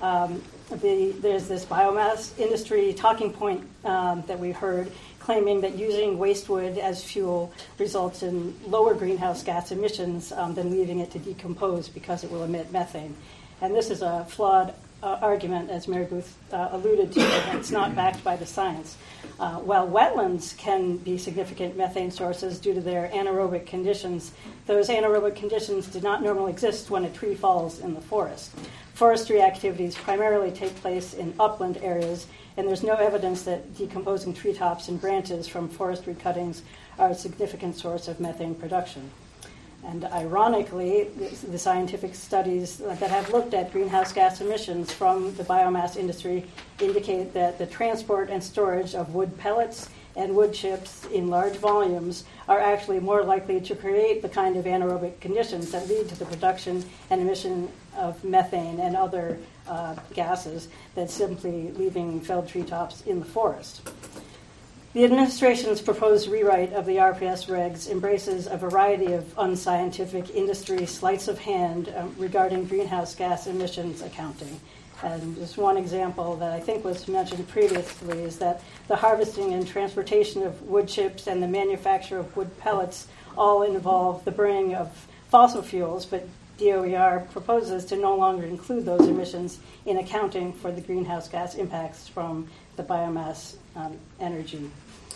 There's this biomass industry talking point that we heard claiming that using waste wood as fuel results in lower greenhouse gas emissions than leaving it to decompose because it will emit methane. And this is a flawed argument, as Mary Booth alluded to, and it's not backed by the science. While wetlands can be significant methane sources due to their anaerobic conditions, those anaerobic conditions do not normally exist when a tree falls in the forest. Forestry activities primarily take place in upland areas, and there's no evidence that decomposing treetops and branches from forestry cuttings are a significant source of methane production. And ironically, the scientific studies that have looked at greenhouse gas emissions from the biomass industry indicate that the transport and storage of wood pellets and wood chips in large volumes are actually more likely to create the kind of anaerobic conditions that lead to the production and emission of methane and other gases than simply leaving felled treetops in the forest. The administration's proposed rewrite of the RPS regs embraces a variety of unscientific industry sleights of hand regarding greenhouse gas emissions accounting. And just one example that I think was mentioned previously is that the harvesting and transportation of wood chips and the manufacture of wood pellets all involve the burning of fossil fuels, but DOER proposes to no longer include those emissions in accounting for the greenhouse gas impacts from the biomass energy.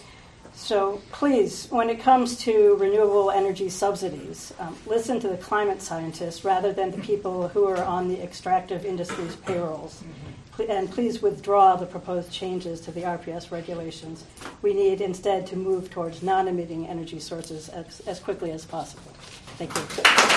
So please, when it comes to renewable energy subsidies, listen to the climate scientists rather than the people who are on the extractive industry's payrolls. And please withdraw the proposed changes to the RPS regulations. We need instead to move towards non-emitting energy sources as quickly as possible. Thank you.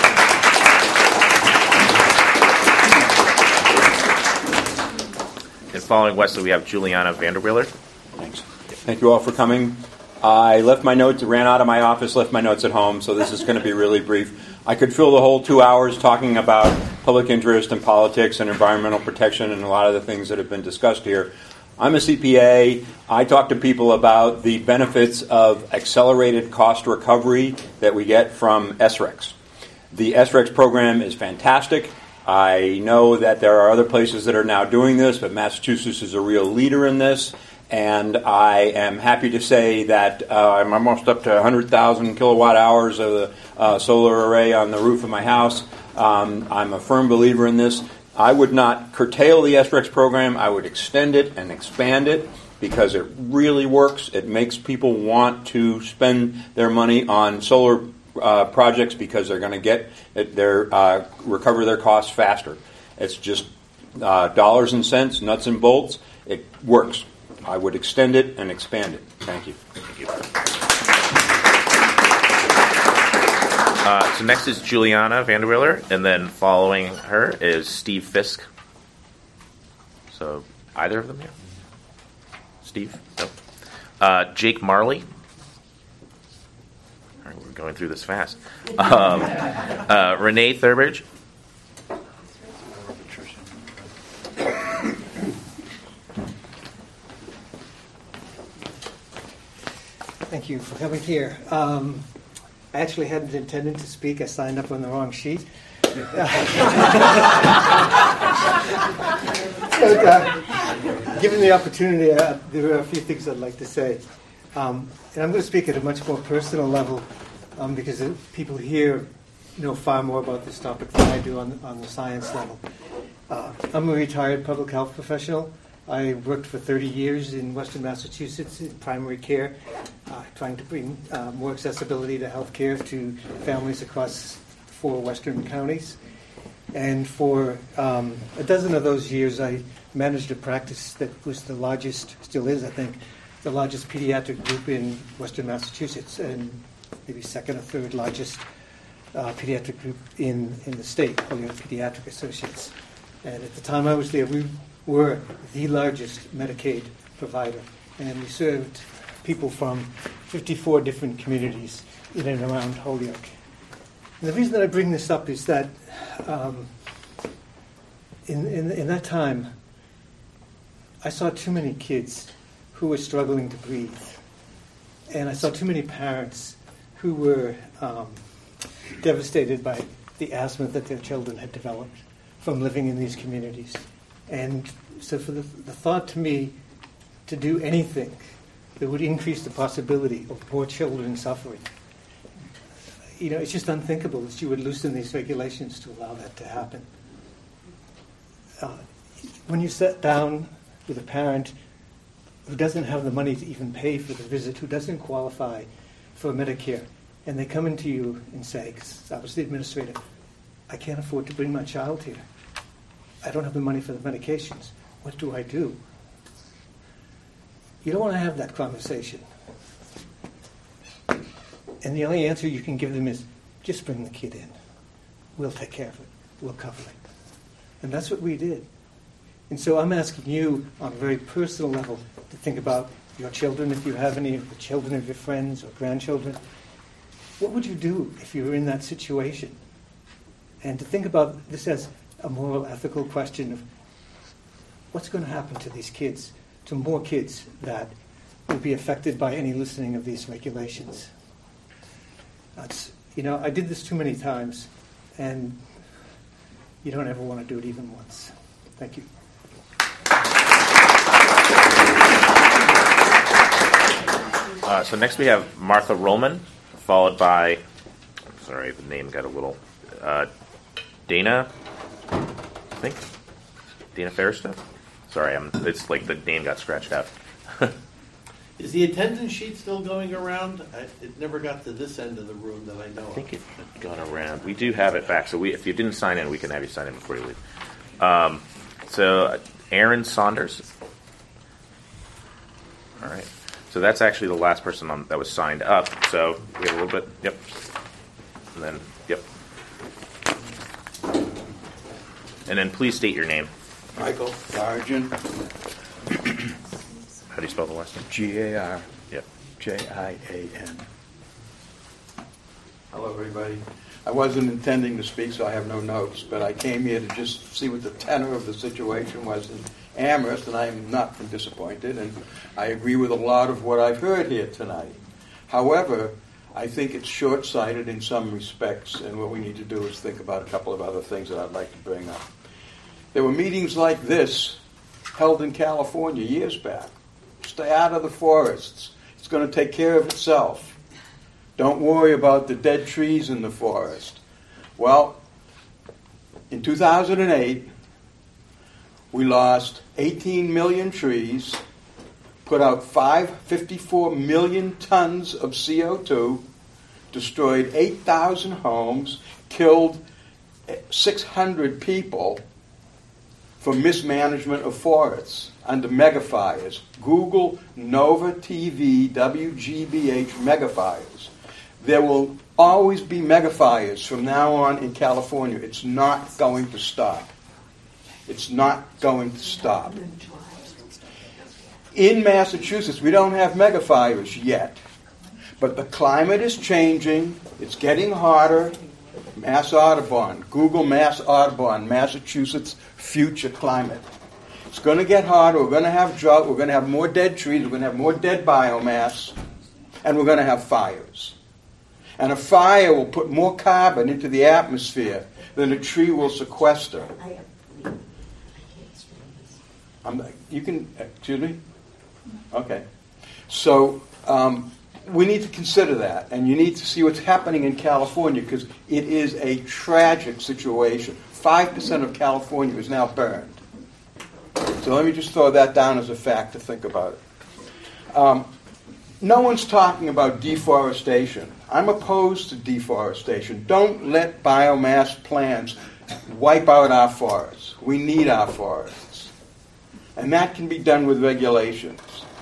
And following Wesley, we have Juliana Vanderwiller. Thanks. Thank you all for coming. I left my notes, ran out of my office, left my notes at home, so this is going to be really brief. I could fill the whole 2 hours talking about public interest and politics and environmental protection and a lot of the things that have been discussed here. I'm a CPA. I talk to people about the benefits of accelerated cost recovery that we get from SRECs. The SRECs program is fantastic. I know that there are other places that are now doing this, but Massachusetts is a real leader in this. And I am happy to say that I'm almost up to 100,000 kilowatt hours of the solar array on the roof of my house. I'm a firm believer in this. I would not curtail the SRECs program. I would extend it and expand it because it really works. It makes people want to spend their money on solar projects because they're going to get recover their costs faster. It's just dollars and cents, nuts and bolts. It works. I would extend it and expand it. Thank you. Thank you. So next is Juliana Vanderwiller, and then following her is Steve Fisk. So either of them here? Steve? No. Jake Marley. All right, we're going through this fast. Renee Thurbridge. Thank you for coming here. I actually hadn't intended to speak. I signed up on the wrong sheet. Given the opportunity, there are a few things I'd like to say. And I'm going to speak at a much more personal level because people here know far more about this topic than I do on the science level. I'm a retired public health professional. I worked for 30 years in Western Massachusetts in primary care, trying to bring more accessibility to health care to families across 4 western counties. And for a dozen of those years, I managed a practice that was the largest, still is, I think, the largest pediatric group in Western Massachusetts, and maybe second or third largest pediatric group in the state, Holyoke Pediatric Associates. And at the time I was there, we were the largest Medicaid provider, and we served people from 54 different communities in and around Holyoke. And the reason that I bring this up is that in that time, I saw too many kids who were struggling to breathe, and I saw too many parents who were devastated by the asthma that their children had developed from living in these communities. And so for the thought to me to do anything that would increase the possibility of poor children suffering, it's just unthinkable that you would loosen these regulations to allow that to happen. When you sit down with a parent who doesn't have the money to even pay for the visit, who doesn't qualify for Medicare, and they come into you and say, because I was the administrator, I can't afford to bring my child here. I don't have the money for the medications. What do I do? You don't want to have that conversation. And the only answer you can give them is, just bring the kid in. We'll take care of it. We'll cover it. And that's what we did. And so I'm asking you on a very personal level to think about your children, if you have any of the children of your friends or grandchildren. What would you do if you were in that situation? And to think about this as a moral, ethical question of what's going to happen to these kids, to more kids that will be affected by any loosening of these regulations. I did this too many times, and you don't ever want to do it even once. Thank you. So next we have Martha Rollman, followed by, sorry, the name got a little, Dana, I think, Dana Fairstuff. Sorry, it's like the name got scratched out. Is the attendance sheet still going around? It never got to this end of the room that I know of. I think it's gone around. We do have it back, so if you didn't sign in, we can have you sign in before you leave. So Aaron Saunders. All right. So that's actually the last person that was signed up. So we have a little bit. Yep. And then, yep. And then please state your name. Michael Garjan. How do you spell the last name? G-A-R. Yep. J-I-A-N. Hello, everybody. I wasn't intending to speak, so I have no notes, but I came here to just see what the tenor of the situation was in Amherst, and I am not disappointed, and I agree with a lot of what I've heard here tonight. However, I think it's short-sighted in some respects, and what we need to do is think about a couple of other things that I'd like to bring up. There were meetings like this held in California years back. Stay out of the forests. It's going to take care of itself. Don't worry about the dead trees in the forest. Well, in 2008, we lost 18 million trees, put out 54 million tons of CO2, destroyed 8,000 homes, killed 600 people for mismanagement of forests under megafires. Google Nova TV WGBH megafires. There will always be megafires from now on in California. It's not going to stop. It's not going to stop. In Massachusetts, we don't have megafires yet. But the climate is changing. It's getting hotter. Mass Audubon, Google Mass Audubon, Massachusetts future climate. It's going to get hotter. We're going to have drought. We're going to have more dead trees. We're going to have more dead biomass. And we're going to have fires. And a fire will put more carbon into the atmosphere than a tree will sequester. You can, excuse me? Okay. So we need to consider that, and you need to see what's happening in California, because it is a tragic situation. 5% of California is now burned. So let me just throw that down as a fact to think about it. No one's talking about deforestation. I'm opposed to deforestation. Don't let biomass plants wipe out our forests. We need our forests. And that can be done with regulations.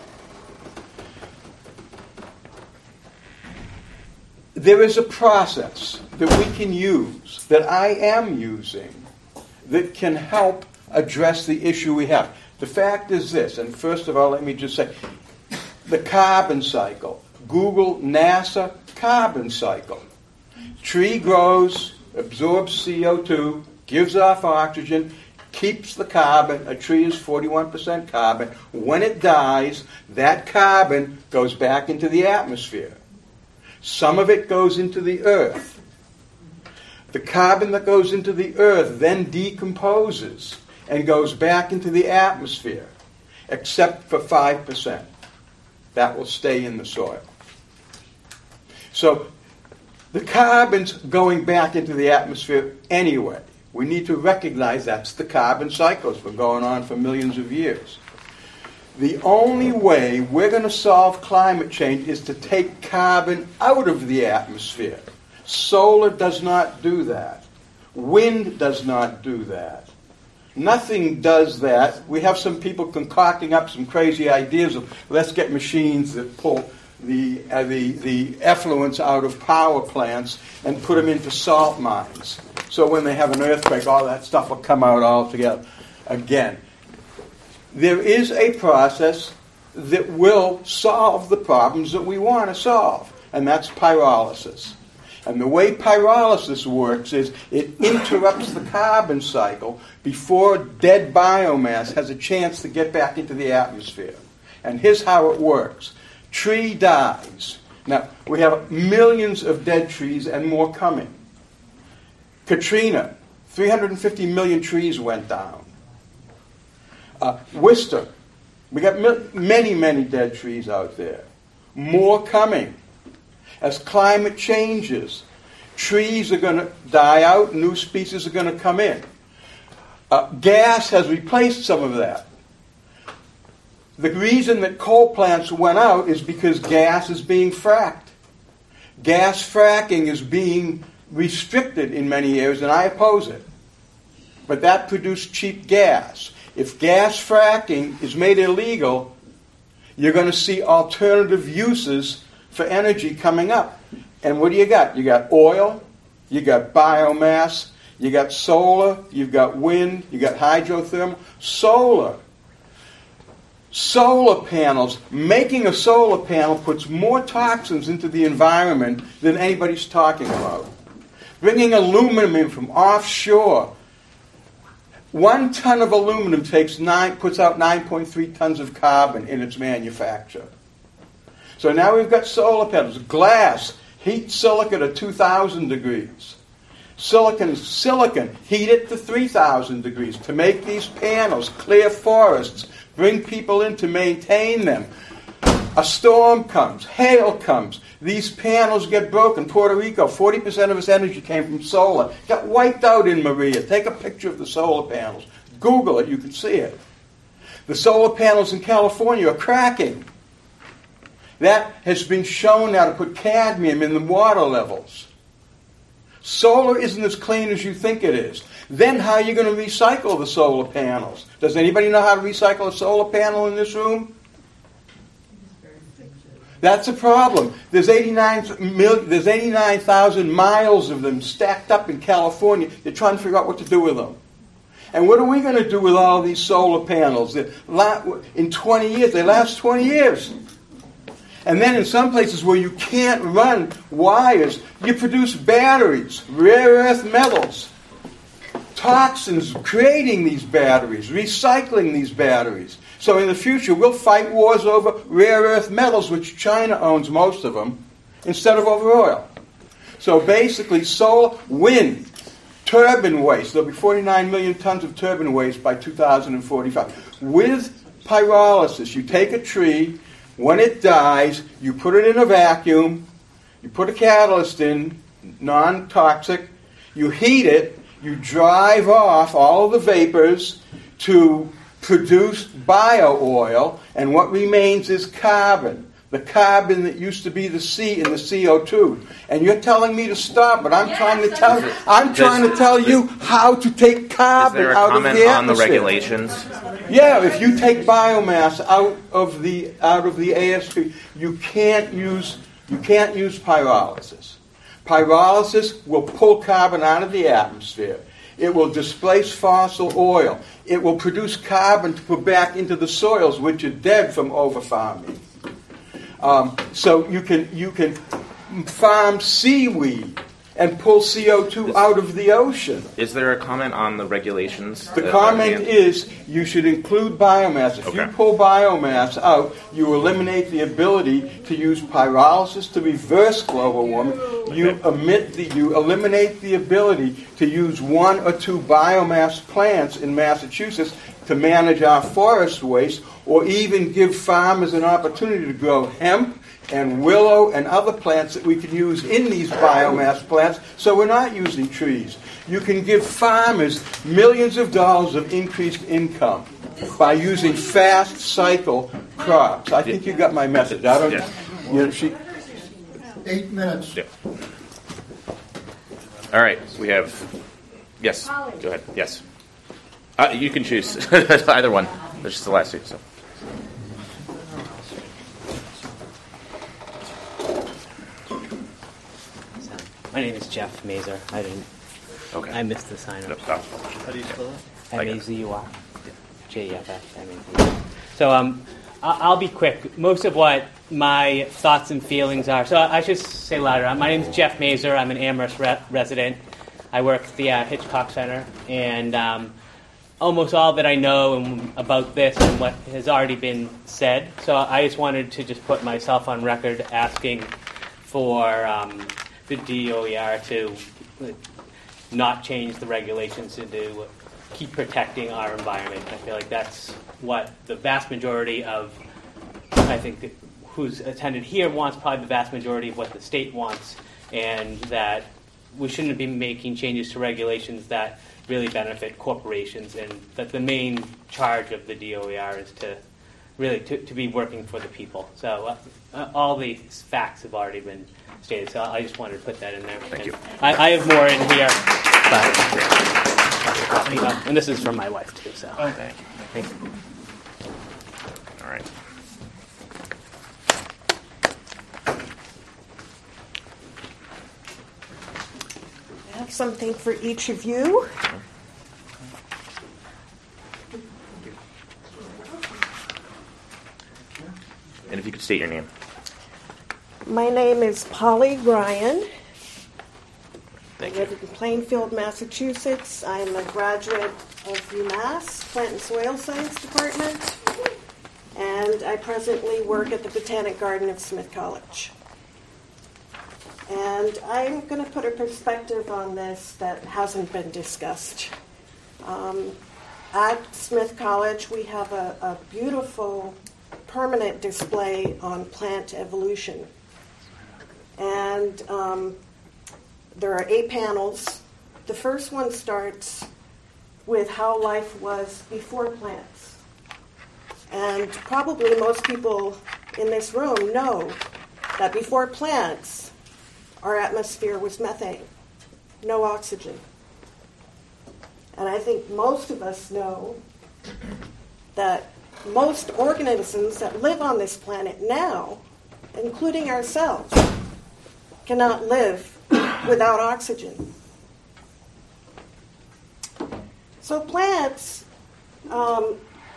There is a process that we can use, that I am using, that can help address the issue we have. The fact is this, and first of all, let me just say, the carbon cycle. Google NASA carbon cycle. Tree grows, absorbs CO2, gives off oxygen, keeps the carbon. A tree is 41% carbon. When it dies, that carbon goes back into the atmosphere. Some of it goes into the earth. The carbon that goes into the earth then decomposes and goes back into the atmosphere, except for 5%. That will stay in the soil. So the carbon's going back into the atmosphere anyway. We need to recognize that's the carbon cycle. It's been going on for millions of years. The only way we're going to solve climate change is to take carbon out of the atmosphere. Solar does not do that. Wind does not do that. Nothing does that. We have some people concocting up some crazy ideas of let's get machines that pull the effluents out of power plants and put them into salt mines. So when they have an earthquake, all that stuff will come out all together. Again, there is a process that will solve the problems that we want to solve, and that's pyrolysis. And the way pyrolysis works is it interrupts the carbon cycle before dead biomass has a chance to get back into the atmosphere. And here's how it works. Tree dies. Now, we have millions of dead trees and more coming. Katrina, 350 million trees went down. Worcester, we got many, many dead trees out there. More coming. As climate changes, trees are going to die out, new species are going to come in. Gas has replaced some of that. The reason that coal plants went out is because gas is being fracked. Gas fracking is being restricted in many areas, and I oppose it. But that produced cheap gas. If gas fracking is made illegal, you're going to see alternative uses for energy coming up. And what do you got? You got oil, you got biomass, you got solar, you've got wind, you got hydrothermal. Solar panels. Making a solar panel puts more toxins into the environment than anybody's talking about. Bringing aluminum in from offshore. 1 ton of aluminum puts out 9.3 tons of carbon in its manufacture. So now we've got solar panels. Glass, heat silicon at 2,000 degrees. Silicon, heat it to 3,000 degrees to make these panels, clear forests, bring people in to maintain them. A storm comes, hail comes, these panels get broken. Puerto Rico, 40% of its energy came from solar. Got wiped out in Maria. Take a picture of the solar panels. Google it, you can see it. The solar panels in California are cracking. That has been shown now to put cadmium in the water levels. Solar isn't as clean as you think it is. Then how are you going to recycle the solar panels? Does anybody know how to recycle a solar panel in this room? That's a problem. There's 89,000 miles of them stacked up in California. They're trying to figure out what to do with them. And what are we going to do with all these solar panels? In 20 years, they last 20 years. And then in some places where you can't run wires, you produce batteries, rare earth metals, toxins, creating these batteries, recycling these batteries. So in the future, we'll fight wars over rare earth metals, which China owns most of them, instead of over oil. So basically, solar, wind, turbine waste. There'll be 49 million tons of turbine waste by 2045. With pyrolysis, you take a tree, when it dies, you put it in a vacuum, you put a catalyst in, non-toxic, you heat it, you drive off all of the vapors to produce bio-oil, and what remains is carbon. The carbon that used to be the C in the CO2. And you're telling me to stop, but I'm trying to tell you how to take carbon out of the atmosphere. Is there a comment on the regulations? Yeah, if you take biomass out of the ASP, you can't use pyrolysis. Pyrolysis will pull carbon out of the atmosphere. It will displace fossil oil. It will produce carbon to put back into the soils, which are dead from over-farming. So you can farm seaweed and pull CO2 out of the ocean. Is there a comment on the regulations? The comment is you should include biomass. If you pull biomass out, you eliminate the ability to use pyrolysis to reverse global warming. You eliminate the ability to use 1 or 2 biomass plants in Massachusetts to manage our forest waste, or even give farmers an opportunity to grow hemp and willow and other plants that we can use in these biomass plants, so we're not using trees. You can give farmers millions of dollars of increased income by using fast cycle crops. I think you got my message. I don't. 8 minutes. Yeah. All right. We have. Yes. Go ahead. Yes. You can choose either one. That's just the last two. So. My name is Jeff Mazer. I missed the sign up. How do you spell it? M-A-Z-U-R. J-E-F-F. So I'll be quick. Most of what my thoughts and feelings are. So I should say louder. My name is Jeff Mazer. I'm an Amherst resident. I work at the Hitchcock Center, and almost all that I know about this and what has already been said. So I just wanted to just put myself on record asking for the DOER to not change the regulations and to keep protecting our environment. I feel like that's what the vast majority of, I think, who's attended here wants, probably the vast majority of what the state wants, and that we shouldn't be making changes to regulations that really benefit corporations, and that the main charge of the DOER is to really to be working for the people. So all the facts have already been stated, so I just wanted to put that in there. Thank you. I have more in here, but, and this is from my wife too. So okay. Thank you. All right. I have something for each of you. And if you could state your name. My name is Polly Ryan. Thank I live in Plainfield, Massachusetts. I'm a graduate of UMass Plant and Soil Science Department, and I presently work at the Botanic Garden of Smith College. And I'm going to put a perspective on this that hasn't been discussed. At Smith College, we have a beautiful permanent display on plant evolution. And there are 8 panels. The first one starts with how life was before plants. And probably most people in this room know that before plants, our atmosphere was methane, no oxygen. And I think most of us know that most organisms that live on this planet now, including ourselves, cannot live without oxygen. So plants, the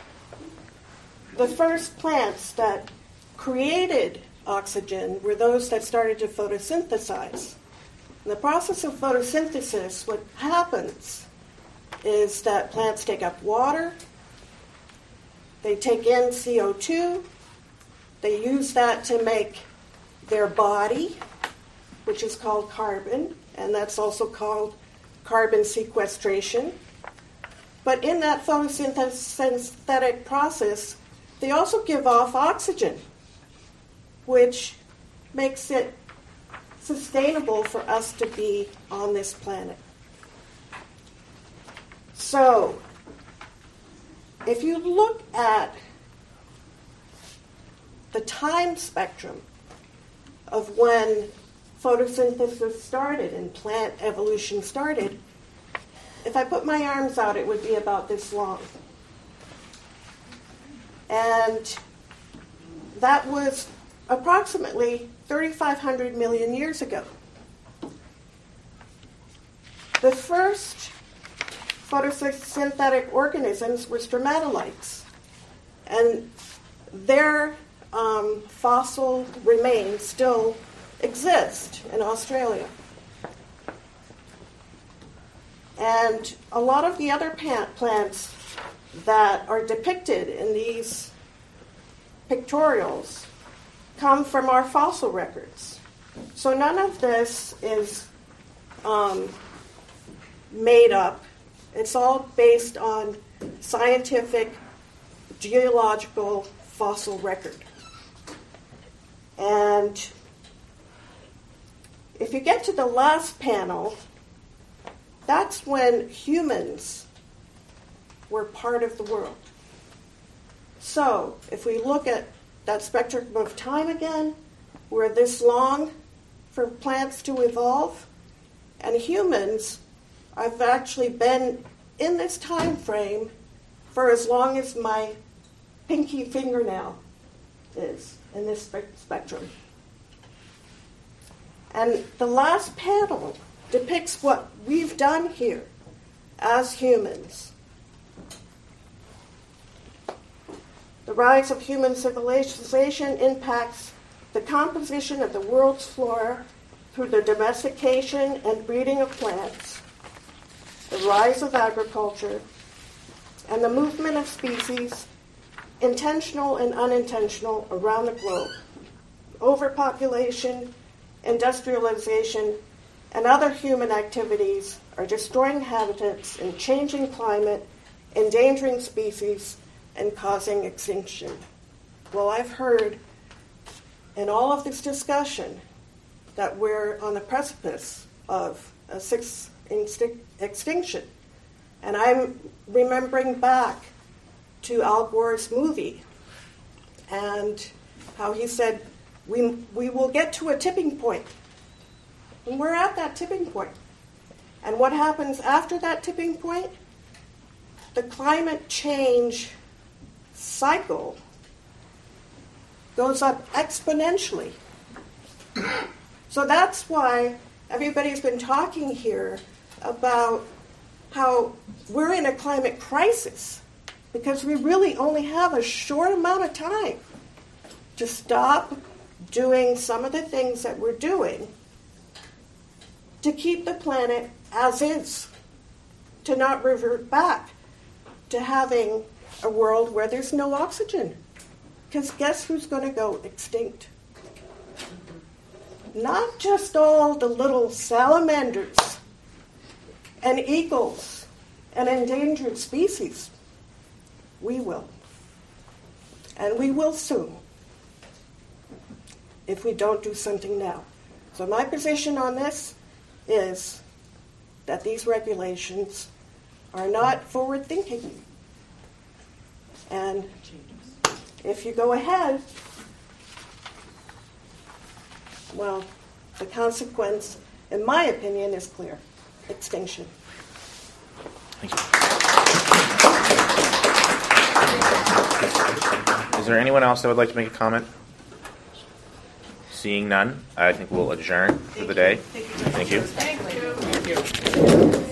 first plants that created oxygen were those that started to photosynthesize. In the process of photosynthesis, what happens is that plants take up water, they take in CO2, they use that to make their body, which is called carbon, and that's also called carbon sequestration. But in that photosynthetic process, they also give off oxygen, which makes it sustainable for us to be on this planet. So, if you look at the time spectrum of when photosynthesis started and plant evolution started, if I put my arms out, it would be about this long. And that was approximately 3,500 million years ago. The first photosynthetic organisms were stromatolites, and their fossil remains still exist in Australia. And a lot of the other plants that are depicted in these pictorials come from our fossil records. So none of this is made up. It's all based on scientific, geological fossil record. And if you get to the last panel, that's when humans were part of the world. So if we look at that spectrum of time again, we're this long for plants to evolve, and humans have actually been in this time frame for as long as my pinky fingernail is in this spectrum. And the last panel depicts what we've done here as humans. The rise of human civilization impacts the composition of the world's flora through the domestication and breeding of plants, the rise of agriculture, and the movement of species, intentional and unintentional, around the globe. Overpopulation, industrialization, and other human activities are destroying habitats and changing climate, endangering species, and causing extinction. Well, I've heard in all of this discussion that we're on the precipice of a sixth extinction. And I'm remembering back to Al Gore's movie and how he said, we will get to a tipping point. And we're at that tipping point. And what happens after that tipping point? The climate change cycle goes up exponentially. So that's why everybody's been talking here about how we're in a climate crisis, because we really only have a short amount of time to stop doing some of the things that we're doing to keep the planet as is, to not revert back to having a world where there's no oxygen. Because guess who's going to go extinct? Not just all the little salamanders and eagles and endangered species. We will. And we will soon if we don't do something now. So my position on this is that these regulations are not forward-thinking. And if you go ahead, well, the consequence, in my opinion, is clear. Extinction. Thank you. Is there anyone else that would like to make a comment? Seeing none, I think we'll adjourn for the day. Thank you. Thank you.